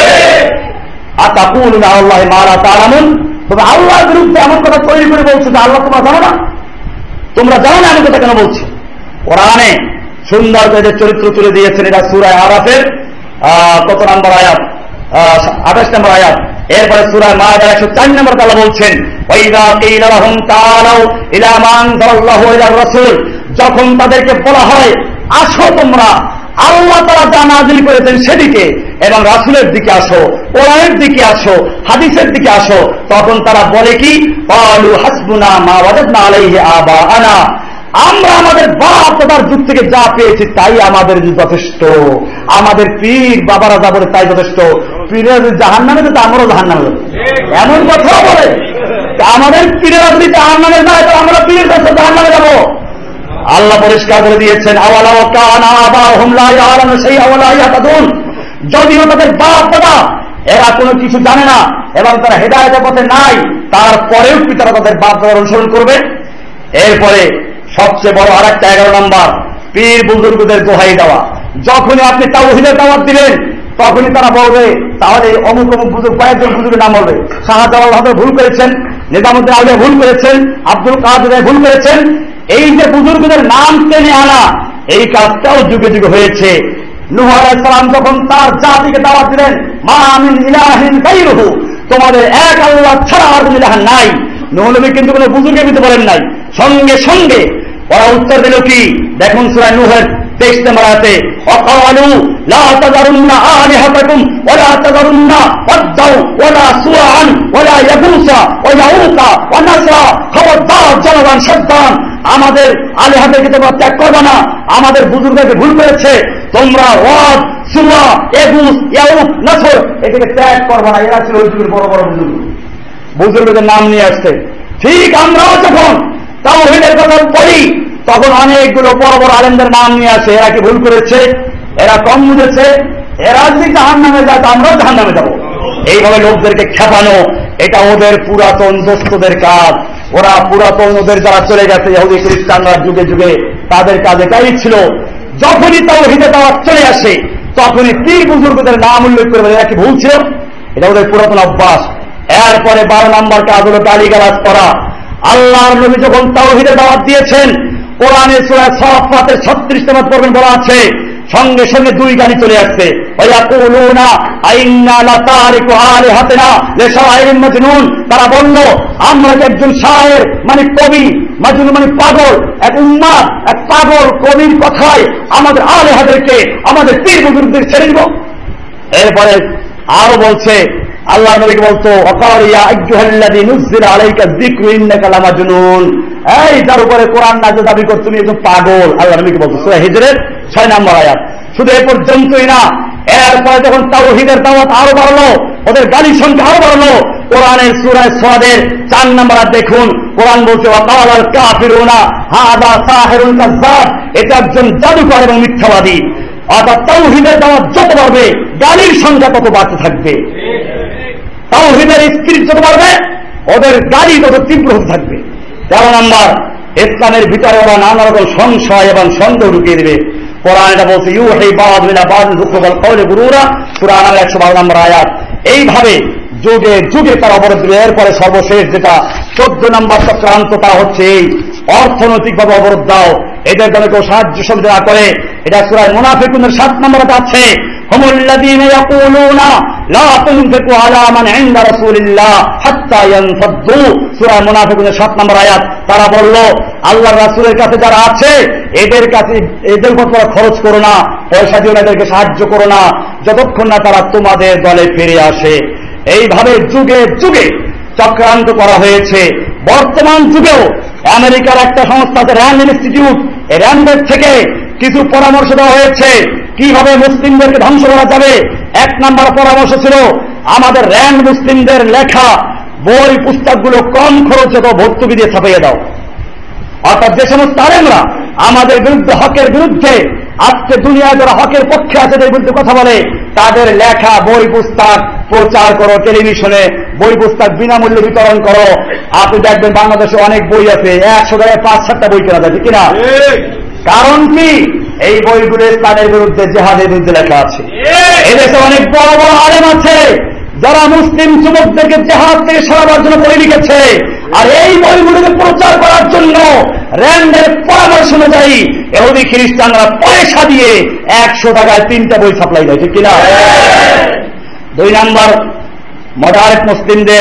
আতাকুলুনা আল্লাহি মা লা তা'লামুন, তবে আল্লাহর বিরুদ্ধে এমন কথা তৈরি করে বলছো যে আল্লাহ তোমরা জানো না, তোমরা জানো না এমন কথা কেন বলছো? কোরআনে সুন্দর করে চরিত্র তুলে দিয়েছেন। এটা সূরা আরাফের কত নম্বর আয়াত? আঠাশ নম্বর আয়াত। এরপরে সূরা মায়েদার একশো চার নম্বর আল্লাহ বলছেন, ওয়াইযা কিলা লাহুম তাআলাউ ইলা মা আনজালাল্লাহু ইলা রাসূল, যখন তাদেরকে বলা হয় আসো তোমরা আল্লাহ তাআলা যা নাযিল করেছেন সেদিকে এবং রাসূলের দিকে আসো, কোরআনের দিকে আসো, হাদিসের দিকে আসো, তখন তারা বলে কি ক্বালু হাসবুনা মা ওয়াজাদনা আলাইহি আবাআনা, আমরা আমাদের বাপ দাদার যুগ থেকে যা পেয়েছি তাই আমাদের যথেষ্ট, আমাদের পীর বাবারা যা বলে তাই যথেষ্ট। পীরের জাহান্নামে তো আমরাও জাহান্নামে যাব, এমন কথা বলে। আমাদের পীরেরা যদি জাহান্নামে যায় তো আমরা পীরের কাছে জাহান্নামে যাব। আল্লাহ পরিষ্কার করে দিয়েছেন, আওয়ালাউ কানা আবাহুম লা ইয়ালামুনা শাইআন ওয়া লা ইয়াহতাদুন, যদিও তাদের বাপ দাদা এরা কোনো কিছু জানে না এবং তারা হেদায়েতের পথে নাই, তারপরেও কি তারা তাদের বাপ দাদার অনুসরণ করবে? এরপরে সবচেয়ে বড় আরেকটা এগারো নম্বর, পীর বুজুর্গদের দোহাই দেওয়া। যখনই আপনি তাওহীদের দাওয়াত দিবেন তখনই তারা বলবে, তাহলে অমুক অমুক বুজুর্গ, কয়েকজন বুজুর্গের নাম বলবে, শাহজালাল হযরত ভুল করেছেন, নিজামুদ্দিন আউলিয়া ভুল করেছেন, আব্দুল কাদের ভুল করেছেন। এই যে বুজুর্গদের নাম টেনে আনা, এই কাজটাও যুগে যুগে হয়েছে। নূহ আলাইহিস সালাম যখন তার জাতিকে দাওয়াত দিলেন, মা মিন ইলাহিন গায়রুহু, তোমাদের এক আল্লাহ ছাড়া আর কোনো ইলাহ নাই, নূহ নবী কিন্তু কোনো বুজুর্গের ভিতরে বলেন নাই। সঙ্গে সঙ্গে ওরা উত্তর দিল কি? দেখুন সূরা নূহের তেইশ নম্বর আয়াতে, ওয়াকালু লা তাযারুন্না আলিহাতাকুম ওয়া লা তাযারুন্না ওয়াদ্দাউ ওয়া লা সুআন ওয়া লা ইয়াগুসা ওয়া ইয়াউকা ওয়া নাসরা, খবরদার জনগণ সাবধান, আমাদের আলিহাতকে তোমরা ত্যাগ করবে না, আমাদের বুজুর্গকে ভুল করেছে, তোমরা ওয়াদ সুয়া ইয়াগুস ইয়াউক নাসর এটাকে ত্যাগ করবে না। এরা ছিল ওই যুগের বড় বড় বুজুর্গ, বুজুর্গদের নাম নিয়ে আসছে। ঠিক আমরাও যখন তাওহীদের কথা পড়ি তখন অনেকগুলো বড় বড় আলেমদের নাম নিয়ে আসে। এরা কি ভুল করেছে? এরা কম বুঝেছে? এরা যদি জাহান্নামে যায় তো আমরাও জাহান্নামে যাব। এইভাবে লোকদেরকে খেপানো, এটা ওদের পুরাতন দোস্তদের কাজ। ওরা পুরাতন ওদের যারা চলে গেছে ইহুদি খ্রিস্টানরা যুগে যুগে, তাদের কাজ এটাই ছিল। যখনই তাওহীদের দাওয়াত চলে আসে তখনই পীর বুজুর্গদের নাম উল্লেখ করবে। এরা কি ভুল ছিল? এটা ওদের পুরাতন অভ্যাস। এরপরে বারো নম্বর কাজ হলো গালিগালাজ করা। আল্লাহর নবী যখন তাওহীদের দাওয়াত দিয়েছেন, কোরআনে সূরা সাফফাতের ছত্রিশ নম্বর পর্বে বলা আছে, সঙ্গে সঙ্গে দুই গালি চলে আসছে, ওয়ায়াকুলুনা আইন্না লাতারিকু আলিহাতিনা লিশাইরিন মাজনুন, তারা বলল আমরা একজন শায়ের মানে কবি, মাজনুন মানে পাগল, এক উম্মাদ এক পাগল কবির কথায় আমাদের আলিহাদেরকে, আমাদের পীর বুজুর্গদের ছেড়ে দিব। এরপরে আরো বলছে, আল্লাহ নবীকে বলতো, ওয়াকারিয়া আইয়ুহাল্লাযী নুযিলা আলাইকা যিকরু ইন্নাকা লামাজনুন, এই যার উপরে কোরআন নাযিল দাবি করতে তুমি একজন পাগল। আল্লাহ নবীকে বলতো, সূরা হিজরের ছয় নম্বর আয়াত। শুধু এ পর্যন্তই না, এরপরে যখন তাওহীদের দাওয়াত আরো বাড়লো, ওদের গালির সংখ্যা আরো বাড়লো। কোরআনের সূরা সাদের চার নম্বর দেখুন, কোরআন বলছে ওয়াকালাল কাফিরুনা হাযা সাহিরুন কাযযাব, এটা একজন জাদুকর এবং মিথ্যাবাদী। অর্থাৎ তাওহীদের দাওয়াত যত বাড়বে গালির সংখ্যা তত বাড়তে থাকবে। তাওহীদের স্পিরিট যত বাড়বে ওদের গালি তত তীব্র হতে থাকবে। তেরো নম্বর, ইসলামের ভিতরে ওরা নানা রকম সংশয় এবং সন্দেহ ঢুকিয়ে দেবে। কোরআন এটা বলছে ইউহি বা'দু ইলা বা'দিন যুখরুফাল কওলি গুরুরা, সূরা আনাম একশো বারো নম্বর আয়াত। এইভাবে যুগে যুগে তারা অবরোধ দিবে। এরপরে সর্বশেষ যেটা চোদ্দ নম্বর চক্রান্ত, তা হচ্ছে এই অর্থনৈতিকভাবে অবরোধ দাও, এদের জন্য কেউ সাহায্য সহযোগিতা করে। এটা সূরা মুনাফিকুনের সাত নম্বরে আছে, হুমুল্লাযীনা ইয়াকুলুনা লা তুনফিকু আলা মান ইনদা রাসূলিল্লাহ হাত্তা ইয়ানফাদ্দু, সূরা মুনাফিকুনের সাত নম্বর আয়াত। তারা বলল আল্লাহর রাসূলের কাছে যারা আছে এদের কাছে এদের উপর তোমরা খরচ করো না, পয়সা দিয়ে এদেরকে সাহায্য করো না যতক্ষণ না তারা তোমাদের দলে ফিরে আসে। এইভাবে যুগে যুগে চক্রান্ত করা হয়েছে। বর্তমান যুগেও আমেরিকার একটা সংস্থা আছে র্যান্ড ইনস্টিটিউট, এই র্যান্ডের থেকে কিছু পরামর্শ দেওয়া হয়েছে কিভাবে মুসলিমদেরকে ধ্বংস করা যাবে। এক নম্বর পরামর্শ ছিল আমাদের র্যান্ড মুসলিমদের লেখা বই পুস্তকগুলো কম খরচে তো ভর্তুকি দিয়ে ছাপিয়ে দাও। অর্থাৎ যে সমস্ত আলেমরা আমাদের বিরুদ্ধে হকের বিরুদ্ধে আজকে দুনিয়ায় যারা হকের পক্ষে আছে তাদের বিরুদ্ধে কথা বলে তাদের লেখা বই পুস্তক প্রচার করো, টেলিভিশনে বই পুস্তক বিনামূল্যে বিতরণ করো। আপনি দেখবেন বাংলাদেশে অনেক বই আছে, একশো টাকায় পাঁচ সাতটা বই কেনা যায়, ঠিক কিনা? কারণ কি? এই বইগুলো ইসলামের বিরুদ্ধে, জিহাদের বিরুদ্ধে লেখা আছে। এদেশে অনেক বড় বড় আলেম আছে যারা মুসলিম যুবকদেরকে জিহাদ থেকে সরাবার জন্য বই লিখেছে, আর এই বইগুলোকে প্রচার করার জন্য র্যান্ডের পরামর্শ অনুযায়ী ইহুদি খ্রিস্টানরা পয়সা দিয়ে একশো টাকায় তিনটা বই সাপ্লাই দেয়, ঠিক কিনা? দুই নম্বর, মডারেট মুসলিমদের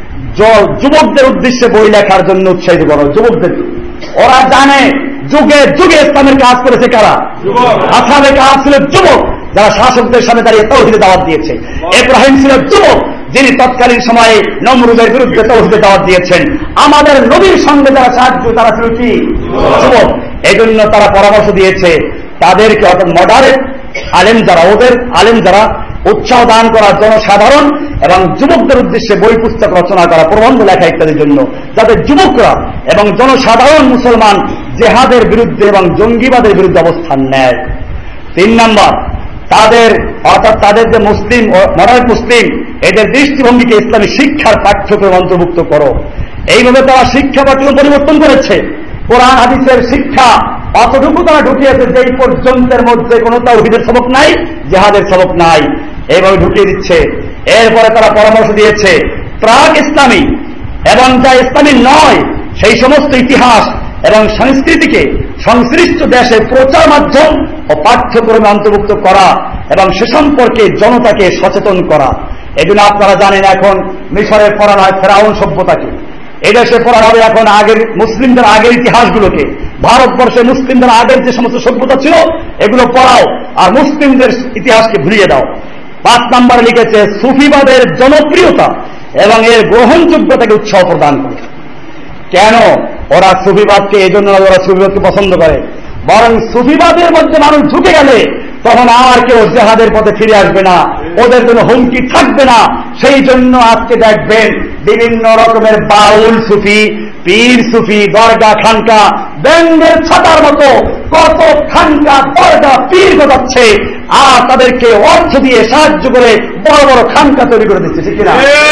যুবকদের উদ্দেশ্যে বই লেখার জন্য উৎসাহিত করো যুবকদের। ওরা জানে যুগে যুগে ইসলামের কাজ করেছে কারা? আসহাবে কাহফ ছিল যুবক যারা শাসকদের সামনে দাঁড়িয়ে তাওহীদের দাওয়াত দিয়েছে। ইব্রাহিম ছিল যুবক যিনি তৎকালীন সময়ে নমরুদের বিরুদ্ধে তাওহীদের দাওয়াত দিয়েছেন। আমাদের নবীর সঙ্গে যারা সাহায্য তারা ছিল কি? যুবক। এই জন্য তারা পরামর্শ দিয়েছে তাদেরকে, অর্থাৎ মডারেট আলেম যারা, ওদের আলেম যারা উৎসাহ দান করা জনসাধারণ এবং যুবকদের উদ্দেশ্যে বই পুস্তক রচনা করা, প্রবন্ধ লেখা ইত্যাদির জন্য, যাতে যুবকরা এবং জনসাধারণ মুসলমান জেহাদের বিরুদ্ধে এবং জঙ্গিবাদের বিরুদ্ধে অবস্থান নেয়। তিন নম্বর, তাদের অর্থাৎ তাদের যে মুসলিম মডারেট মুসলিম এদের দৃষ্টিভঙ্গিকে ইসলামী শিক্ষার পাঠ্যক্রমে অন্তর্ভুক্ত করো। এইভাবে তারা শিক্ষা পাঠ্যক্রম পরিবর্তন করেছে। কোরআন হাদিসের শিক্ষা অতটুকু তারা ঢুকিয়েছে যে এই পর্যন্তের মধ্যে কোনো তাওহীদের সবক নাই, জিহাদের সবক নাই, এইভাবে ঢুকিয়ে দিচ্ছে। এরপরে তারা পরামর্শ দিয়েছে প্রাক ইসলামী এবং যা ইসলামী নয় সেই সমস্ত ইতিহাস এবং সংস্কৃতিকে সংশ্লিষ্ট দেশে প্রচার মাধ্যম ও পাঠ্যক্রমে অন্তর্ভুক্ত করা এবং সে সম্পর্কে জনতাকে সচেতন করা। এই জন্য আপনারা জানেন এখন মিশরের পড়ানো হয় ফেরাউন সভ্যতাকে, এদেশে পড়ানো হবে এখন আগের মুসলিমদের আগের ইতিহাসগুলোকে। ভারতবর্ষে মুসলিমদের আগের যে সমস্ত সভ্যতা ছিল এগুলো পড়াও আর মুসলিমদের ইতিহাসকে ভুলিয়ে দাও। পাঁচ নম্বরে লিখেছে সুফিবাদের জনপ্রিয়তা এবং এর গ্রহণযোগ্যতাকে উৎসাহ প্রদান করে। কেন? ওরা সুফিবাদকে এই জন্য ওরা সুফিবাদকে পছন্দ করে, বরং সুফিবাদের মধ্যে মানুষ ঢুকে গেলে তখন আর কেউ জিহাদের পথে ফিরে আসবে না, ওদের জন্য হুমকি থাকবে না। সেই জন্য আজকে দেখবেন বিভিন্ন রকমের বাউল সুফি, পীর সুফি, দরগা খানকা, ব্যাঙ্গের ছাতার মতো কত খানকা দরগা পীর গোটাচ্ছে আর তাদেরকে অর্থ দিয়ে সাহায্য করে বড় বড় খানকা তৈরি করে দিচ্ছে, ঠিক কিনা?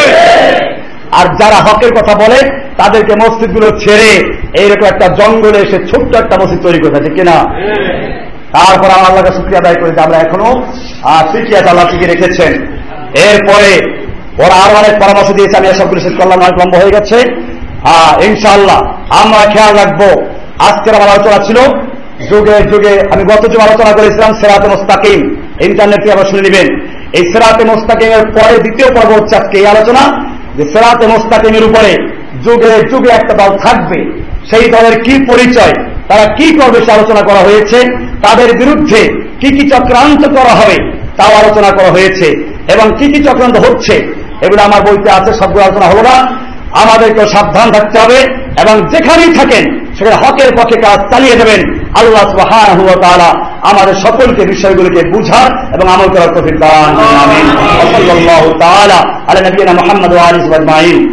আর যারা হকের কথা বলে তাদেরকে মসজিদগুলো ছেড়ে এইরকম একটা জঙ্গলে এসে ছোট্ট একটা মসজিদ তৈরি করে, ঠিক কিনা? তারপর আমরা আল্লাহকে শুকরিয়া আদায় করি যে আমরা এখনো শিখিয়াত আল্লাহ শিখে রেখেছেন। এরপরে ওরা আরো অনেক পরামর্শ দিয়েছে, আমি এসবগুলো শেষ করলাম, অনেক লম্বা হয়ে গেছে। হ্যাঁ, ইনশাআল্লাহ আমরা খেয়াল রাখবো। আজকের আমার আলোচনা ছিল যুগে যুগে, আমি গত যুগে আলোচনা করেছিলাম সিরাতে মুস্তাকিম, ইন্টারনেটে আবার শুনে নেবেন। এই সিরাতে মুস্তাকিমের পরে দ্বিতীয় পর্ব হচ্ছে আজকে এই আলোচনা, যে সিরাতে মুস্তাকিমের উপরে যুগে যুগে একটা দল থাকবে, সেই দলের কি পরিচয়, তারা কি করবে সে আলোচনা করা হয়েছে, তাদের বিরুদ্ধে কি কি চক্রান্ত করা হবে তাও আলোচনা করা হয়েছে, এবং কি কি চক্রান্ত হচ্ছে এগুলো আমার বইতে আছে, সবগুলো আলোচনা হলো না। আমাদেরকে সাবধান থাকতে হবে এবং যেখানেই থাকেন সেখানে হকের পক্ষে কাজ চালিয়ে দেবেন। আল্লাহ সুবহানাহু ওয়া তাআলা আমাদের সকলকে বিষয়গুলোকে বুঝার এবং আমল করার তৌফিক দান করুন। আমিন। ওয়া সাল্লাল্লাহু তাআলা আলা নবিয়িনা মুহাম্মদ ওয়া আলিহি ওয়া সাহবিহি